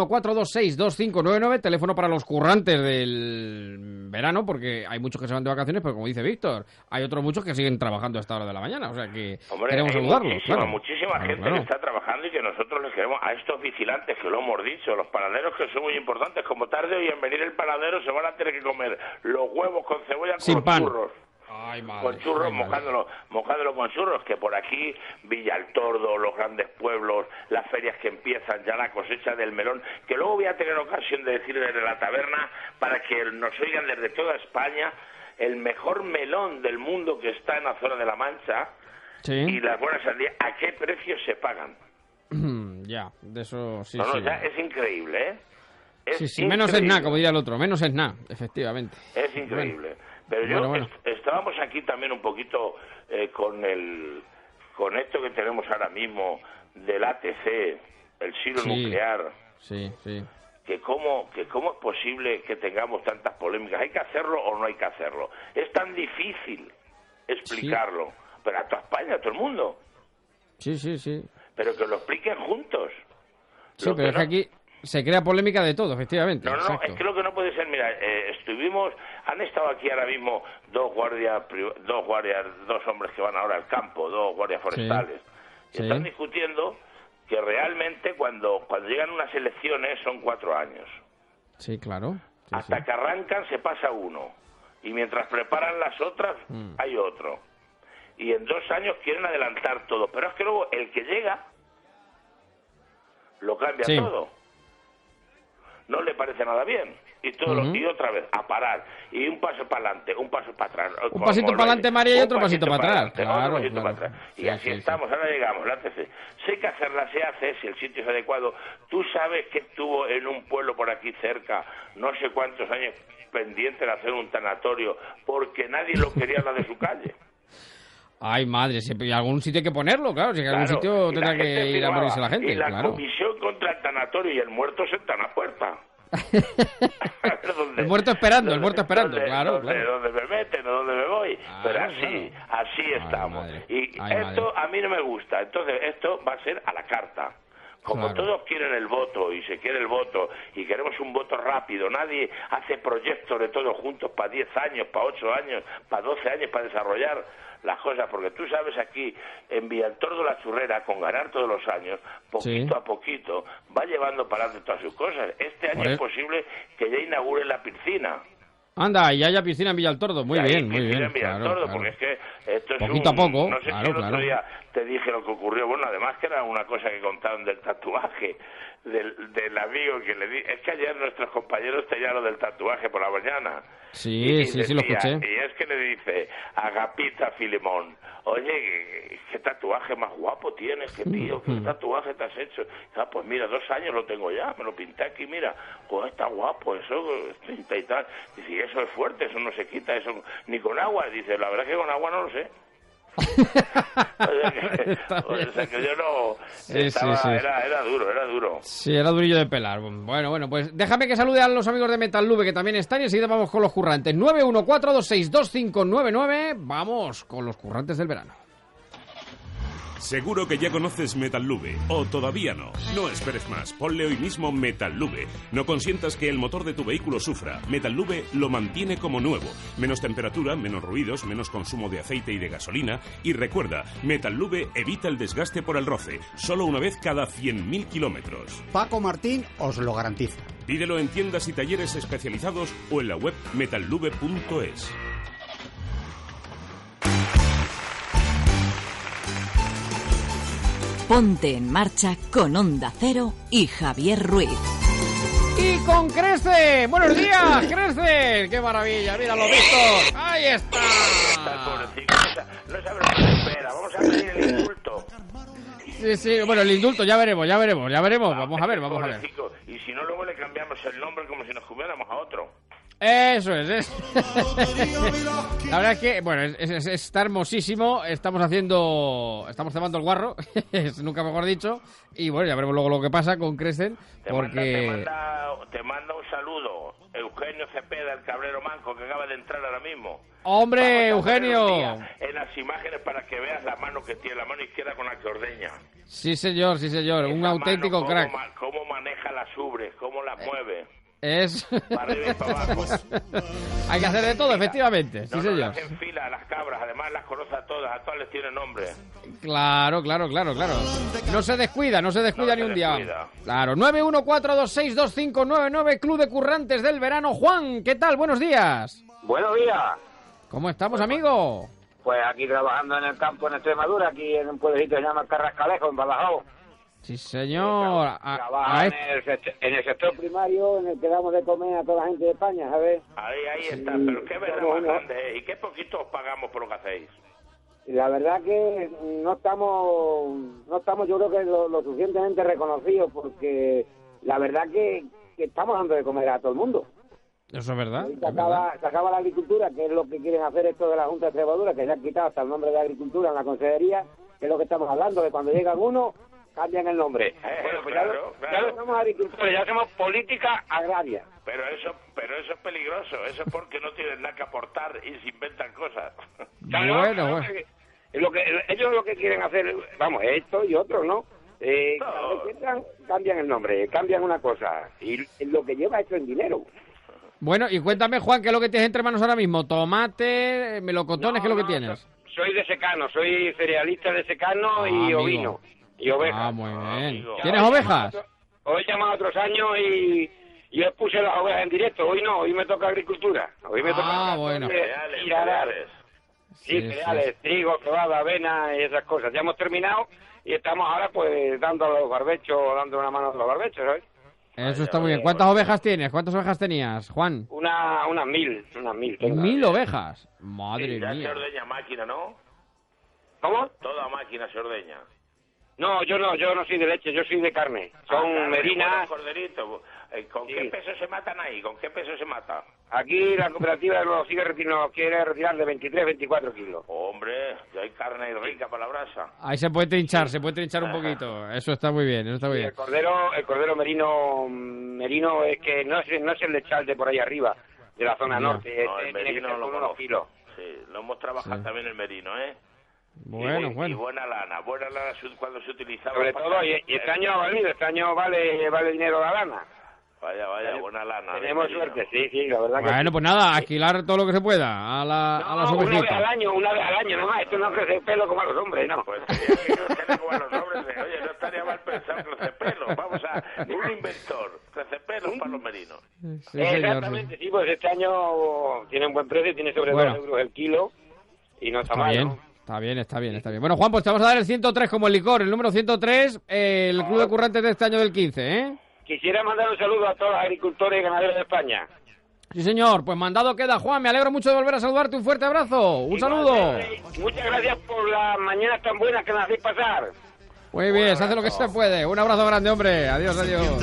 914262599, teléfono para los currantes del verano, porque hay muchos que se van de vacaciones, pero como dice Víctor, hay otros muchos que siguen trabajando a esta hora de la mañana, o sea que queremos saludarlos. Muchísima gente que está trabajando y que nosotros les queremos, a estos vigilantes que lo hemos dicho, los panaderos, que son muy importantes, como tarde hoy en venir el panadero se van a tener que comer los huevos con cebolla sin pan. Churros. Ay, madre, con churros, mojándolo con churros, que por aquí Villa El Tordo, los grandes pueblos, las ferias que empiezan, ya la cosecha del melón, que luego voy a tener ocasión de decir desde la taberna, para que nos oigan desde toda España, el mejor melón del mundo que está en la zona de La Mancha, y las buenas sandías, ¿a qué precios se pagan? Ya, de eso sí. Es increíble, ¿eh? Sí, menos es nada, como diría el otro, menos es nada, efectivamente. Es increíble. Pero estábamos aquí también un poquito con esto que tenemos ahora mismo del ATC, el silo nuclear. Sí. Que cómo es posible que tengamos tantas polémicas. ¿Hay que hacerlo o no hay que hacerlo? Es tan difícil explicarlo, pero a toda España, a todo el mundo. Sí. Pero que lo expliquen juntos. Sí, pero es que aquí se crea polémica de todo, efectivamente. No, es que lo que no puede ser, mira, han estado aquí ahora mismo dos hombres que van ahora al campo, dos guardias forestales, y están discutiendo que realmente cuando llegan unas elecciones son 4 años. Sí, claro. Hasta que arrancan se pasa uno, y mientras preparan las otras hay otro. Y en 2 años quieren adelantar todo, pero es que luego el que llega lo cambia todo. No le parece nada bien. Y y otra vez, a parar. Y un paso para adelante, un paso para atrás. Un pasito para adelante, María, y otro pasito para atrás. Claro. Y así estamos, ahora llegamos, la ATC. Si hay que hacerla, se hace, si el sitio es adecuado. Tú sabes que estuvo en un pueblo por aquí cerca, no sé cuántos años, pendiente de hacer un tanatorio, porque nadie lo quería la de su calle. Ay, madre, y algún sitio hay que ponerlo, claro, si en algún sitio tendrá que ir a morirse la gente. Y la comisión contra el tanatorio y el muerto senta en la puerta. El muerto esperando, claro. ¿Dónde me meten o dónde me voy? Pero así estamos. Esto a mí no me gusta. Entonces, esto va a ser a la carta. Como todos quieren el voto y se quiere el voto y queremos un voto rápido, nadie hace proyectos de todos juntos para 10 años, para 8 años, para 12 años para desarrollar las cosas, porque tú sabes aquí en Villaltordo la Churrera, con ganar todos los años, poquito a poquito, va llevando para adelante todas sus cosas. Este año es posible que ya inaugure la piscina. Anda, y haya piscina en Villaltordo, muy bien. En Villaltordo, porque es que esto es poquito a poco, no sé si el otro día te dije lo que ocurrió, bueno, además que era una cosa que contaron del tatuaje, del amigo que le di, es que ayer nuestros compañeros tenían lo del tatuaje por la mañana. Sí, lo escuché. Y es que le dice a Agapita Filemón, oye, ¿qué tatuaje más guapo tienes? ¿Qué tío? ¿Qué tatuaje te has hecho? Pues mira, 2 años lo tengo ya, me lo pinté aquí, mira, joder, está guapo, eso, pinta y tal. Dice, y eso es fuerte, eso no se quita, eso ni con agua. Dice, la verdad es que con agua no lo sé. O sea que yo no era duro. Sí, era durillo de pelar. Bueno, pues déjame que salude a los amigos de Metallube que también están y enseguida vamos con los currantes. 914262599. Vamos con los currantes del verano. Seguro que ya conoces Metallube, o todavía no. No esperes más, ponle hoy mismo Metallube. No consientas que el motor de tu vehículo sufra. Metallube lo mantiene como nuevo. Menos temperatura, menos ruidos, menos consumo de aceite y de gasolina. Y recuerda, Metallube evita el desgaste por el roce. Solo una vez cada 100.000 kilómetros. Paco Martín os lo garantiza. Pídelo en tiendas y talleres especializados o en la web metallube.es. Ponte en marcha con Onda Cero y Javier Ruiz. Y con Crece. Buenos días, Crece. Qué maravilla, míralo, Víctor. Ahí está. No sabe lo que espera. Vamos a pedir el insulto. Sí, bueno, el indulto, ya veremos. Vamos a ver. Pobrecito. Y si no, luego le cambiamos el nombre como si nos comiéramos a otro. Eso es. La verdad es que, bueno, está hermosísimo. Estamos cebando el guarro, nunca mejor dicho. Y bueno, ya veremos luego lo que pasa con Crescent. Te manda un saludo Eugenio Cepeda, el cabrero manco, que acaba de entrar ahora mismo. ¡Hombre, Eugenio! En las imágenes para que veas la mano que tiene, la mano izquierda con la que ordeña. Sí, señor. Un auténtico crack. Cómo maneja las ubres, cómo las mueve. Es... Para arriba y para abajo. Hay que hacer de todo, efectivamente. Sí, señor. Las enfila a las cabras, además las conoce a todas les tiene nombre. Claro. No se descuida ni un día. Claro, 914262599, Club de Currantes del Verano. Juan, ¿qué tal? Buenos días. Buenos días. ¿Cómo estamos, amigo? Pues aquí trabajando en el campo en Extremadura, aquí en un pueblecito que se llama Carrascalejo, en Badajoz. Sí, señor. Trabaja en el sector primario, en el que damos de comer a toda la gente de España, ¿sabes? Ahí está, pero qué verdad más grande, ¿y qué poquito os pagamos por lo que hacéis? La verdad que no estamos yo creo que lo suficientemente reconocidos, porque la verdad que estamos dando de comer a todo el mundo. Eso es verdad. Se acaba la agricultura, que es lo que quieren hacer esto de la Junta de Extremadura, que se han quitado hasta el nombre de agricultura en la consejería, que es lo que estamos hablando, de cuando llegan uno, cambian el nombre. Bueno, pues claro. Ya no somos agricultores, ya somos política agraria. Pero eso es peligroso, eso es porque no tienen nada que aportar y se inventan cosas. Bueno. Ellos lo que quieren hacer, vamos, esto y otro, ¿no? Cada vez que entran, cambian el nombre, cambian una cosa, y lo que lleva esto en dinero. Bueno, y cuéntame, Juan, ¿qué es lo que tienes entre manos ahora mismo? ¿Tomate, melocotones? ¿Qué es lo que tienes? Soy de secano, soy cerealista de secano y ovino. Y ovejas. Ah, muy bien. ¿Tienes ovejas? Hoy he llamado otros años y yo puse las ovejas en directo. Hoy no, hoy me toca agricultura. Hoy me toca bueno. cereales. Sí, cereales, trigo, cebada, avena y esas cosas. Ya hemos terminado y estamos ahora pues dando una mano a los barbechos, ¿sabes? Eso está muy bien. ¿Cuántas ovejas tienes? ¿Cuántas ovejas tenías, Juan? Unas 1000. 1000 ovejas. Madre ya mía. Se ordeña máquina, ¿no? ¿Cómo? Toda máquina se ordeña. No, yo no soy de leche, yo soy de carne. Son merinas. Corderitos. ¿Con qué peso se matan ahí? ¿Con qué peso se mata? Aquí la cooperativa nos quiere retirar de 23, 24 kilos. Hombre, ya hay carne rica para la brasa. Ahí se puede trinchar un poquito. Eso está muy bien, El cordero merino es que no es el lechal de por ahí arriba, de la zona norte. No, el merino lo unos kilos. Sí, lo hemos trabajado también el merino, ¿eh? Bueno. Y buena lana cuando se utilizaba. Sobre todo, y este año ha valido, vale dinero la lana. Vaya, buena lana. Tenemos suerte, sí, la verdad que bueno, pues nada, alquilar todo lo que se pueda a las ovejitas. Una vez al año nomás, esto no crece pelo como a los hombres, ¿no? Pues sería que crece como a los hombres, oye, no estaría mal pensado crece pelo, vamos a un inventor, crece pelo para los merinos. Sí, exactamente, sí, pues este año tiene un buen precio, tiene sobre 2 euros el kilo y no está mal, bien. ¿no? Está bien. Bueno, Juan, pues te vamos a dar el 103 como el licor, el número 103, el Club de Currantes de este año del 15, ¿eh? Quisiera mandar un saludo a todos los agricultores y ganaderos de España. Sí, señor, pues mandado queda, Juan, me alegro mucho de volver a saludarte, un fuerte abrazo, un saludo. Muchas gracias por las mañanas tan buenas que nos hacéis pasar. Muy bien, se hace lo que se puede, un abrazo grande, hombre, adiós.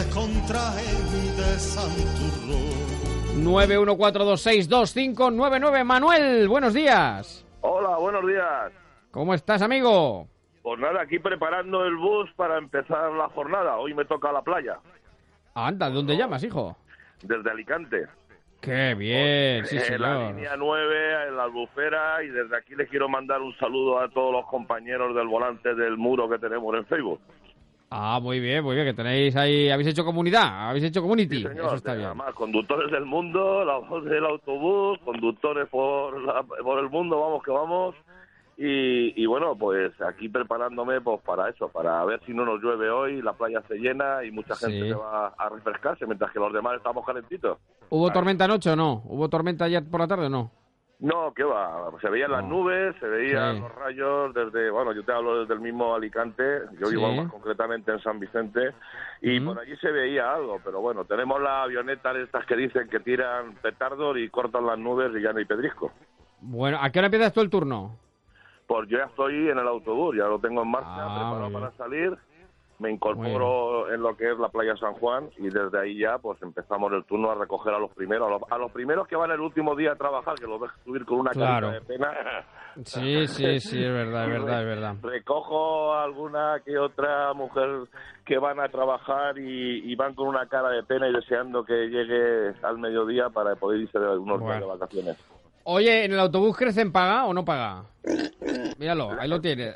914262599, Manuel, buenos días. Hola, buenos días. ¿Cómo estás, amigo? Pues nada, aquí preparando el bus para empezar la jornada. Hoy me toca la playa. Anda, ¿de dónde llamas, hijo? Desde Alicante. ¡Qué bien! Sí, señor. En la línea 9, en la Albufera, y desde aquí les quiero mandar un saludo a todos los compañeros del volante del muro que tenemos en Facebook. Ah, muy bien, que tenéis ahí, habéis hecho comunidad, habéis hecho community. Sí, señor, eso está bien. Además, conductores del mundo, la voz del autobús, conductores por el mundo, vamos que vamos. Y bueno, pues aquí preparándome pues para eso, para ver si no nos llueve hoy, la playa se llena y mucha gente se va a refrescarse, mientras que los demás estamos calentitos. ¿Hubo tormenta anoche o no? ¿Hubo tormenta ayer por la tarde o no? No, ¿qué va? Se veían las nubes, se veían los rayos desde... Bueno, yo te hablo desde el mismo Alicante, yo vivo más concretamente en San Vicente, y por allí se veía algo, pero bueno, tenemos las avionetas estas que dicen que tiran petardos y cortan las nubes y ya no hay pedrisco. Bueno, ¿a qué hora empiezas tú el turno? Pues yo ya estoy en el autobús, ya lo tengo en marcha, preparado para salir. Me incorporo en lo que es la playa San Juan y desde ahí ya pues empezamos el turno a recoger a los primeros, a los primeros que van el último día a trabajar, que los ves subir con una carita de pena. Sí, es verdad. Recojo a alguna que otra mujer que van a trabajar y van con una cara de pena y deseando que llegue al mediodía para poder irse de unos días de vacaciones. Oye, ¿en el autobús Crecen paga o no paga? Míralo, ahí lo tienes.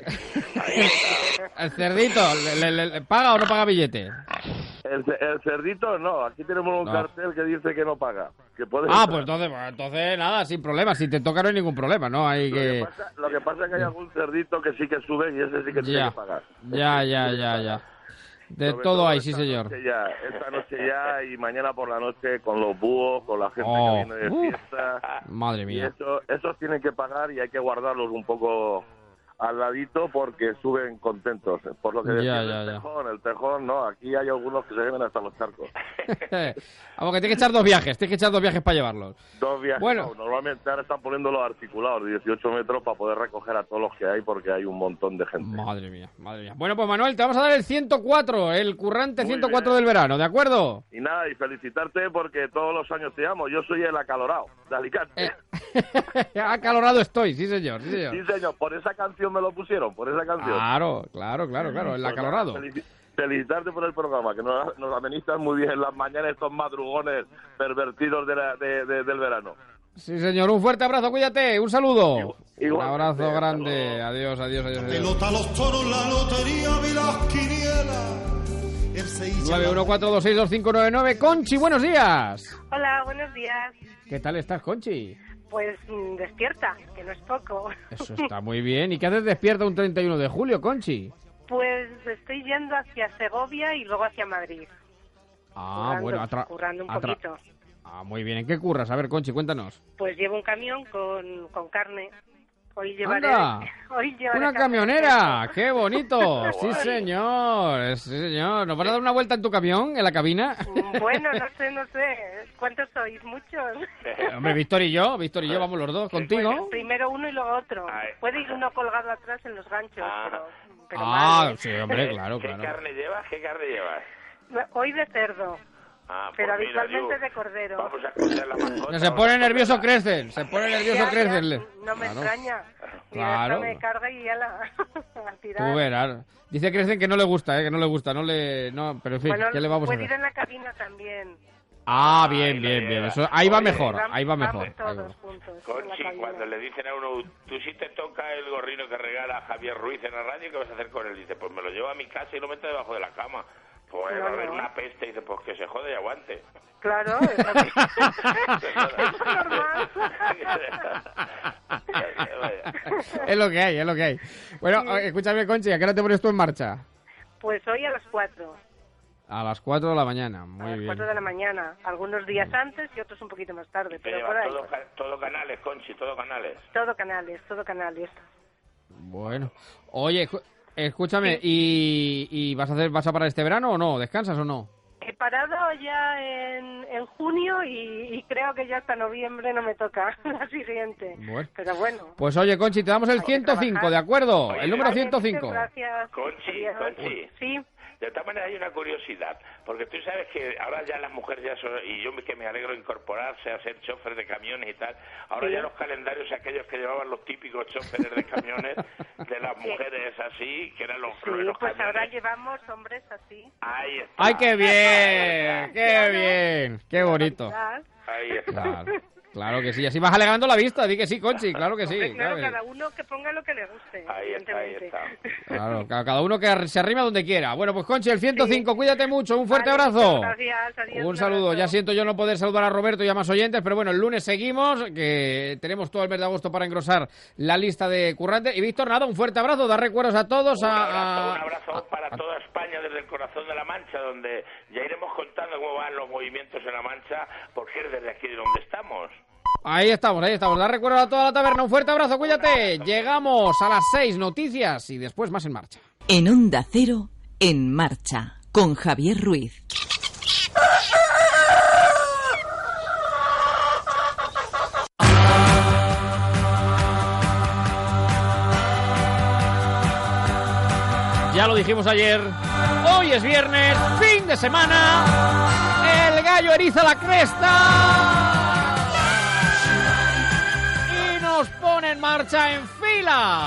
El cerdito, ¿le paga o no paga billete? El cerdito no, aquí tenemos un cartel que dice que no paga. Que puede pues entonces nada, sin problema, si te toca no hay ningún problema, ¿no? Hay Lo que pasa es que hay algún cerdito que sí que sube y ese sí que tiene que pagar. Ya. De todo hay, sí señor. Esta noche ya y mañana por la noche con los búhos, con la gente que viene de fiesta. Madre mía. Y esos tienen que pagar y hay que guardarlos un poco al ladito porque suben contentos. Por lo que decía el tejón no, aquí hay algunos que se llevan hasta los charcos. Vamos, que tienes que echar 2 viajes, para llevarlos. 2 viajes, bueno. No, normalmente ahora están poniendo los articulados de 18 metros para poder recoger a todos los que hay porque hay un montón de gente. Madre mía. Bueno, pues Manuel, te vamos a dar el 104, el currante 104 del verano, ¿de acuerdo? Y nada, y felicitarte porque todos los años te amo, yo soy el acalorado de Alicante. Acalorado estoy, sí señor. Sí señor, por esa canción me lo pusieron, por esa canción. Claro, el acalorado. Felicitarte por el programa, que nos amenizan muy bien en las mañanas estos madrugones pervertidos del verano. Sí, señor, un fuerte abrazo, cuídate, un saludo. Un abrazo grande, adiós. Pelota, los toros, la lotería y las quinielas. 914262599. Conchi, buenos días. Hola, buenos días. ¿Qué tal estás, Conchi? Pues despierta, que no es poco. Eso está muy bien. ¿Y qué haces despierta un 31 de julio, Conchi? Pues estoy yendo hacia Segovia y luego hacia Madrid. Currando un poquito. Muy bien. ¿En qué curras? A ver, Conchi, cuéntanos. Pues llevo un camión con carne. Hoy llevaré ¡una camionera! ¡Qué bonito! Sí, señor. ¿Nos vas a dar una vuelta en tu camión, en la cabina? Bueno, no sé. ¿Cuántos sois? ¿Muchos? Hombre, Víctor y yo vamos los dos. ¿Contigo? Bueno, primero uno y luego otro. Puede ir uno colgado atrás en los ganchos, pero mal, sí, hombre, claro. ¿Qué carne llevas? Hoy de cerdo. Pero pues habitualmente de cordero. Vamos a coger la mascota. Se pone nervioso Crecen. No me extraña. Claro. Me carga y ya a tirar. Tú verás. Dice Crecen que no le gusta, pero en fin, ¿qué le vamos a hacer? Puede ir en la cabina también. Bien. Eso, ahí va mejor. Todos juntos. Conchi, cuando le dicen a uno, tú sí te toca el gorrino que regala Javier Ruiz en la radio, ¿qué vas a hacer con él? Dice, pues me lo llevo a mi casa y lo meto debajo de la cama. Pues va a haber una peste y dice, pues que se jode y aguante. Claro, es normal. Es lo que hay. Bueno, escúchame, Conchi, ¿a qué hora te pones tú en marcha? Pues hoy a las 4. A las 4 de la mañana, muy bien. A las 4 de la mañana, algunos días antes y otros un poquito más tarde, pero por ahí. Todo canales, Conchi, todo canales. Todo canales. Bueno, oye, escúchame, ¿y vas a parar este verano o no? ¿Descansas o no? He parado ya en junio y creo que ya hasta noviembre no me toca la siguiente. Bueno. Pero bueno. Pues oye, Conchi, te damos el 105, ¿de acuerdo? Oye, el número 105. Gracias. Conchi. Sí. De todas maneras hay una curiosidad, porque tú sabes que ahora ya las mujeres ya son, y yo que me alegro de incorporarse a ser chofer de camiones y tal, ahora ya los calendarios aquellos que llevaban los típicos choferes de camiones de las mujeres así, que eran los pues camiones. Ahora llevamos hombres así. Ahí está. ¡Ay, qué bien! ¡Qué bonito! Ahí está. Claro que sí, así vas alegrando la vista, di que sí, Conchi, claro que sí. Claro, cada uno que ponga lo que le guste. Ahí está. Claro, cada uno que se arrima donde quiera. Bueno, pues Conchi, el 105, cuídate mucho, un fuerte abrazo. Gracias, adiós. Un saludo, ya siento yo no poder saludar a Roberto y a más oyentes, pero bueno, el lunes seguimos, que tenemos todo el mes de agosto para engrosar la lista de currantes. Y Víctor, nada, un fuerte abrazo, da recuerdos a todos. Un abrazo para toda España desde el corazón de la Mancha, donde ya iremos contando cómo van los movimientos en la Mancha, porque es desde aquí de donde estamos. Ahí estamos. Da recuerdo a toda la taberna. Un fuerte abrazo, cuídate. Llegamos a las 6, noticias y después más en marcha. En Onda Cero, en marcha, con Javier Ruiz. Ya lo dijimos ayer, hoy es viernes, fin de semana, el gallo eriza la cresta y nos pone en marcha en fila.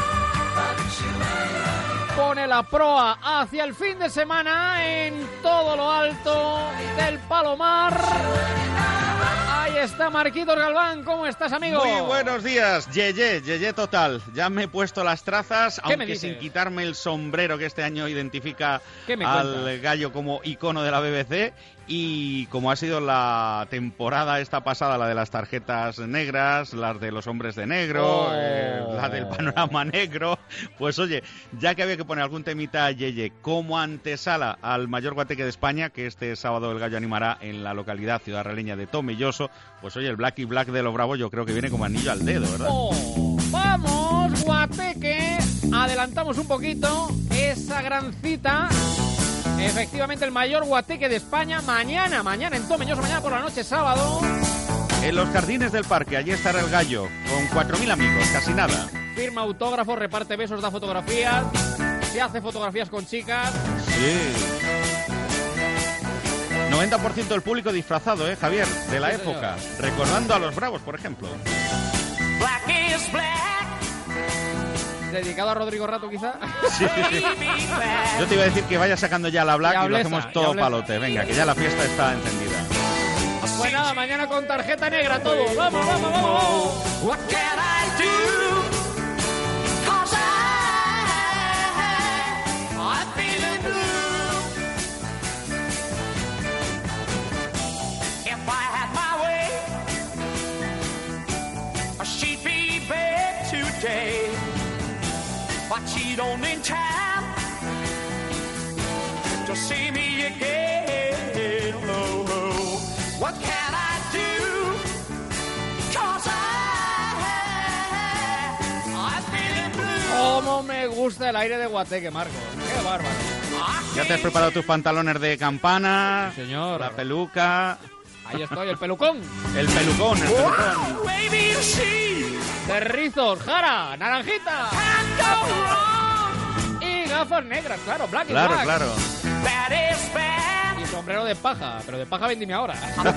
Pone la proa hacia el fin de semana en todo lo alto del Palomar. Ahí está Marquitos Galván, ¿cómo estás, amigo? Muy buenos días, Yeye total. Ya me he puesto las trazas, aunque sin quitarme el sombrero que este año identifica al gallo como icono de la BBC. Y como ha sido la temporada esta pasada, la de las tarjetas negras, las de los hombres de negro, la del panorama negro, pues oye, ya que había que poner algún temita a Yeye como antesala al mayor guateque de España, que este sábado el gallo animará en la localidad ciudadraleña de Tomelloso, pues oye, el Blacky Black de los Bravos yo creo que viene como anillo al dedo, ¿verdad? ¡Vamos, guateque! Adelantamos un poquito esa gran cita. Efectivamente, el mayor guateque de España mañana en Tomelloso, mañana por la noche, sábado. En los jardines del parque, allí estará el gallo, con 4.000 amigos, casi nada. Firma autógrafos, reparte besos, da fotografías, se hace fotografías con chicas. Sí. 90% del público disfrazado, Javier, de la época. Señor. Recordando a los Bravos, por ejemplo. Black is black. ¿Dedicado a Rodrigo Rato, quizá? Sí. Yo te iba a decir que vaya sacando ya la Black y lo hacemos todo palote. Venga, que ya la fiesta está encendida. Pues nada, mañana con tarjeta negra todo. ¡Vamos, vamos, vamos! What can I do? 'Cause I'm feeling blue. If I had my way, she'd be back today. But she don't in time to see me again. Oh, oh. What can I do? 'Cause I'm feeling blue. Cómo me gusta el aire de guateque, Marco. Qué bárbaro. ¿Ya te has preparado tus pantalones de campana? Sí, señor. La peluca. Ahí estoy, el pelucón. El pelucón. Wow, baby, sí. De rizos, jara, naranjita. Y gafas negras, claro, black y black. Claro. Y sombrero de paja, pero de paja vendime ahora.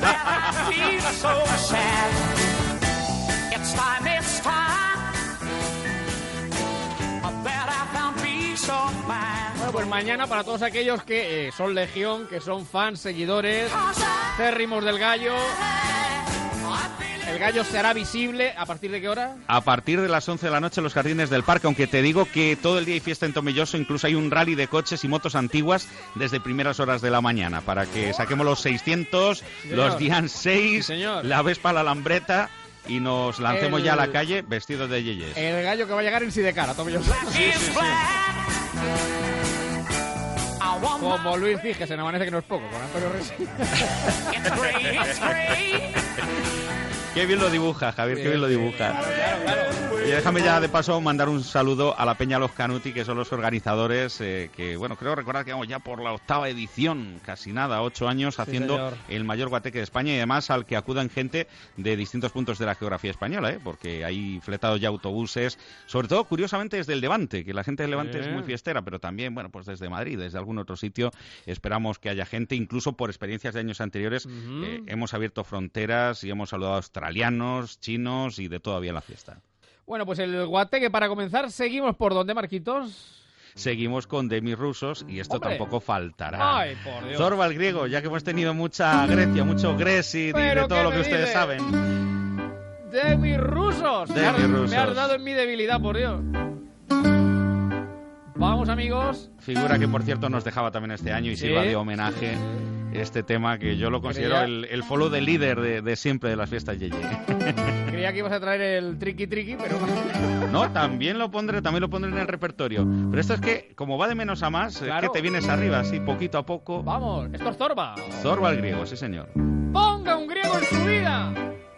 Bueno, pues mañana para todos aquellos que son legión, que son fans, seguidores, cérrimos del gallo. El gallo se hará visible, ¿a partir de qué hora? A partir de las 11 de la noche en los jardines del parque, aunque te digo que todo el día hay fiesta en Tomelloso, incluso hay un rally de coches y motos antiguas desde primeras horas de la mañana, para que saquemos los 600, los Dian 6, la Vespa, la Lambreta, y nos lancemos ya a la calle vestidos de yeyes. El gallo que va a llegar en Sidecar, Tomelloso. Sí. Como Luis Figes, en Amanece, que no es poco, con Antonio Resi. Qué bien lo dibuja, Javier, qué bien lo dibuja. Claro. Y déjame ya de paso mandar un saludo a la Peña Los Canuti, que son los organizadores, que bueno, creo recordar que vamos ya por la 8ª edición, casi nada, 8 años haciendo el mayor guateque de España, y además al que acudan gente de distintos puntos de la geografía española, porque hay fletados ya autobuses, sobre todo, curiosamente, desde el Levante, que la gente del Levante es muy fiestera, pero también, bueno, pues desde Madrid, desde algún otro sitio, esperamos que haya gente, incluso por experiencias de años anteriores, hemos abierto fronteras y hemos saludado a australianos, chinos y de todavía en la fiesta. Bueno, pues el guateque, para comenzar, seguimos por ¿dónde, Marquitos? Seguimos con Demis Rusos y esto tampoco faltará. Ay, por Dios. Zorba el griego, ya que hemos tenido mucha Grecia, mucho Grexit y de todo lo que ustedes saben. Demis Rusos. Me has dado en mi debilidad, por Dios. Vamos, amigos. Figura que, por cierto, nos dejaba también este año y sirva de homenaje este tema que yo lo considero el follow de líder de siempre de las fiestas Yeye. Creía que ibas a traer el triqui, pero... No, también lo pondré en el repertorio. Pero esto es que, como va de menos a más, es que te vienes arriba, así, poquito a poco. Vamos, esto es Zorba. Zorba el griego, sí, señor. ¡Ponga un griego en su vida!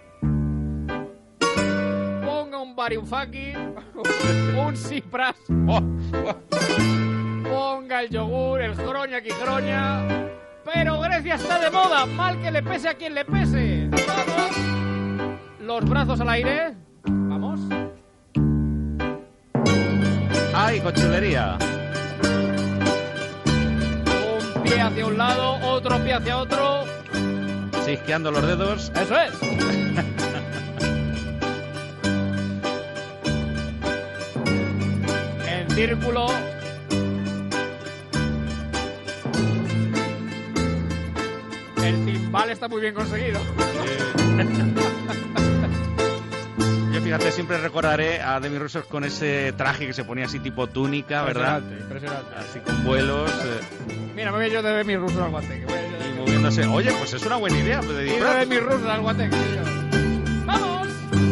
Ponga un Bariumfaki, un Cipras, ponga el yogur, el Jroña, Quijroña. Pero Grecia está de moda, mal que le pese a quien le pese. ¡Vamos! Los brazos al aire. ¡Vamos! ¡Ay, cochulería! pie hacia un lado, otro pie hacia otro. Chisqueando los dedos. ¡Eso es! En círculo. El timbal está muy bien conseguido. Yo, fíjate, siempre recordaré a Demis Roussos con ese traje que se ponía así tipo túnica, ¿verdad? Impresionante. Así con vuelos. Mira, me voy yo de Demis Roussos al Guateque. Y moviéndose. Oye, pues es una buena idea. Pues, de Demis Roussos al Guateque. ¡Vamos!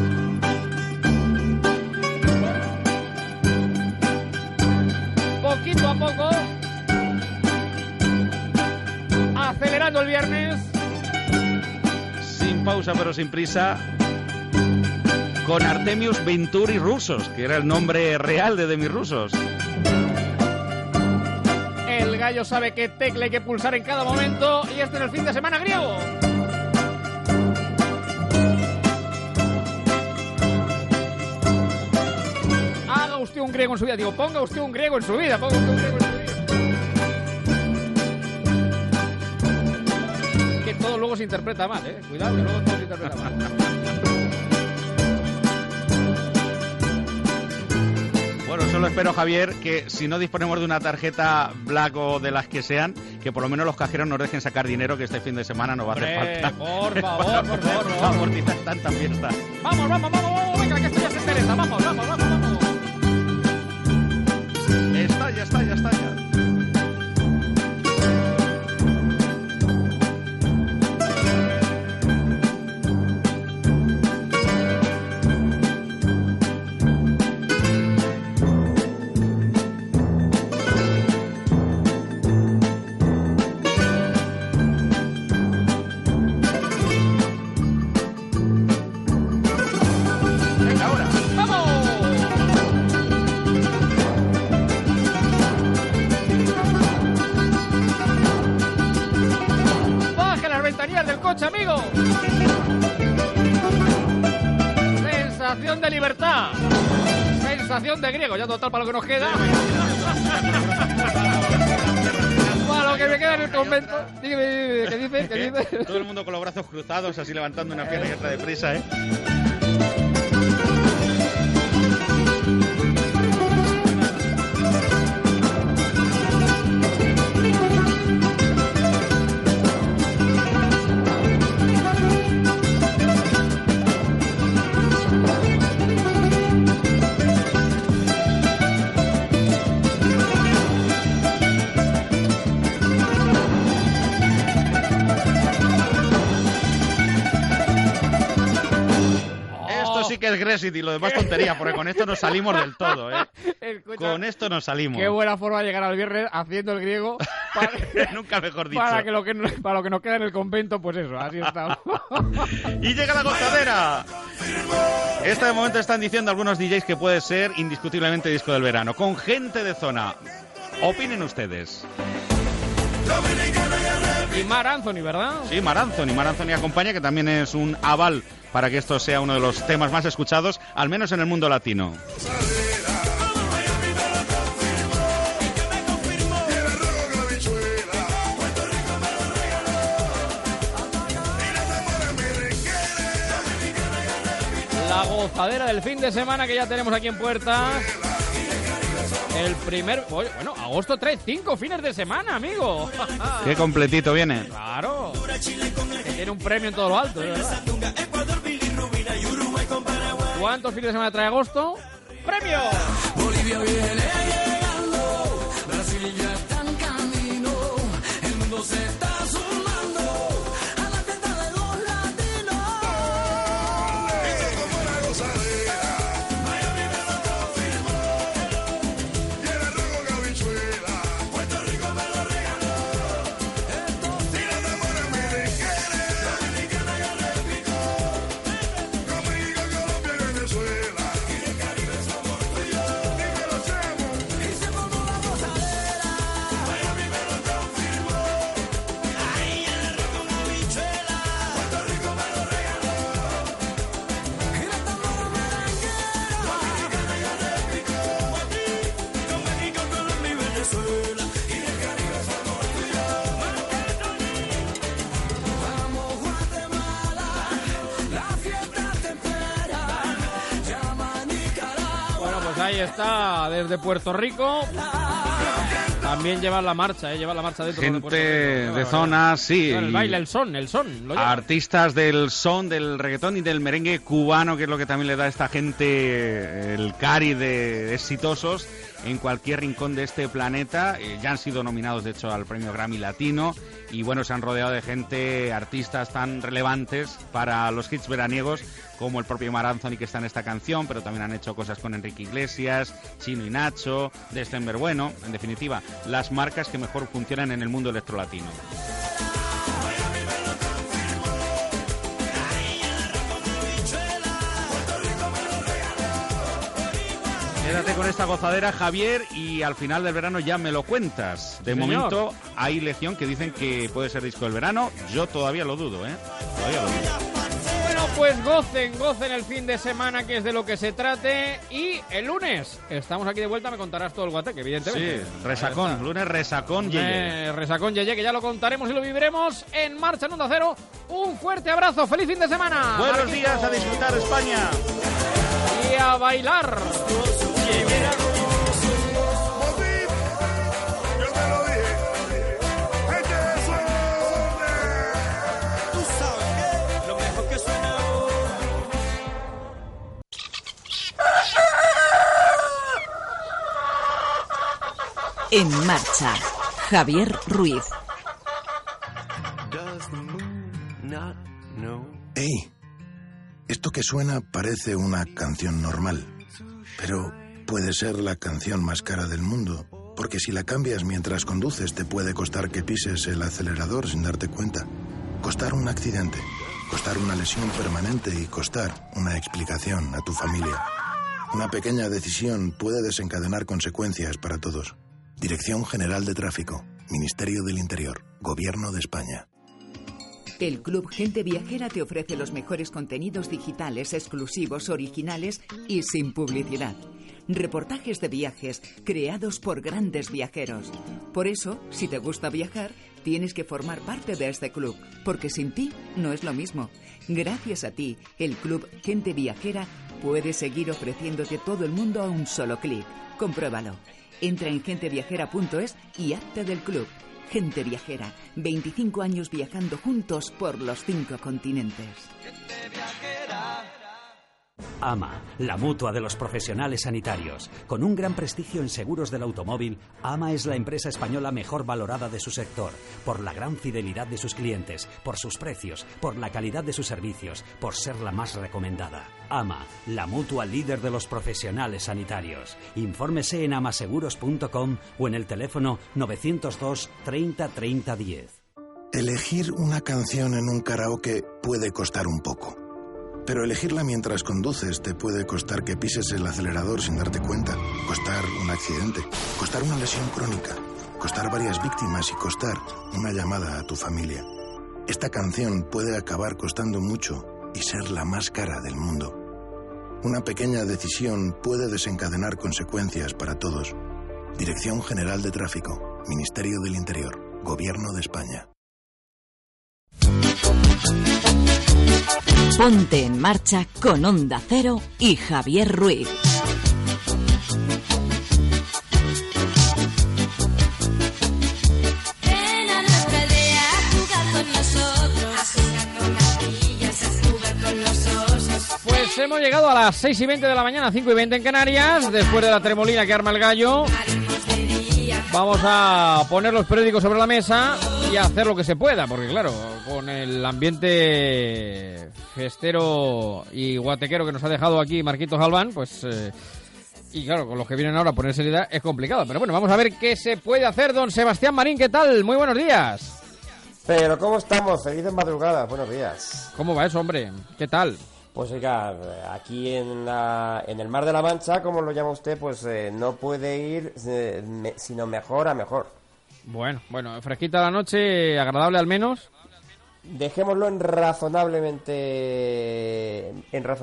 Poquito a poco. Acelerando el viernes. Sin pausa pero sin prisa. Con Artemius Venturi Roussos, que era el nombre real de Demis Roussos. El gallo sabe qué tecla hay que pulsar en cada momento. Y este es el fin de semana griego. Haga usted un griego en su vida. Digo, ponga usted un griego en su vida. Ponga usted un griego en su vida. Que todo luego se interpreta mal, ¿eh? Cuidado, que luego todo se interpreta mal. Bueno, solo espero, Javier, que si no disponemos de una tarjeta Black o de las que sean, que por lo menos los cajeros nos dejen sacar dinero, que este fin de semana nos va a hacer falta. Por favor, por favor. Amortizar tanta fiesta. Vamos, venga, que esto ya se interesa. Vamos. Ya está. Amigo, sensación de libertad, sensación de griego, ya total para lo que nos queda, para lo que me queda en el convento. Dime, ¿qué dice? Todo el mundo con los brazos cruzados, así levantando una pierna y otra deprisa, ¿eh? Que es Grexit y lo demás tontería, porque con esto nos salimos del todo, ¿eh? Escucha, con esto nos salimos. Qué buena forma de llegar al viernes haciendo el griego. Nunca mejor dicho. Para lo que nos queda en el convento, pues eso, así estamos. Y llega la gozadera. Este momento están diciendo algunos DJs que puede ser indiscutiblemente disco del verano, con gente de zona. Opinen ustedes. Y Mar Anthony, ¿verdad? Sí, Mar Anthony acompaña, que también es un aval para que esto sea uno de los temas más escuchados, al menos en el mundo latino. La gozadera del fin de semana que ya tenemos aquí en puertas. El primer... Bueno, agosto trae 5 fines de semana, amigo. Qué completito viene. Claro. Que tiene un premio en todo lo alto, ¿verdad? ¿Cuántos fines de semana trae agosto? ¡Premio! Bolivia viene llegando, Brasil ya está en camino, el mundo se está sumando a la fiesta de los latinos. Esto es como una gozadera, Miami me lo confirmó, y el arroz con habichuela, Puerto Rico me lo regaló. Y la demora merenguera, dominicana ya repicó, México, Colombia y Venezuela, y el Caribe somos tuyos, dímelo, chamo. Y se formó la gozadera. ahí está, desde Puerto Rico. También llevan la marcha, llevan la marcha dentro de Puerto Rico. De zona, sí. Claro, el baile, el son. Artistas del son, del reggaetón y del merengue cubano, que es lo que también le da a esta gente el cari de exitosos en cualquier rincón de este planeta. Ya han sido nominados, de hecho, al premio Grammy Latino. Y bueno, se han rodeado de gente, artistas tan relevantes para los hits veraniegos, como el propio Mar Anthony, que está en esta canción, pero también han hecho cosas con Enrique Iglesias, Chino y Nacho, December Bueno, en definitiva, las marcas que mejor funcionan en el mundo electrolatino. Quédate con esta gozadera, Javier, y al final del verano ya me lo cuentas. De momento hay lección que dicen que puede ser disco del verano. Yo todavía lo dudo, Todavía lo dudo. Bueno, pues gocen el fin de semana, que es de lo que se trate. Y el lunes estamos aquí de vuelta, me contarás todo el guateque, evidentemente. Sí, resacón, lunes resacón Yeye. Resacón Yeye, que ya lo contaremos y lo viviremos en Marcha en Onda Cero. Un fuerte abrazo, feliz fin de semana. Buenos días, a disfrutar España. Y a bailar. En Marcha, Javier Ruiz. ¡Ey! Esto que suena parece una canción normal, pero puede ser la canción más cara del mundo, porque si la cambias mientras conduces te puede costar que pises el acelerador sin darte cuenta, costar un accidente, costar una lesión permanente y costar una explicación a tu familia. Una pequeña decisión puede desencadenar consecuencias para todos. Dirección General de Tráfico, Ministerio del Interior, Gobierno de España. El Club Gente Viajera te ofrece los mejores contenidos digitales, exclusivos, originales y sin publicidad. Reportajes de viajes creados por grandes viajeros. Por eso, si te gusta viajar, tienes que formar parte de este club, porque sin ti no es lo mismo. Gracias a ti, el Club Gente Viajera puede seguir ofreciéndote todo el mundo a un solo clic. Compruébalo. Entra en genteviajera.es y hazte del club. Gente Viajera, 25 años viajando juntos por los 5 continentes. AMA, la mutua de los profesionales sanitarios. Con un gran prestigio en seguros del automóvil, AMA es la empresa española mejor valorada de su sector, por la gran fidelidad de sus clientes, por sus precios, por la calidad de sus servicios, por ser la más recomendada. AMA, la mutua líder de los profesionales sanitarios. Infórmese en amaseguros.com o en el teléfono 902 30 30 10. Elegir una canción en un karaoke puede costar un poco. Pero elegirla mientras conduces te puede costar que pises el acelerador sin darte cuenta, costar un accidente, costar una lesión crónica, costar varias víctimas y costar una llamada a tu familia. Esta canción puede acabar costando mucho y ser la más cara del mundo. Una pequeña decisión puede desencadenar consecuencias para todos. Dirección General de Tráfico, Ministerio del Interior, Gobierno de España. Ponte en marcha con Onda Cero y Javier Ruiz. Ven a nuestra aldea a jugar con nosotros, a jugar con las niñas, a jugar con los osos. Pues hemos llegado a las 6:20 de la mañana, 5:20 en Canarias, después de la tremolina que arma el gallo. Vamos a poner los periódicos sobre la mesa y a hacer lo que se pueda, porque claro, con el ambiente festero y guatequero que nos ha dejado aquí Marquitos Galván, pues y claro, con los que vienen ahora a poner seriedad es complicado, pero bueno, vamos a ver qué se puede hacer. Don Sebastián Marín, ¿qué tal? Muy buenos días. Pero ¿cómo estamos? Felices madrugadas, buenos días. ¿Cómo va eso, hombre? ¿Qué tal? Pues oiga, aquí en el Mar de la Mancha, como lo llama usted, pues no puede ir sino mejor a mejor. Bueno, fresquita la noche, agradable al menos. Dejémoslo en razonablemente.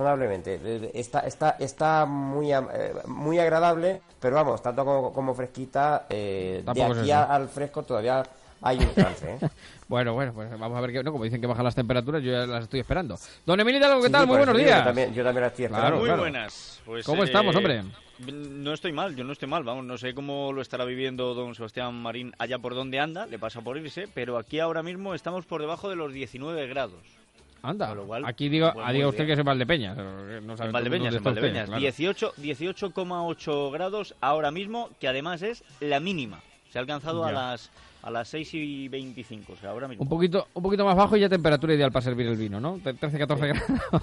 Está muy agradable, pero vamos, tanto como fresquita, de aquí al fresco todavía hay un trance, ¿eh? Bueno, pues vamos a ver que, no, como dicen que bajan las temperaturas, yo ya las estoy esperando. Don Emilio Hidalgo, ¿qué tal? Muy buenos días. Yo también las estoy esperando. Muy buenas. Pues, ¿cómo estamos, hombre? No estoy mal, yo no estoy mal, vamos, no sé cómo lo estará viviendo don Sebastián Marín allá por donde anda, le pasa por irse, pero aquí ahora mismo estamos por debajo de los 19 grados. Anda, lo cual, aquí diga usted que es en Valdepeñas. No en Valdepeñas, claro. 18,8 grados ahora mismo, que además es la mínima. Se ha alcanzado a las 6:25, o sea, ahora mismo. Un poquito más bajo y ya temperatura ideal para servir el vino, ¿no? 13, 14 grados.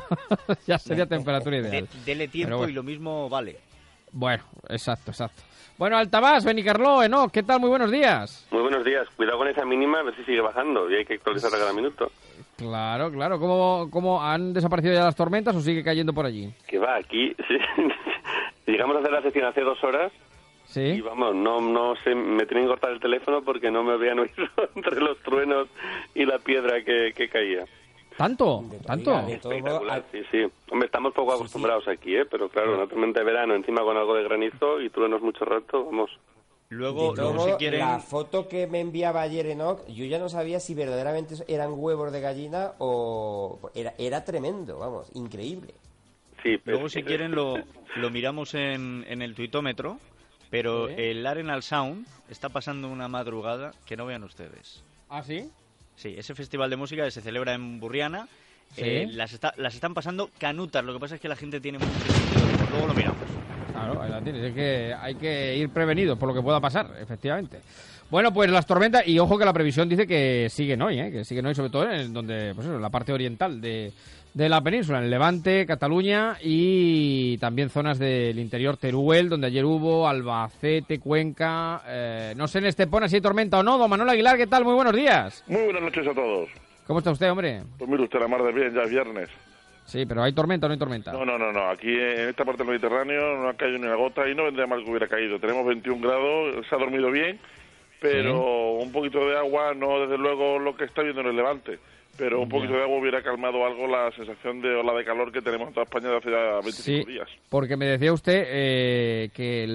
Ya sería temperatura ideal. Dele tiempo bueno. Y lo mismo vale. Bueno, exacto. Bueno, Altabás, Benicarló, Enoc, ¿qué tal? Muy buenos días. Muy buenos días. Cuidado con esa mínima, a ver si sigue bajando y hay que actualizarla cada minuto. Claro. ¿Cómo han desaparecido ya las tormentas o sigue cayendo por allí? Que va, aquí sí. Llegamos a hacer la sesión hace 2 horas. Sí. Y vamos, no sé, me tienen que cortar el teléfono porque no me habían oído entre los truenos y la piedra que caía. ¿Tanto? Espectacular, sí. Hombre, estamos poco acostumbrados aquí, pero claro, una tormenta de verano encima con algo de granizo y truenos mucho rato, vamos. Luego si quieren... La foto que me enviaba ayer Enoch, yo ya no sabía si verdaderamente eran huevos de gallina o... Era tremendo, vamos, increíble. Sí, luego si quieren lo miramos en el tuitómetro, pero el Arenal Sound está pasando una madrugada que no vean ustedes. ¿Ah, sí? Sí, ese festival de música que se celebra en Burriana, ¿sí? Las están pasando canutas. Lo que pasa es que la gente tiene mucho sentido. Luego lo miramos. Claro, ahí la tienes. Es que hay que ir prevenidos por lo que pueda pasar, efectivamente. Bueno, pues las tormentas, y ojo que la previsión dice que siguen hoy, que siguen hoy, sobre todo en donde, pues eso, la parte oriental de la península, en el Levante, Cataluña y también zonas del interior, Teruel, donde ayer hubo, Albacete, Cuenca, no sé en Estepona si hay tormenta o no. Don Manuel Aguilar, ¿qué tal? Muy buenos días. Muy buenas noches a todos. ¿Cómo está usted, hombre? Pues mire usted, la mar de bien, ya es viernes. Sí, pero ¿hay tormenta o no hay tormenta? No, aquí en esta parte del Mediterráneo no ha caído ni una gota y no vendría mal que hubiera caído. Tenemos 21 grados, se ha dormido bien, pero un poquito de agua, no desde luego lo que está viendo en el Levante, pero un poquito de agua hubiera calmado algo la sensación de ola de calor que tenemos en toda España de hace ya 25 días. Porque me decía usted que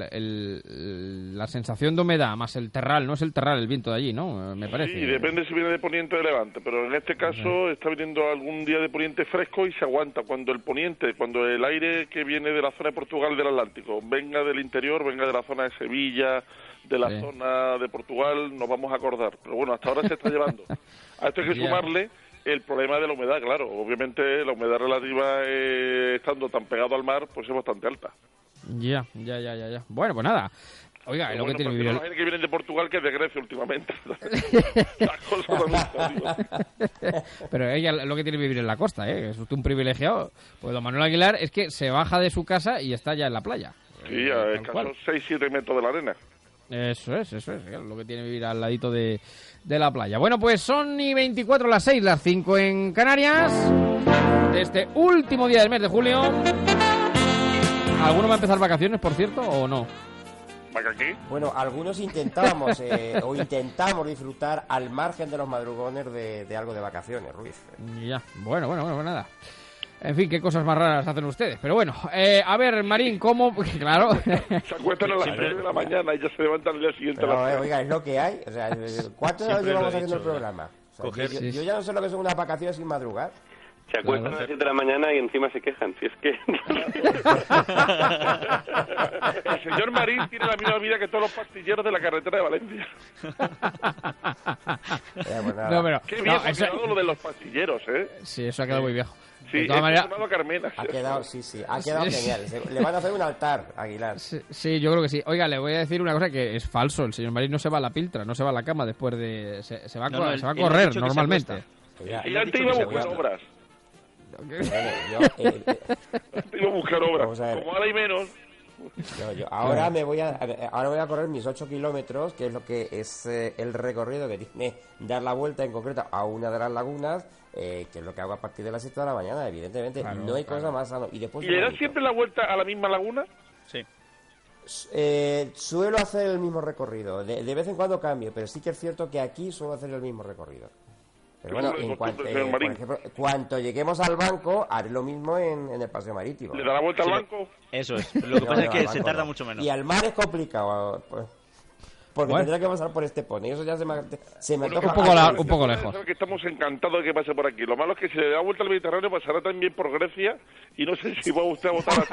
la sensación de humedad más el terral, no es el terral, el viento de allí, ¿no? Me parece. Sí, depende si viene de poniente o de levante, pero en este caso está viniendo algún día de poniente fresco y se aguanta. Cuando el aire que viene de la zona de Portugal del Atlántico venga del interior, venga de la zona de Sevilla, de la zona de Portugal, nos vamos a acordar. Pero bueno, hasta ahora se está llevando. A esto hay que sumarle el problema de la humedad, claro. Obviamente la humedad relativa, estando tan pegado al mar, pues es bastante alta. Ya. Bueno, pues nada. Oiga, pero lo que tiene vivir... la gente que viene de Portugal que es de Grecia últimamente. Pero ella lo que tiene vivir en la costa, es usted un privilegiado. Pues don Manuel Aguilar es que se baja de su casa y está ya en la playa. Sí, a escasos 6-7 metros de la arena. Eso es lo que tiene vivir al ladito de la playa. Bueno, pues son y 24 las 6, las 5 en Canarias, de este último día del mes de julio. ¿Alguno va a empezar vacaciones, por cierto, o no? ¿Para qué? Bueno, algunos intentamos disfrutar al margen de los madrugones de algo de vacaciones, Ruiz. Ya, bueno, nada. En fin, qué cosas más raras hacen ustedes. Pero bueno, a ver, Marín, ¿cómo...? Claro. Se acuestan a las 6 de la mañana y ya se levantan el día siguiente. Oiga, es lo que hay. O sea, ¿cuántos años llevamos haciendo el programa? O sea, yo ya no sé lo que son unas vacaciones sin madrugar. Se acuestan a las 7 de la mañana y encima se quejan. Si es que... El señor Marín tiene la misma vida que todos los pastilleros de la carretera de Valencia. No, pero... Qué viejo ha quedado lo de los pastilleros, Sí, eso ha quedado muy viejo. Sí, de todas maneras... Carmena. Ha quedado genial. Le van a hacer un altar, Aguilar. Sí, yo creo que sí. Oiga, le voy a decir una cosa que es falso. El señor Marín no se va a la piltra, no se va a la cama después de... Se va a correr normalmente. Y antes iba a buscar obras. Iba a buscar obras. Como ahora hay menos... Ahora voy a correr mis 8 kilómetros, que es lo que es el recorrido que tiene dar la vuelta en concreto a una de las lagunas, que es lo que hago a partir de las 7 de la mañana, evidentemente. No hay cosa más sano. ¿Y le das siempre la vuelta a la misma laguna? Sí. Suelo hacer el mismo recorrido. De vez en cuando cambio, pero sí que es cierto que aquí suelo hacer el mismo recorrido. Pero bueno, por ejemplo, cuando lleguemos al banco, haré lo mismo en el paseo marítimo. ¿Le da la vuelta al banco? Eso es. Lo que pasa es que se tarda mucho menos. Y al mar es complicado. Pues. porque tendría que pasar por Estepona y eso ya se me antoja un poco lejos. Que estamos encantados de que pase por aquí. Lo malo es que si le da vuelta al Mediterráneo pasará también por Grecia y no sé si va usted a votar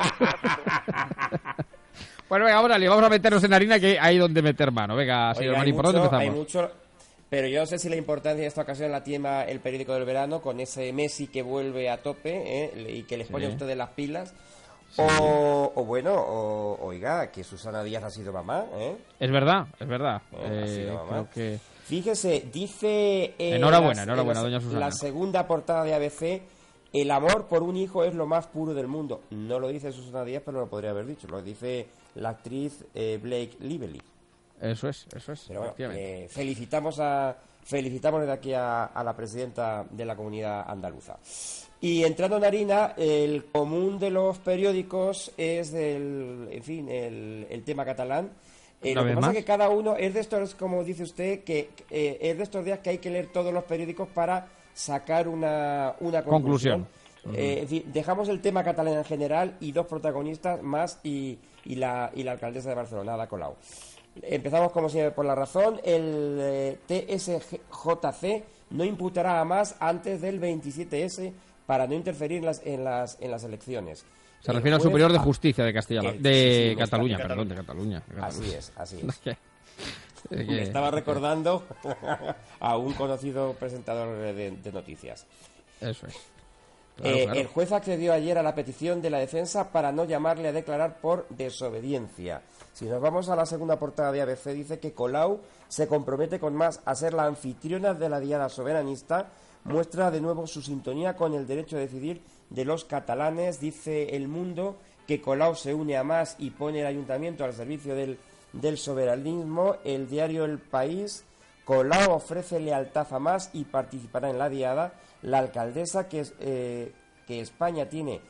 Bueno, venga, vamos a meternos en harina, que hay donde meter mano. Venga, señor Marín, ¿por dónde empezamos? Hay mucho, pero yo no sé si la importancia de esta ocasión la tiene el periódico del verano, con ese Messi que vuelve a tope y que les pone a ustedes las pilas. Sí. Oiga, que Susana Díaz ha sido mamá, ¿eh? Es verdad. Ha sido mamá. Creo que... Fíjese, dice... Enhorabuena, doña Susana. La segunda portada de ABC, el amor por un hijo es lo más puro del mundo. No lo dice Susana Díaz, pero lo podría haber dicho. Lo dice la actriz Blake Lively. Eso es. Pero bueno, felicitamos desde aquí a la presidenta de la comunidad andaluza. Y entrando en harina, el común de los periódicos es el tema catalán. Lo que pasa es que cada uno es de estos, como dice usted, que es de estos días que hay que leer todos los periódicos para sacar una conclusión. Dejamos el tema catalán en general y dos protagonistas más y la alcaldesa de Barcelona, Ada Colau. Empezamos como siempre por La Razón. El TSJC no imputará a Mas antes del 27S para no interferir en las elecciones. Se refiere al Superior de Justicia de Cataluña. Así es. Me estaba recordando a un conocido presentador de noticias. Eso es. Claro. El juez accedió ayer a la petición de la defensa para no llamarle a declarar por desobediencia. Si nos vamos a la segunda portada de ABC, dice que Colau se compromete con Mas a ser la anfitriona de la diada soberanista. Muestra de nuevo su sintonía con el derecho a decidir de los catalanes. Dice El Mundo que Colau se une a Mas y pone el ayuntamiento al servicio del soberanismo. El diario El País, Colau ofrece lealtad a Mas y participará en la diada. La alcaldesa que España tiene...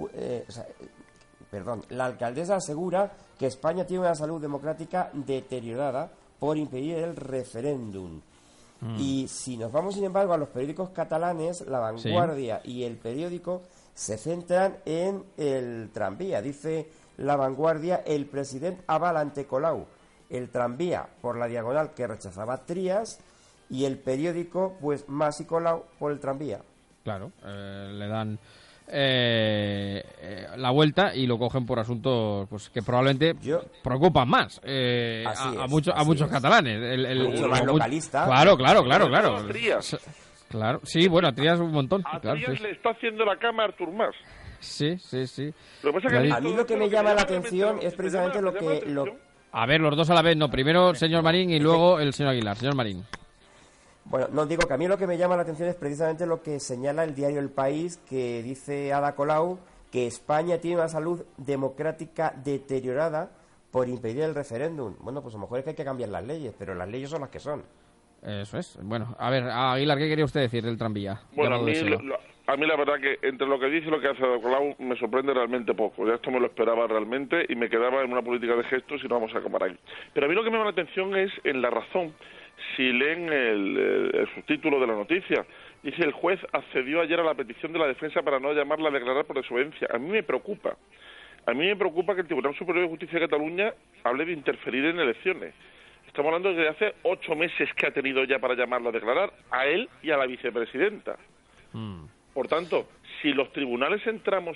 la alcaldesa asegura que España tiene una salud democrática deteriorada por impedir el referéndum. Y si nos vamos, sin embargo, a los periódicos catalanes, La Vanguardia y El Periódico se centran en el tranvía. Dice La Vanguardia, el presidente avala ante Colau el tranvía por la diagonal que rechazaba Trías, y El Periódico, pues Mas y Colau por el tranvía. Claro, le dan la vuelta y lo cogen por asuntos pues que probablemente preocupan más a muchos catalanes. Mucho más localista. Claro. Trías. Claro, sí, bueno, a Trías un montón. A Trías le está haciendo la cama a Artur Mas. Sí. Lo que pasa es que a mí lo que me llama la atención es precisamente lo que... A ver, los dos a la vez, no. Primero el señor Marín y luego el señor Aguilar. Señor Marín. Bueno, no, digo que a mí lo que me llama la atención es precisamente lo que señala el diario El País, que dice Ada Colau que España tiene una salud democrática deteriorada por impedir el referéndum. Bueno, pues a lo mejor es que hay que cambiar las leyes, pero las leyes son las que son. Eso es. Bueno, a ver, Aguilar, ¿qué quería usted decir del tranvía? Bueno, a mí la verdad que entre lo que dice y lo que hace Ada Colau me sorprende realmente poco. Ya esto me lo esperaba realmente y me quedaba en una política de gestos y no vamos a acabar ahí. Pero a mí lo que me llama la atención es en La Razón. Si leen el subtítulo de la noticia, dice: el juez accedió ayer a la petición de la defensa para no llamarla a declarar por desobediencia. A mí me preocupa que el Tribunal Superior de Justicia de Cataluña hable de interferir en elecciones. Estamos hablando de hace 8 meses que ha tenido ya para llamarlo a declarar, a él y a la vicepresidenta. Por tanto, si los tribunales entran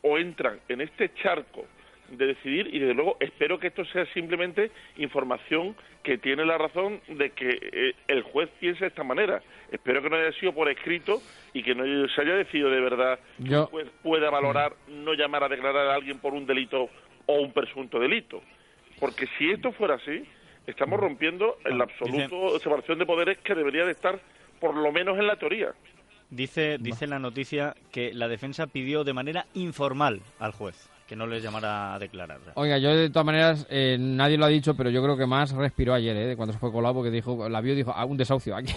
en este charco de decidir, y desde luego espero que esto sea simplemente información que tiene La Razón de que el juez piense de esta manera. Espero que no haya sido por escrito y que no se haya decidido de verdad que el juez pueda valorar no llamar a declarar a alguien por un delito o un presunto delito. Porque si esto fuera así, estamos rompiendo el absoluto separación de poderes que debería de estar por lo menos en la teoría. Dice la noticia que la defensa pidió de manera informal al juez que no les llamara a declarar. Oiga, yo de todas maneras, nadie lo ha dicho, pero yo creo que más respiró ayer, de cuando se fue Colau, porque dijo, un desahucio, aquí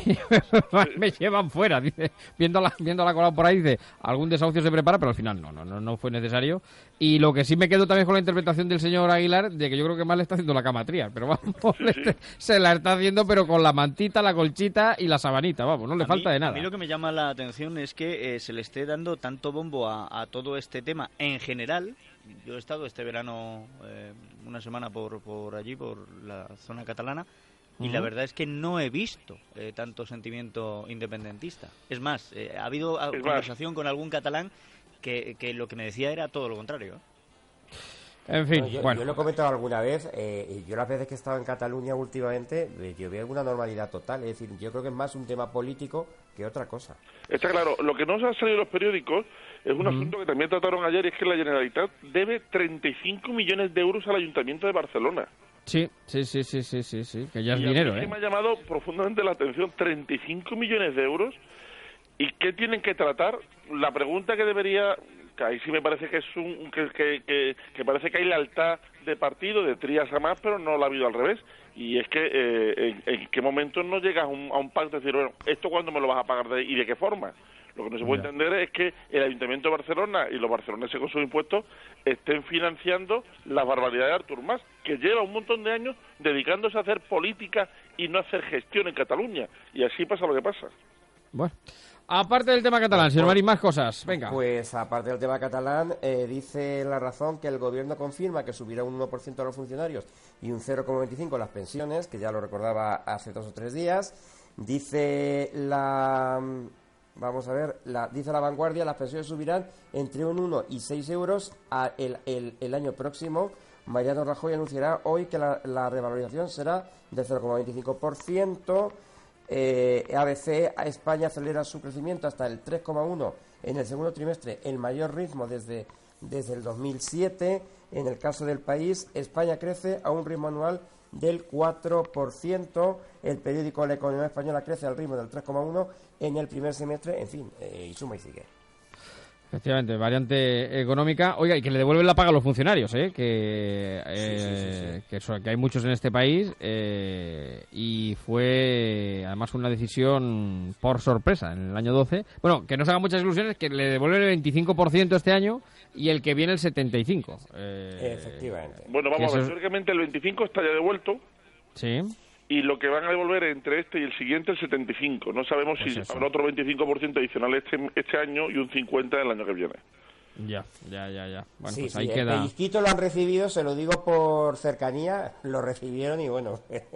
me llevan fuera, dice, viendo a la Colau por ahí, dice, algún desahucio se prepara, pero al final no fue necesario. Y lo que sí me quedo también con la interpretación del señor Aguilar, de que yo creo que más le está haciendo la cama a Trías, pero vamos, se la está haciendo, pero con la mantita, la colchita y la sabanita, vamos, no le falta de nada. A mí lo que me llama la atención es que se le esté dando tanto bombo a todo este tema en general, yo he estado este verano una semana por allí, por la zona catalana, y la verdad es que no he visto tanto sentimiento independentista. Es más, ha habido conversación con algún catalán que lo que me decía era todo lo contrario. En fin, yo lo he comentado alguna vez, yo las veces que he estado en Cataluña últimamente, yo veo alguna normalidad total, es decir, yo creo que es más un tema político que otra cosa. Está claro, lo que no se ha salido en los periódicos es un asunto que también trataron ayer, y es que la Generalitat debe 35 millones de euros al Ayuntamiento de Barcelona. Sí, que ya es dinero, Me ha llamado profundamente la atención, 35 millones de euros, ¿y qué tienen que tratar? La pregunta que debería, que ahí sí me parece que es que parece que hay lealtad de partido, de Trías a más, pero no la ha habido al revés, y es que en qué momento no llegas a un pacto de decir, bueno, ¿esto cuándo me lo vas a pagar y de qué forma? Lo que no se puede entender es que el Ayuntamiento de Barcelona y los barceloneses con sus impuestos estén financiando la barbaridad de Artur Mas, que lleva un montón de años dedicándose a hacer política y no a hacer gestión en Cataluña. Y así pasa lo que pasa. Bueno, aparte del tema catalán, señor Marín, más cosas. Venga. Pues aparte del tema catalán, dice La Razón que el gobierno confirma que subirá un 1% a los funcionarios y un 0,25% a las pensiones, que ya lo recordaba hace 2 o 3 días. Dice dice La Vanguardia, las pensiones subirán entre un 1 y 6 euros el año próximo. Mariano Rajoy anunciará hoy que la revalorización será del 0,25%. ABC, España acelera su crecimiento hasta el 3,1% en el segundo trimestre, el mayor ritmo desde el 2007. En el caso del país, España crece a un ritmo anual del 4%. El periódico La Economía Española crece al ritmo del 3,1% en el primer semestre. En fin, y suma y sigue. Efectivamente, variante económica. Oiga, y que le devuelven la paga a los funcionarios, que hay muchos en este país, y fue además una decisión por sorpresa en el año 12. Bueno, que no se hagan muchas ilusiones, que le devuelven el 25% este año y el que viene el 75%. Efectivamente. Bueno, vamos a ver, teóricamente el 25% está ya devuelto. Sí. Y lo que van a devolver entre este y el siguiente, el 75%. No sabemos si habrá otro 25% adicional este año y un 50% el año que viene. Ya. Bueno, sí, pues ahí el queda. pellizquito lo han recibido, se lo digo por cercanía, lo recibieron y bueno.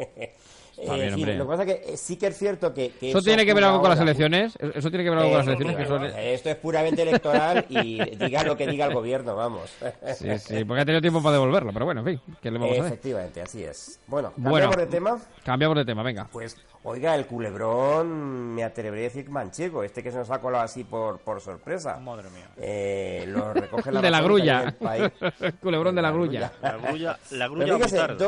Bien, lo que pasa es que sí que es cierto que ¿Eso tiene que ver algo con las elecciones? ¿Eso tiene que ver algo con las elecciones? Esto es puramente electoral y diga lo que diga el gobierno, vamos. Sí, porque ha tenido tiempo para devolverlo, pero bueno, en fin, ¿qué le vamos a hacer? Efectivamente, así es. Bueno, ¿cambiamos de tema? Cambiamos de tema, venga. Pues, oiga, el culebrón, me atrevería a decir manchego, que se nos ha colado así por sorpresa. Madre mía. Lo recoge la de la grulla. El culebrón de la grulla. La grulla butarda.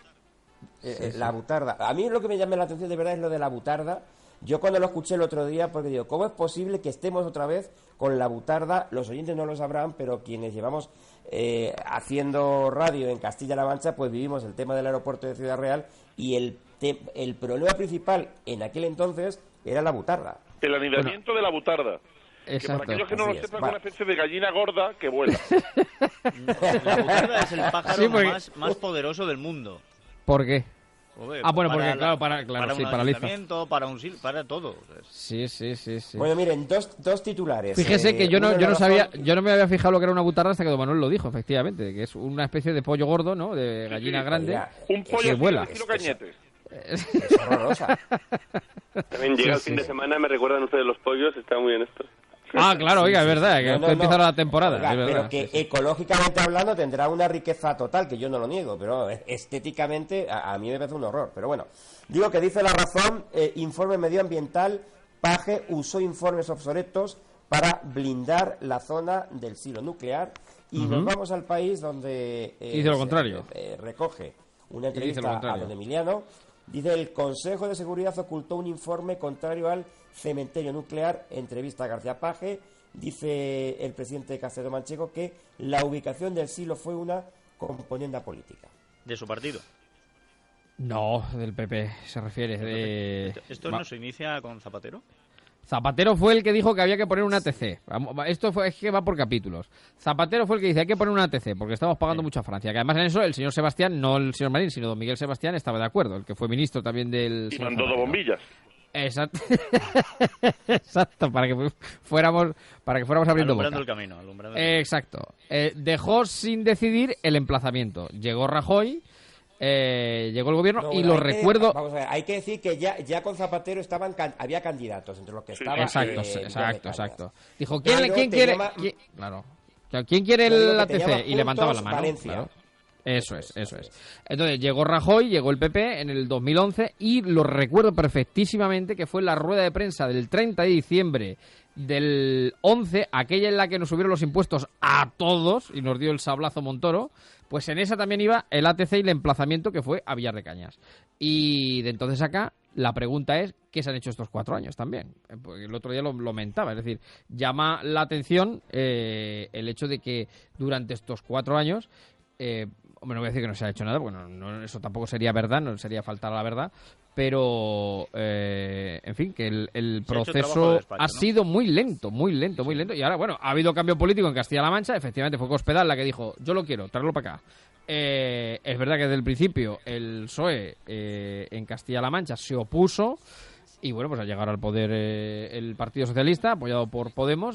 La butarda. A mí lo que me llama la atención de verdad es lo de la butarda. Yo cuando lo escuché el otro día, porque digo, ¿cómo es posible que estemos otra vez con la butarda? Los oyentes no lo sabrán, pero quienes llevamos haciendo radio en Castilla-La Mancha, pues vivimos el tema del aeropuerto de Ciudad Real y el problema principal en aquel entonces era la butarda. El anidamiento de la butarda. Exacto. Que para aquellos que no lo sepan, es una especie de gallina gorda que vuela. La butarda es el pájaro más poderoso del mundo. ¿Por qué? Joder, porque para sí, un paraliza. Para todo. Sí. Bueno, miren, dos titulares. Fíjese que yo no me había fijado lo que era una butarda hasta que don Manuel lo dijo, efectivamente, que es una especie de pollo gordo, ¿no? De gallina grande. Un pollo que vuela. Es horrorosa. También llega el fin de semana, me recuerdan ustedes los pollos, está muy bien esto. Claro, oiga, es verdad, que empieza la temporada. Oiga, es verdad, pero que ecológicamente hablando tendrá una riqueza total, que yo no lo niego, pero estéticamente a mí me parece un horror. Pero bueno, digo que dice La Razón, informe medioambiental, Paje usó informes obsoletos para blindar la zona del silo nuclear y nos vamos al país donde dice lo contrario. Recoge una entrevista a don Emiliano. Dice, el Consejo de Seguridad ocultó un informe contrario al cementerio nuclear. Entrevista a García Paje. Dice el presidente Castelló Manchego que la ubicación del silo fue una componenda política. ¿De su partido? No, del PP se refiere. ¿Esto no se inicia con Zapatero? Zapatero fue el que dijo que había que poner una ATC. Esto es que va por capítulos. Zapatero fue el que dice hay que poner una ATC porque estamos pagando mucho a Francia. Que además en eso el señor Sebastián, no el señor Marín, sino don Miguel Sebastián estaba de acuerdo. El que fue ministro también del... Y mandó dos bombillas. Exacto. Exacto, para que fuéramos abriendo boca. El camino. Exacto. Dejó sin decidir el emplazamiento. Llegó Rajoy, llegó el gobierno y lo recuerdo... Vamos a ver, hay que decir que ya con Zapatero había candidatos, entre los que estaban... Exacto. Dijo, ¿quién quiere...? Claro. ¿Quién quiere el ATC? Y levantaba la mano. Claro. Eso es. Entonces llegó Rajoy, llegó el PP en el 2011 y lo recuerdo perfectísimamente que fue la rueda de prensa del 30 de diciembre del 11, aquella en la que nos subieron los impuestos a todos y nos dio el sablazo Montoro, pues en esa también iba el ATC y el emplazamiento que fue a Villar de Cañas. Y de entonces acá la pregunta es, ¿qué se han hecho estos 4 años también? Porque el otro día lo mentaba, es decir, llama la atención el hecho de que durante estos 4 años... Hombre, no voy a decir que no se ha hecho nada, porque eso tampoco sería verdad, no sería faltar a la verdad, pero, en fin, que el proceso ha sido muy lento, y ahora, bueno, ha habido cambio político en Castilla-La Mancha, efectivamente fue Cospedal la que dijo, yo lo quiero, traerlo para acá. Es verdad que desde el principio el PSOE en Castilla-La Mancha se opuso, y bueno, pues al llegar al poder el Partido Socialista, apoyado por Podemos,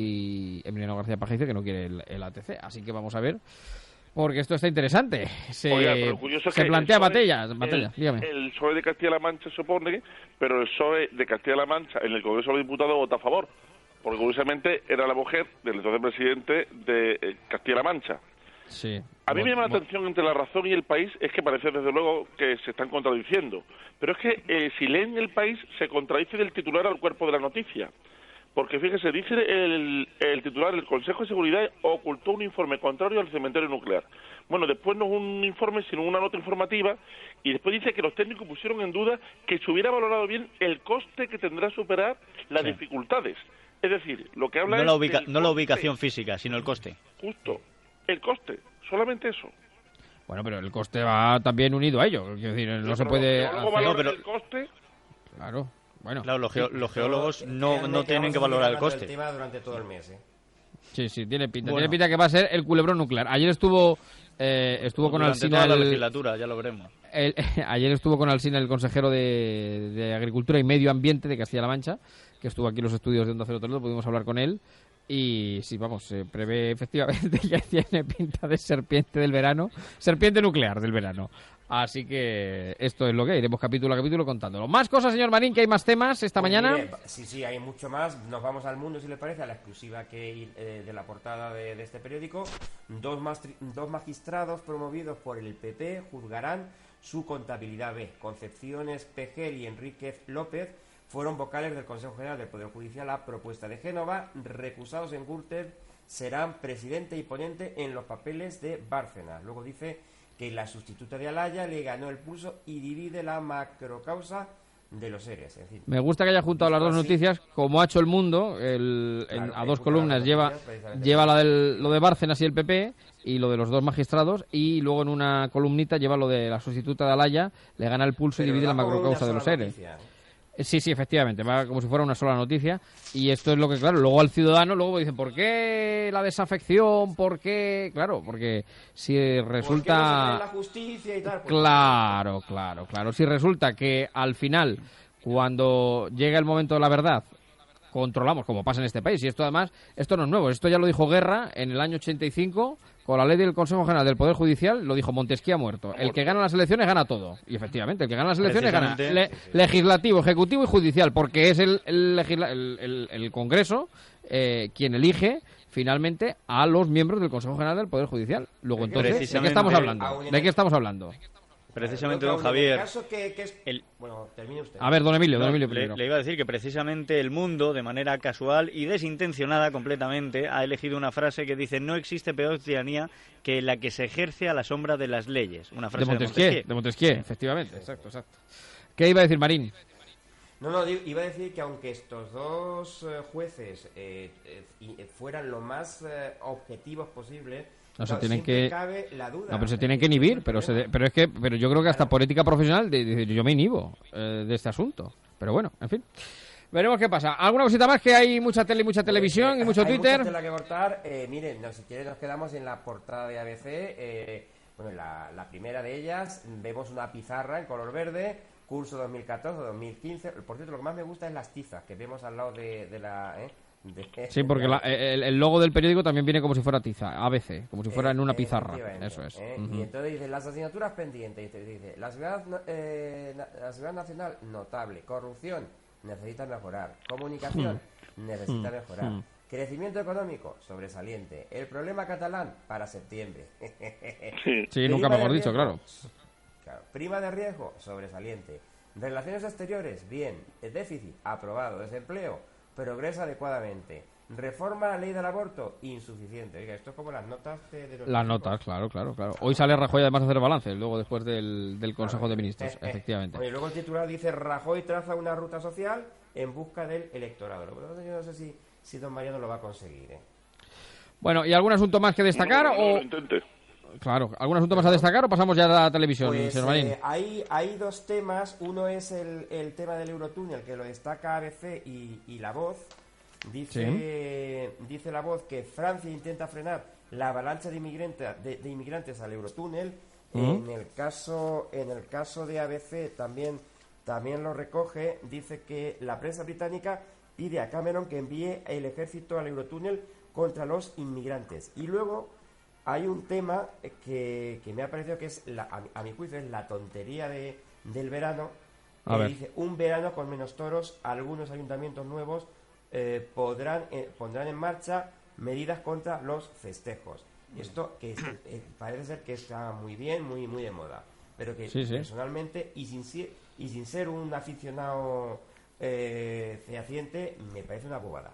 y Emiliano García Paje dice que no quiere el ATC, así que vamos a ver... Porque esto está interesante. Se plantea batallas. Dígame. El PSOE de Castilla-La Mancha se opone, pero el PSOE de Castilla-La Mancha en el Congreso de los Diputados vota a favor. Porque curiosamente era la mujer del entonces presidente de Castilla-La Mancha. Sí. A mí me llama la atención entre La Razón y El País, es que parece desde luego que se están contradiciendo. Pero es que si leen El País se contradice del titular al cuerpo de la noticia. Porque fíjese, dice el titular, el Consejo de Seguridad ocultó un informe contrario al cementerio nuclear. Bueno, después no es un informe, sino una nota informativa, y después dice que los técnicos pusieron en duda que se hubiera valorado bien el coste que tendrá superar las dificultades. Es decir, lo que habla no la ubicación física, sino el coste. Justo, el coste, solamente eso. Bueno, pero el coste va también unido a ello, es decir, no se puede... el coste... Claro. Bueno, claro, los geólogos no tienen que valorar el coste. El tema durante todo el mes, Sí, tiene pinta. Tiene pinta que va a ser el culebrón nuclear. Ayer estuvo con Alsina... la legislatura, ya lo veremos. Ayer estuvo con Alsina el consejero de Agricultura y Medio Ambiente de Castilla-La Mancha, que estuvo aquí en los estudios de Onda Cero Toledo, pudimos hablar con él. Y sí, vamos, se prevé efectivamente que tiene pinta de serpiente del verano, serpiente nuclear del verano. Así que esto es lo que iremos capítulo a capítulo contándolo. Más cosas, señor Marín, que hay más temas esta mañana. Mire, sí, hay mucho más. Nos vamos al Mundo, si le parece, a la exclusiva de la portada de este periódico. Dos magistrados promovidos por el PP juzgarán su contabilidad B. Concepción Espejel y Enríquez López fueron vocales del Consejo General del Poder Judicial a propuesta de Génova. Recusados en Gürtel serán presidente y ponente en los papeles de Bárcenas. Luego dice que la sustituta de Alaya le ganó el pulso y divide la macrocausa de los seres. Es decir, me gusta que haya juntado las dos noticias, como ha hecho El Mundo, a dos columnas lleva lo de Bárcenas y el PP y lo de los dos magistrados, y luego en una columnita lleva lo de la sustituta de Alaya, le gana el pulso y divide la macrocausa de los seres. Sí, efectivamente, va como si fuera una sola noticia, y esto es lo que, claro, luego al ciudadano, luego dicen, ¿por qué la desafección? ¿Por qué? Claro, porque si resulta... ¿Por qué no se cree la justicia y tal? Claro, si resulta que al final, cuando llega el momento de la verdad, controlamos, como pasa en este país, y esto además, esto no es nuevo, esto ya lo dijo Guerra en el año 85, con la ley del Consejo General del Poder Judicial, lo dijo Montesquieu muerto. El que gana las elecciones gana todo. Y efectivamente, el que gana las elecciones gana legislativo, ejecutivo y judicial, porque es el Congreso quien elige finalmente a los miembros del Consejo General del Poder Judicial. Luego, entonces, ¿de qué estamos hablando? ¿De qué estamos hablando? Precisamente, don Javier... Bueno, termine usted. A ver, don Emilio primero. Le iba a decir que precisamente El Mundo, de manera casual y desintencionada completamente, ha elegido una frase que dice: no existe peor tiranía que la que se ejerce a la sombra de las leyes. Una frase de Montesquieu, efectivamente. Exacto. ¿Qué iba a decir Marín? No, iba a decir que aunque estos dos jueces fueran lo más objetivos posible... No, se tienen que... cabe la duda. No, pero se tienen que inhibir, pero yo creo que hasta por ética profesional yo me inhibo de este asunto. Pero bueno, en fin. Veremos qué pasa. ¿Alguna cosita más? Que hay mucha tele y mucha televisión y mucho Twitter. Hay mucha tela que cortar. Miren, si quieres nos quedamos en la portada de ABC. La primera de ellas, vemos una pizarra en color verde curso 2014-2015. Por cierto, lo que más me gusta es las tizas que vemos al lado de la... Sí, porque el logo del periódico también viene como si fuera tiza, ABC, como si fuera en una pizarra. Eso es. Y entonces dice, las asignaturas pendientes, dice, la seguridad nacional, notable. Corrupción, necesita mejorar. Comunicación, necesita mejorar. Crecimiento económico, sobresaliente. El problema catalán, para septiembre. Sí, nunca mejor dicho, claro. Prima de riesgo, sobresaliente. Relaciones exteriores, bien. Déficit, aprobado. Desempleo, progresa adecuadamente. Reforma a la ley del aborto, insuficiente. Oiga, esto es como las notas de los... Las notas, claro. Hoy sale Rajoy además a hacer balance, luego después del Consejo de Ministros, efectivamente. Oye, luego el titular dice, Rajoy traza una ruta social en busca del electorado. Pero yo no sé si don Mariano lo va a conseguir, Bueno, ¿y algún asunto más que destacar? No, intente. Claro, ¿algún asunto más a destacar o pasamos ya a la televisión, pues, señor Marín? Hay dos temas. Uno es el tema del Eurotúnel, que lo destaca ABC y La Voz. Dice La Voz que Francia intenta frenar la avalancha de inmigrantes al Eurotúnel. En el caso de ABC también lo recoge. Dice que la prensa británica pide a Cameron que envíe el ejército al Eurotúnel contra los inmigrantes. Y luego hay un tema que me ha parecido que es, a mi juicio, es la tontería del verano. Dice, un verano con menos toros, algunos ayuntamientos nuevos pondrán en marcha medidas contra los festejos. Esto que parece ser que está muy bien, muy de moda, pero que personalmente y sin ser un aficionado fehaciente, me parece una bobada.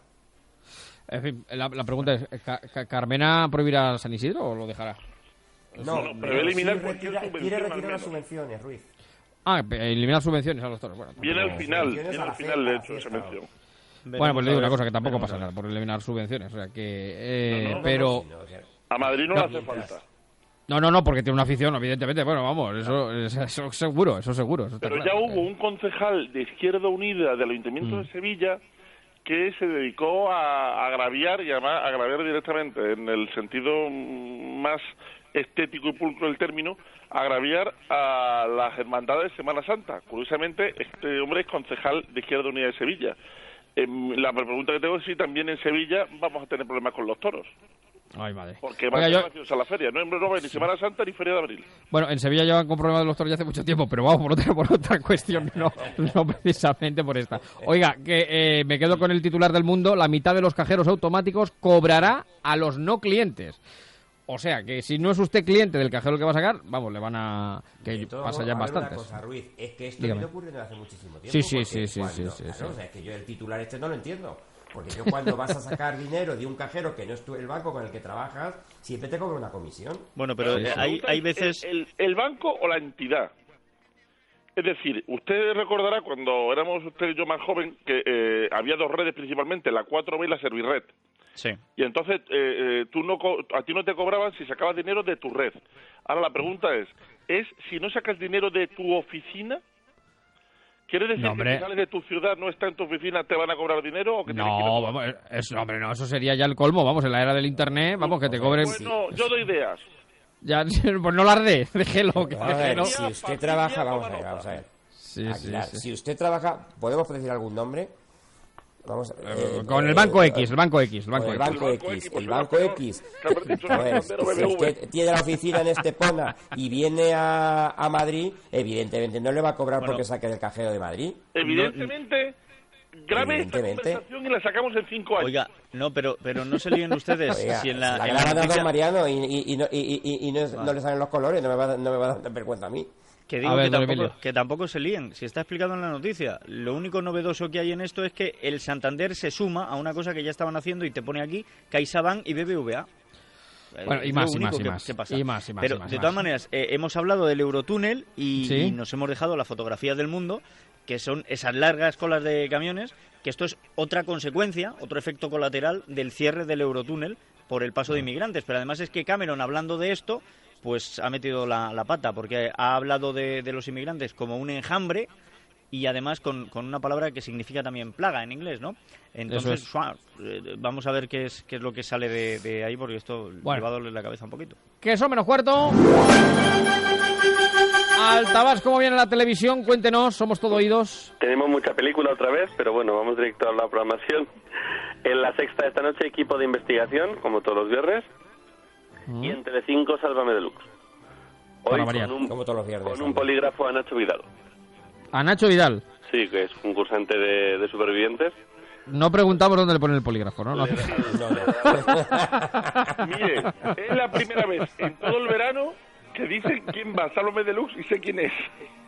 En fin, la pregunta es, ¿Carmena prohibirá San Isidro o lo dejará? No, pero eliminar quiere retirar las subvenciones, Ruiz. Eliminar subvenciones a los toros. Bueno, viene al final, de hecho, esa mención. Bueno, pues le digo una cosa, que tampoco pasa nada por eliminar subvenciones, o sea que... pero... A Madrid no le hace falta. No, porque tiene una afición, evidentemente. Bueno, vamos, eso seguro. Eso pero ya hubo un concejal de Izquierda Unida del Ayuntamiento de Sevilla que se dedicó a agraviar, y además agraviar directamente, en el sentido más estético y pulcro del término, agraviar a las hermandades de Semana Santa. Curiosamente, este hombre es concejal de Izquierda Unida de Sevilla. La pregunta que tengo es si también en Sevilla vamos a tener problemas con los toros. Ay, madre. Porque va a ser graciosa la feria. No hay ni Semana Santa ni Feria de Abril. Bueno, en Sevilla llevan con problemas de los toros ya hace mucho tiempo, pero vamos por otra cuestión, no precisamente por esta. Oiga, que me quedo con el titular del Mundo. La mitad de los cajeros automáticos cobrará a los no clientes. O sea, que si no es usted cliente del cajero que va a sacar, vamos, le van a... que pasa ya bastantes. Una cosa, Ruiz, es que esto viene ocurriendo hace muchísimo tiempo. Sí. O sea, es que yo el titular no lo entiendo. Porque yo cuando vas a sacar dinero de un cajero que no es el banco con el que trabajas, siempre te cobra una comisión. Bueno, pero hay veces... ¿El banco o la entidad? Es decir, usted recordará cuando éramos usted y yo más joven que había dos redes principalmente, la 4B y la Servirred. Sí. Y entonces a ti no te cobraban si sacabas dinero de tu red. Ahora la pregunta es si no sacas dinero de tu oficina, ¿quiere decir que si sales de tu ciudad, no está en tu oficina, te van a cobrar dinero? ¿O que eso sería ya el colmo, vamos, en la era del internet, vamos, que te cobren... Bueno, yo doy ideas. Ya, pues no las dé, déjelo. Si usted trabaja, vamos a ver. Si usted trabaja, ¿podemos decir algún nombre? Vamos con el Banco X, el Banco X. Pues, si usted tiene la oficina en Estepona y viene a Madrid, evidentemente no le va a cobrar porque saque del cajero de Madrid. Evidentemente, grave esta conversación y la sacamos en 5 años. Oiga, no, pero no se líen ustedes. Oiga, si en la graban a don Mariano y no le salen los colores, no me va a dar vergüenza a mí. Que digo que tampoco se líen, si está explicado en la noticia. Lo único novedoso que hay en esto es que el Santander se suma a una cosa que ya estaban haciendo y te pone aquí CaixaBank y BBVA. Bueno, y más. Pero de todas maneras, hemos hablado del Eurotúnel y nos hemos dejado la fotografía del Mundo, que son esas largas colas de camiones, que esto es otra consecuencia, otro efecto colateral del cierre del Eurotúnel por el paso de inmigrantes. Pero además es que Cameron, hablando de esto, pues ha metido la pata, porque ha hablado de los inmigrantes como un enjambre y además con una palabra que significa también plaga en inglés, ¿no? Entonces, vamos a ver qué es lo que sale de ahí, porque esto le va a doler la cabeza un poquito. Que eso menos cuarto. Altabás, ¿cómo viene la televisión? Cuéntenos, somos todo oídos. Tenemos mucha película otra vez, pero bueno, vamos directo a la programación. En la Sexta de esta noche, Equipo de Investigación, como todos los viernes. Y en Telecinco, Sálvame Deluxe. Hoy como todos los viernes, con un polígrafo a Nacho Vidal. ¿A Nacho Vidal? Sí, que es concursante de supervivientes. No preguntamos dónde le ponen el polígrafo, ¿no? Mire, es la primera vez en todo el verano que dicen quién va a Sálvame Deluxe y sé quién es.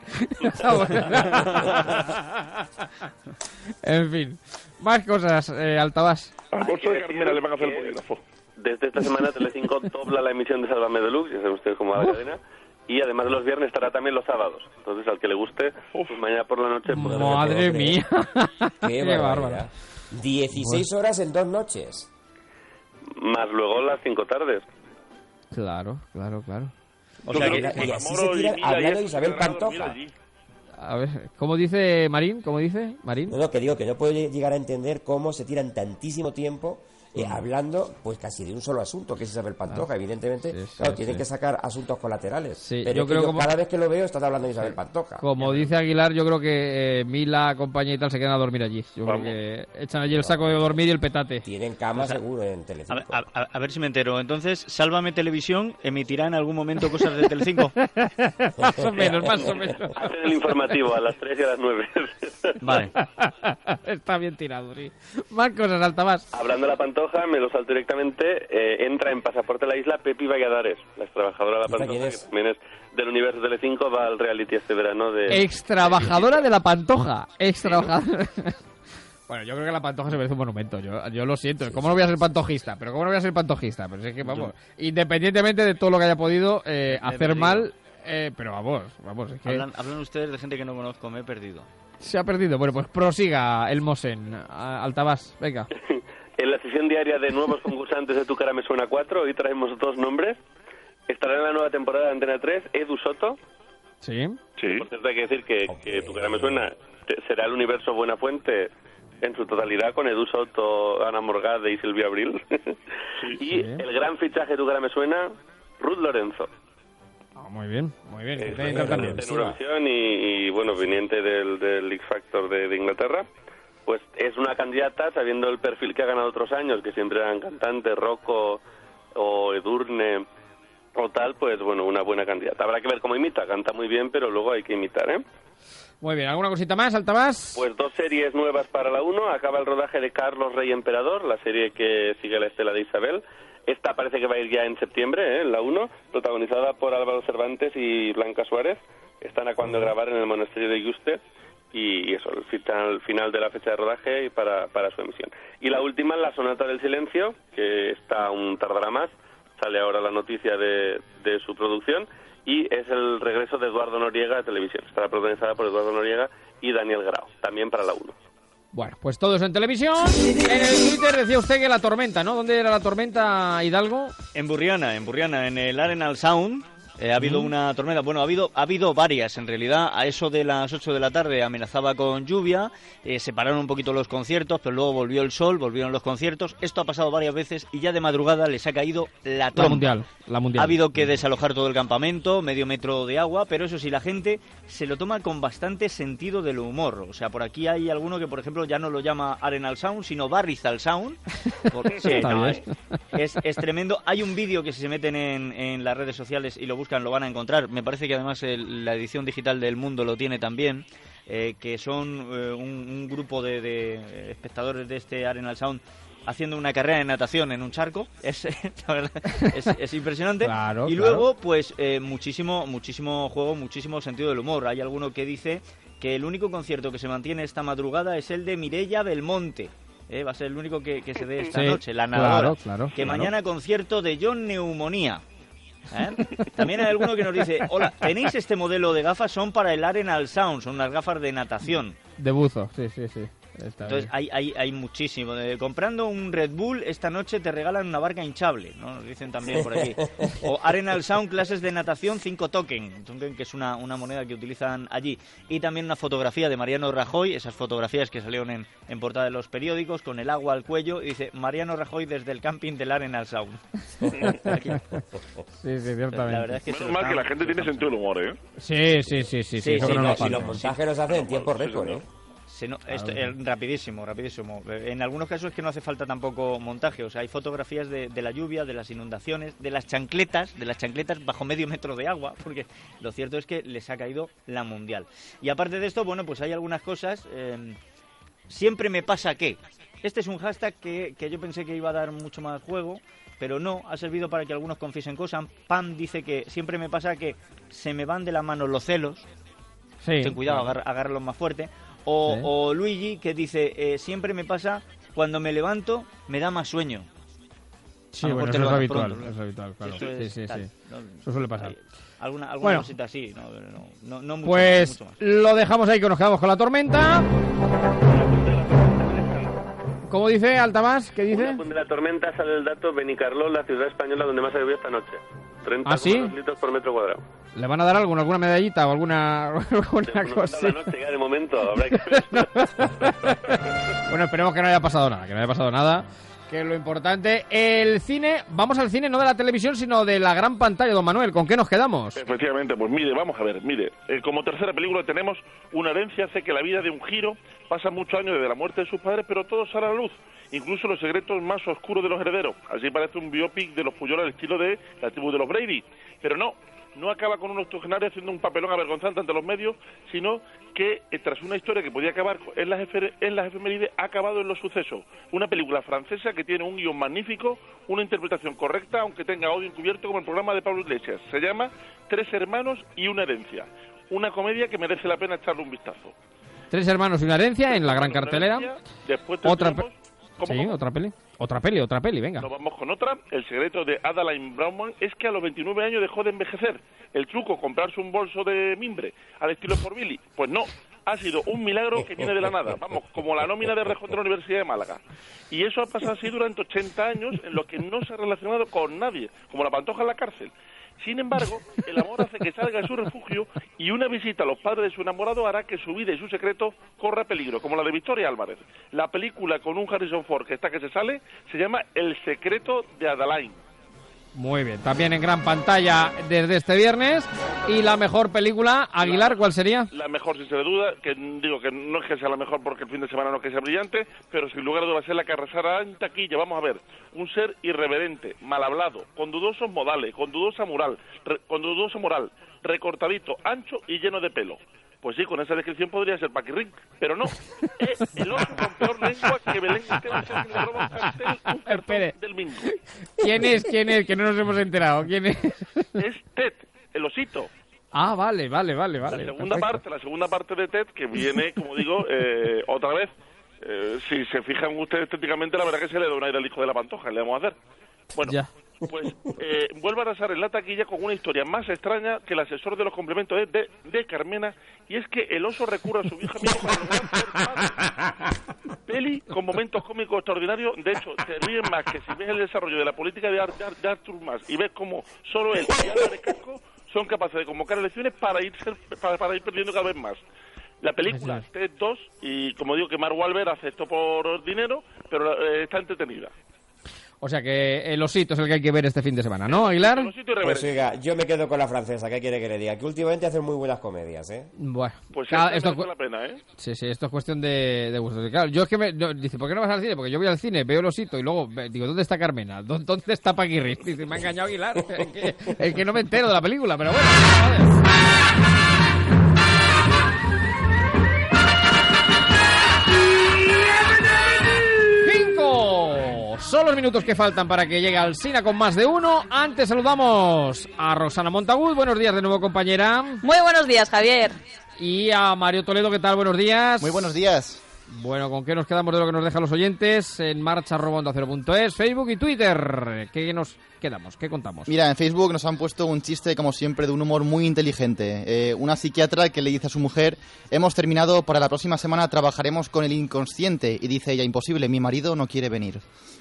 En fin, más cosas, Altabás. A Alfonso de Carmena le van a hacer el polígrafo. Desde esta semana Telecinco dobla la emisión de Sálvame Deluxe, ya saben ustedes cómo va la cadena. Y además de los viernes estará también los sábados. Entonces, al que le guste, pues mañana por la noche... Madre mía. Qué bárbara. 16 horas en 2 noches. Más luego las 5 tardes. Claro. O sea, y así se tiran hablando de Isabel Pantoja. A ver, ¿cómo dice Marín? No, que digo que no puedo llegar a entender cómo se tiran tantísimo tiempo hablando pues casi de un solo asunto, que es Isabel Pantoja. Evidentemente, tienen que sacar asuntos colaterales. Sí, pero yo creo cada vez que lo veo están hablando de Isabel Pantoja. Como dice Aguilar, yo creo que Mila, compañía y tal se quedan a dormir allí. Yo creo que echan allí el saco de dormir y el petate. Tienen cama seguro en Telecinco. A ver si me entero. Entonces, Sálvame Televisión emitirá en algún momento cosas de Telecinco. Más o menos. Hacen el informativo a las 3 y a las 9. Vale. Está bien tirado, sí. Más cosas, Altabás. Hablando de la Pantoja, me lo salto directamente. Entra en Pasaporte a la Isla Pepi Valladares, la extrabajadora de la Pantoja, que también es del universo Telecinco, va al reality este verano de... Extrabajadora de la Pantoja. Extrabajadora. Bueno, yo creo que la Pantoja se merece un monumento. Yo lo siento. ¿Cómo no voy a ser pantojista? Pero es que, vamos, independientemente de todo lo que haya podido hacer mal... pero vamos, es que... Hablan ustedes de gente que no conozco, me he perdido. Se ha perdido. Bueno, pues prosiga el Mosen. Altabás, venga. En la sesión diaria de nuevos concursantes de Tu Cara Me Suena 4, hoy traemos 2 nombres. Estará en la nueva temporada de Antena 3 Edu Soto. Sí. Por cierto, hay que decir que Tu Cara Me Suena será el universo Buenafuente en su totalidad, con Edu Soto, Ana Morgade y Silvia Abril. Y el gran fichaje de Tu Cara Me Suena, Ruth Lorenzo. Muy bien. En Eurovisión y bueno, viniente del X Factor de Inglaterra. Pues es una candidata, sabiendo el perfil que ha ganado otros años, que siempre eran cantantes, Rocco o Edurne o tal, pues bueno, una buena candidata. Habrá que ver cómo imita, canta muy bien, pero luego hay que imitar, ¿eh? Muy bien, ¿alguna cosita más, Altabás? Pues 2 series nuevas para la 1. Acaba el rodaje de Carlos Rey Emperador, la serie que sigue la estela de Isabel. Esta parece que va a ir ya en septiembre, en la 1, protagonizada por Álvaro Cervantes y Blanca Suárez. Están acabando de grabar en el monasterio de Yuste. Y eso, el final de la fecha de rodaje y para su emisión. Y la última, La Sonata del Silencio, que está aún tardará más, sale ahora la noticia de su producción, y es el regreso de Eduardo Noriega a televisión. Estará protagonizada por Eduardo Noriega y Daniel Grau, también para la 1. Bueno, pues todo eso en televisión. En el Twitter decía usted que la tormenta, ¿no? ¿Dónde era la tormenta, Hidalgo? En Burriana, en el Arenal Sound. Ha habido una tormenta, bueno, ha habido varias en realidad. A eso de las 8 de la tarde amenazaba con lluvia, se pararon un poquito los conciertos, pero luego volvió el sol, volvieron los conciertos. Esto ha pasado varias veces y ya de madrugada les ha caído la trompa. La mundial. Ha habido que desalojar todo el campamento, medio metro de agua, pero eso sí, la gente se lo toma con bastante sentido del humor. O sea, por aquí hay alguno que, por ejemplo, ya no lo llama Arenal Sound, sino Barrizal Sound. Sí, no, es tremendo. Hay un vídeo que si se meten en las redes sociales y lo buscan, lo van a encontrar. Me parece que además la edición digital del Mundo lo tiene también, que son un grupo de espectadores de este Arenal Sound haciendo una carrera de natación en un charco. La verdad, es impresionante. Claro, y luego, pues, muchísimo juego, muchísimo sentido del humor. Hay alguno que dice que el único concierto que se mantiene esta madrugada es el de Mireia Belmonte. Va a ser el único que se dé esta noche, la nadadora. Claro, mañana concierto de John Neumonía. También hay alguno que nos dice: hola, ¿tenéis este modelo de gafas? Son para el Arenal Sound, son unas gafas de natación. De buzo, sí. Entonces hay muchísimo. Comprando un Red Bull, esta noche te regalan una barca hinchable, ¿no? Nos dicen también por aquí. O Arenal Sound, clases de natación, 5 token, que es una moneda que utilizan allí. Y también una fotografía de Mariano Rajoy, esas fotografías que salieron en portada de los periódicos, con el agua al cuello, y dice Mariano Rajoy desde el camping del Arenal Sound. Sí, ciertamente. La verdad es que menos mal que la gente tiene sentido del humor, ¿eh? Sí. Si los montajes los hacen en tiempo récord, ¿eh? Esto es rapidísimo. En algunos casos es que no hace falta tampoco montaje. O sea, hay fotografías de la lluvia, de las inundaciones, de las chancletas bajo medio metro de agua, porque lo cierto es que les ha caído la mundial. Y aparte de esto, bueno, pues hay algunas cosas. Siempre me pasa que. Este es un hashtag que yo pensé que iba a dar mucho más juego, pero no, ha servido para que algunos confiesen cosas. Pam dice que siempre me pasa que se me van de la mano los celos. Sí, ten cuidado, agárralos más fuerte. O Luigi, que dice, siempre me pasa, cuando me levanto, me da más sueño. Sí, bueno, eso es habitual, claro. Sí. Eso suele pasar. Alguna cosita así, no mucho, pues mucho más. Lo dejamos ahí, que nos quedamos con la tormenta. ¿Cómo dice Altamás? ¿Qué dice? De la tormenta sale el dato Benicarló, la ciudad española donde más ha llovido esta noche. 30 litros por metro cuadrado. ¿Le van a dar alguna medallita o alguna cosa? La noche ya de momento, habrá que ver. Bueno, esperemos que no haya pasado nada, que es lo importante. El cine, vamos al cine no de la televisión, sino de la gran pantalla, don Manuel. ¿Con qué nos quedamos? Efectivamente, pues vamos a ver. Como tercera película tenemos Una herencia hace que la vida dé un giro. Pasan muchos años desde la muerte de sus padres, pero todo sale a la luz, incluso los secretos más oscuros de los herederos. Así parece un biopic de los Puyol al estilo de La tribu de los Brady. Pero no acaba con un octogenario haciendo un papelón avergonzante ante los medios, sino que tras una historia que podía acabar en las efemérides, ha acabado en los sucesos. Una película francesa que tiene un guión magnífico, una interpretación correcta, aunque tenga odio encubierto como el programa de Pablo Iglesias. Se llama 3 hermanos y una herencia. Una comedia que merece la pena echarle un vistazo. 3 hermanos y una herencia en la gran cartelera. Después otra peli, venga. Nos vamos con otra. El secreto de Adaline Brauman es que a los 29 años dejó de envejecer. El truco, comprarse un bolso de mimbre al estilo Fort Billy. Pues no, ha sido un milagro que viene de la nada. Vamos, como la nómina de Rejón de la Universidad de Málaga. Y eso ha pasado así durante 80 años en los que no se ha relacionado con nadie, como la Pantoja en la cárcel. Sin embargo, el amor hace que salga de su refugio y una visita a los padres de su enamorado hará que su vida y su secreto corra peligro, como la de Victoria Álvarez. La película con un Harrison Ford que se sale se llama El secreto de Adaline. Muy bien, también en gran pantalla desde este viernes. Y la mejor película, Aguilar, ¿cuál sería? La mejor, sin ser duda, que digo que no es que sea la mejor porque el fin de semana no es que sea brillante, pero sin lugar a dudas va a ser la que arrasará en taquilla. Vamos a ver, un ser irreverente, mal hablado, con dudosos modales, con dudosa moral, recortadito, ancho y lleno de pelo. Pues sí, con esa descripción podría ser Paquirrín, pero no. Es el oso con peor lengua que Belén Esteban se le roba un cartel del bingo. ¿Quién es? Que no nos hemos enterado. ¿Quién es? Es Ted, el osito. Ah, vale. La segunda parte de Ted, que viene, como digo, otra vez. Si se fijan ustedes estéticamente, la verdad que se le da un aire al hijo de la Pantoja, le vamos a hacer. Bueno, ya. Pues vuelve a arrasar en la taquilla con una historia más extraña que el asesor de los complementos de Carmena, y es que el oso recurre a su vieja amiga para lograr ser padre. Peli con momentos cómicos extraordinarios. De hecho, te ríen más que si ves el desarrollo de la política de Artur Mas y ves cómo solo él y Álvarez Casco son capaces de convocar elecciones para ir perdiendo cada vez más. La película Ted 2, y como digo que Mark Wahlberg hace esto por dinero, pero está entretenida. O sea que el osito es el que hay que ver este fin de semana, ¿no, Aguilar? Pues oiga, yo me quedo con la francesa, ¿qué quiere que le diga? Que últimamente hacen muy buenas comedias, ¿eh? Bueno, pues esto merece la pena, ¿eh? Sí, esto es cuestión de gustos. Claro, yo es que dice, ¿por qué no vas al cine? Porque yo voy al cine, veo el osito y luego digo, ¿dónde está Carmena? ¿Dónde está Paquirri? Dice, me ha engañado Aguilar, el que no me entero de la película, pero bueno, joder. Son los minutos que faltan para que llegue al Sina con más de uno. Antes saludamos a Rosana Montagut. Buenos días de nuevo, compañera. Muy buenos días, Javier. Y a Mario Toledo, ¿qué tal? Buenos días. Muy buenos días. Bueno, ¿con qué nos quedamos de lo que nos dejan los oyentes? En marcha@ondacero.es, Facebook y Twitter. ¿Qué nos quedamos? ¿Qué contamos? Mira, en Facebook nos han puesto un chiste, como siempre, de un humor muy inteligente. Una psiquiatra que le dice a su mujer: hemos terminado, para la próxima semana trabajaremos con el inconsciente. Y dice ella: imposible, mi marido no quiere venir.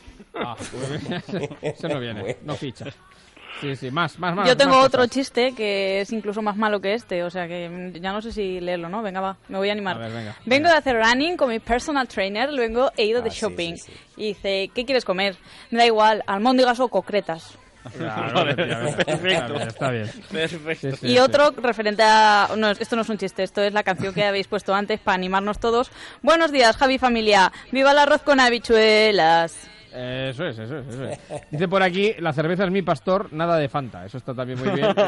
Eso no viene, no ficha. Sí, más. Yo tengo más otro cosas. chiste que es incluso más malo que este, o sea que ya no sé si leerlo, ¿no? Venga, va, me voy a animar. A ver, venga. Vengo de hacer running con mi personal trainer, luego he ido de shopping. Y dice, ¿qué quieres comer? Me da igual, almóndigas o concretas. Claro, perfecto. Está bien. Perfecto. Y otro referente a... No, esto no es un chiste, esto es la canción que habéis puesto antes para animarnos todos. Buenos días, Javi familia. ¡Viva el arroz con habichuelas! Eso es. Dice por aquí, la cerveza es mi pastor, nada de Fanta. Eso está también muy bien.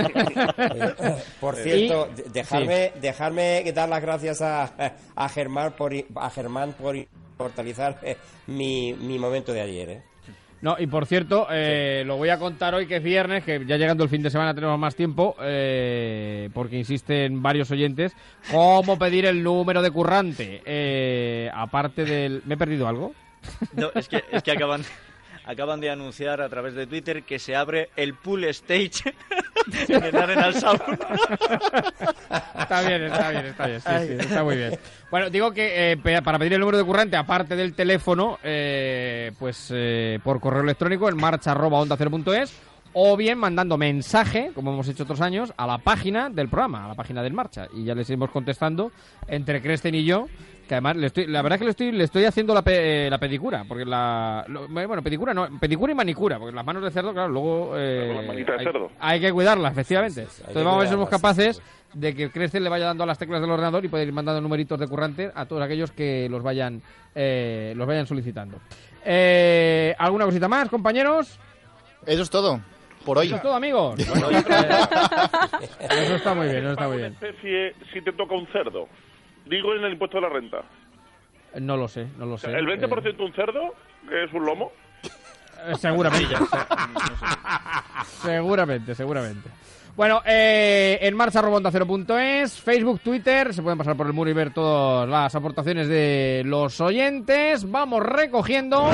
Por cierto, dejarme dar las gracias a Germán por inmortalizar mi momento de ayer. No, y por cierto, lo voy a contar hoy que es viernes, que ya llegando el fin de semana tenemos más tiempo, porque insisten varios oyentes, cómo pedir el número de currante. Aparte del... ¿Me he perdido algo? No, es que acaban de anunciar a través de Twitter que se abre el pool stage en el Arenal Sound. Está bien, sí, está muy bien. Bueno, digo que para pedir el número de currante, aparte del teléfono, por correo electrónico en marcha@ondacero.es, o bien mandando mensaje, como hemos hecho otros años, a la página del programa, a la página del Marcha, y ya les iremos contestando entre Cresten y yo, que además la verdad es que le estoy haciendo la pedicura, porque pedicura y manicura, porque las manos de cerdo, claro, luego hay que cuidarlas, efectivamente. Entonces vamos a ver si somos capaces de que Cresten le vaya dando a las teclas del ordenador y poder ir mandando numeritos de currante a todos aquellos que los vayan solicitando. ¿Alguna cosita más, compañeros? Eso es todo. Por hoy. Eso es todo, amigos. Bueno, eso está muy bien, especie si te toca un cerdo? Digo, en el impuesto de la renta. No lo sé. ¿El 20% un cerdo, que es un lomo? Seguramente. Seguramente. Bueno, en marcha@ondacero.es, Facebook, Twitter, se pueden pasar por el muro y ver todas las aportaciones de los oyentes. Vamos recogiendo.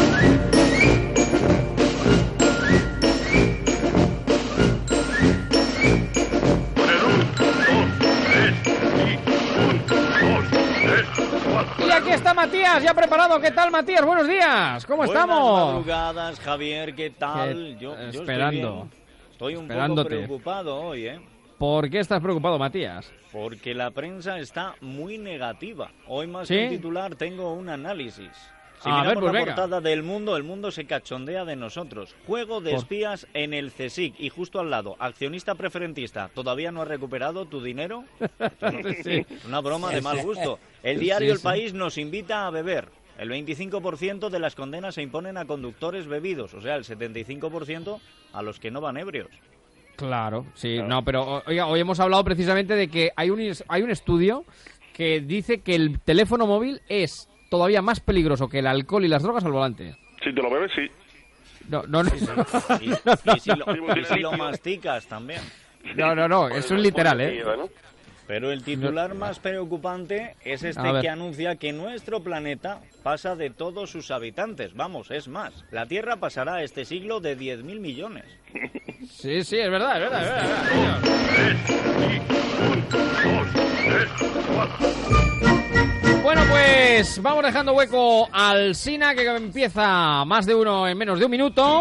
Y aquí está Matías, ya preparado. ¿Qué tal, Matías? Buenos días. ¿Cómo estamos? Buenas madrugadas, Javier. ¿Qué tal? Yo esperando. Estoy un poco preocupado hoy, ¿eh? ¿Por qué estás preocupado, Matías? Porque la prensa está muy negativa. Hoy más que un titular tengo un análisis. Si miramos la portada del Mundo, el Mundo se cachondea de nosotros. Juego de espías en el CSIC. Y justo al lado, accionista preferentista. ¿Todavía no has recuperado tu dinero? Sí. Una broma de mal gusto. El diario El País nos invita a beber. El 25% de las condenas se imponen a conductores bebidos. O sea, el 75% a los que no van ebrios. Claro, sí. No, pero oiga, hoy hemos hablado precisamente de que hay un estudio que dice que el teléfono móvil es todavía más peligroso que el alcohol y las drogas al volante. Si te lo bebes, sí. No. Y si lo masticas también. No, eso es literal, ¿eh? Pero el titular más preocupante es que anuncia que nuestro planeta pasa de todos sus habitantes. Vamos, es más, la Tierra pasará este siglo de 10.000 millones. Sí, es verdad. Bueno, pues vamos dejando hueco al Sina, que empieza más de uno en menos de un minuto.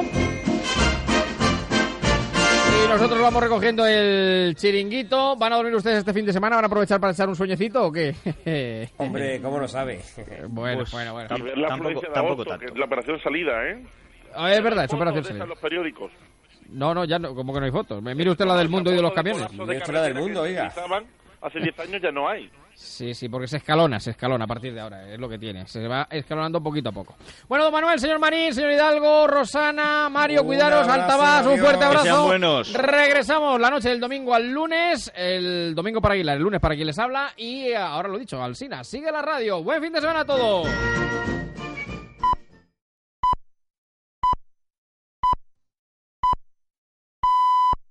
Y nosotros vamos recogiendo el chiringuito. ¿Van a dormir ustedes este fin de semana? ¿Van a aprovechar para echar un sueñecito o qué? Hombre, ¿cómo lo sabe? Bueno. También la afluencia de agosto, que es la operación salida, ¿eh? Es verdad, es operación salida. Los periódicos. No, ya no, como que no hay fotos. Mire usted la del Mundo y de los camiones. La del Mundo, oiga. Hace 10 años ya no hay. Sí, porque se escalona a partir de ahora, es lo que tiene. Se va escalonando poquito a poco. Bueno, don Manuel, señor Marín, señor Hidalgo, Rosana, Mario, cuidaros, Altabás, un fuerte abrazo. Que sean buenos. Regresamos la noche del domingo al lunes, el domingo para Aguilar, el lunes para quien les habla, y ahora lo dicho, Alsina, sigue la radio. Buen fin de semana a todos.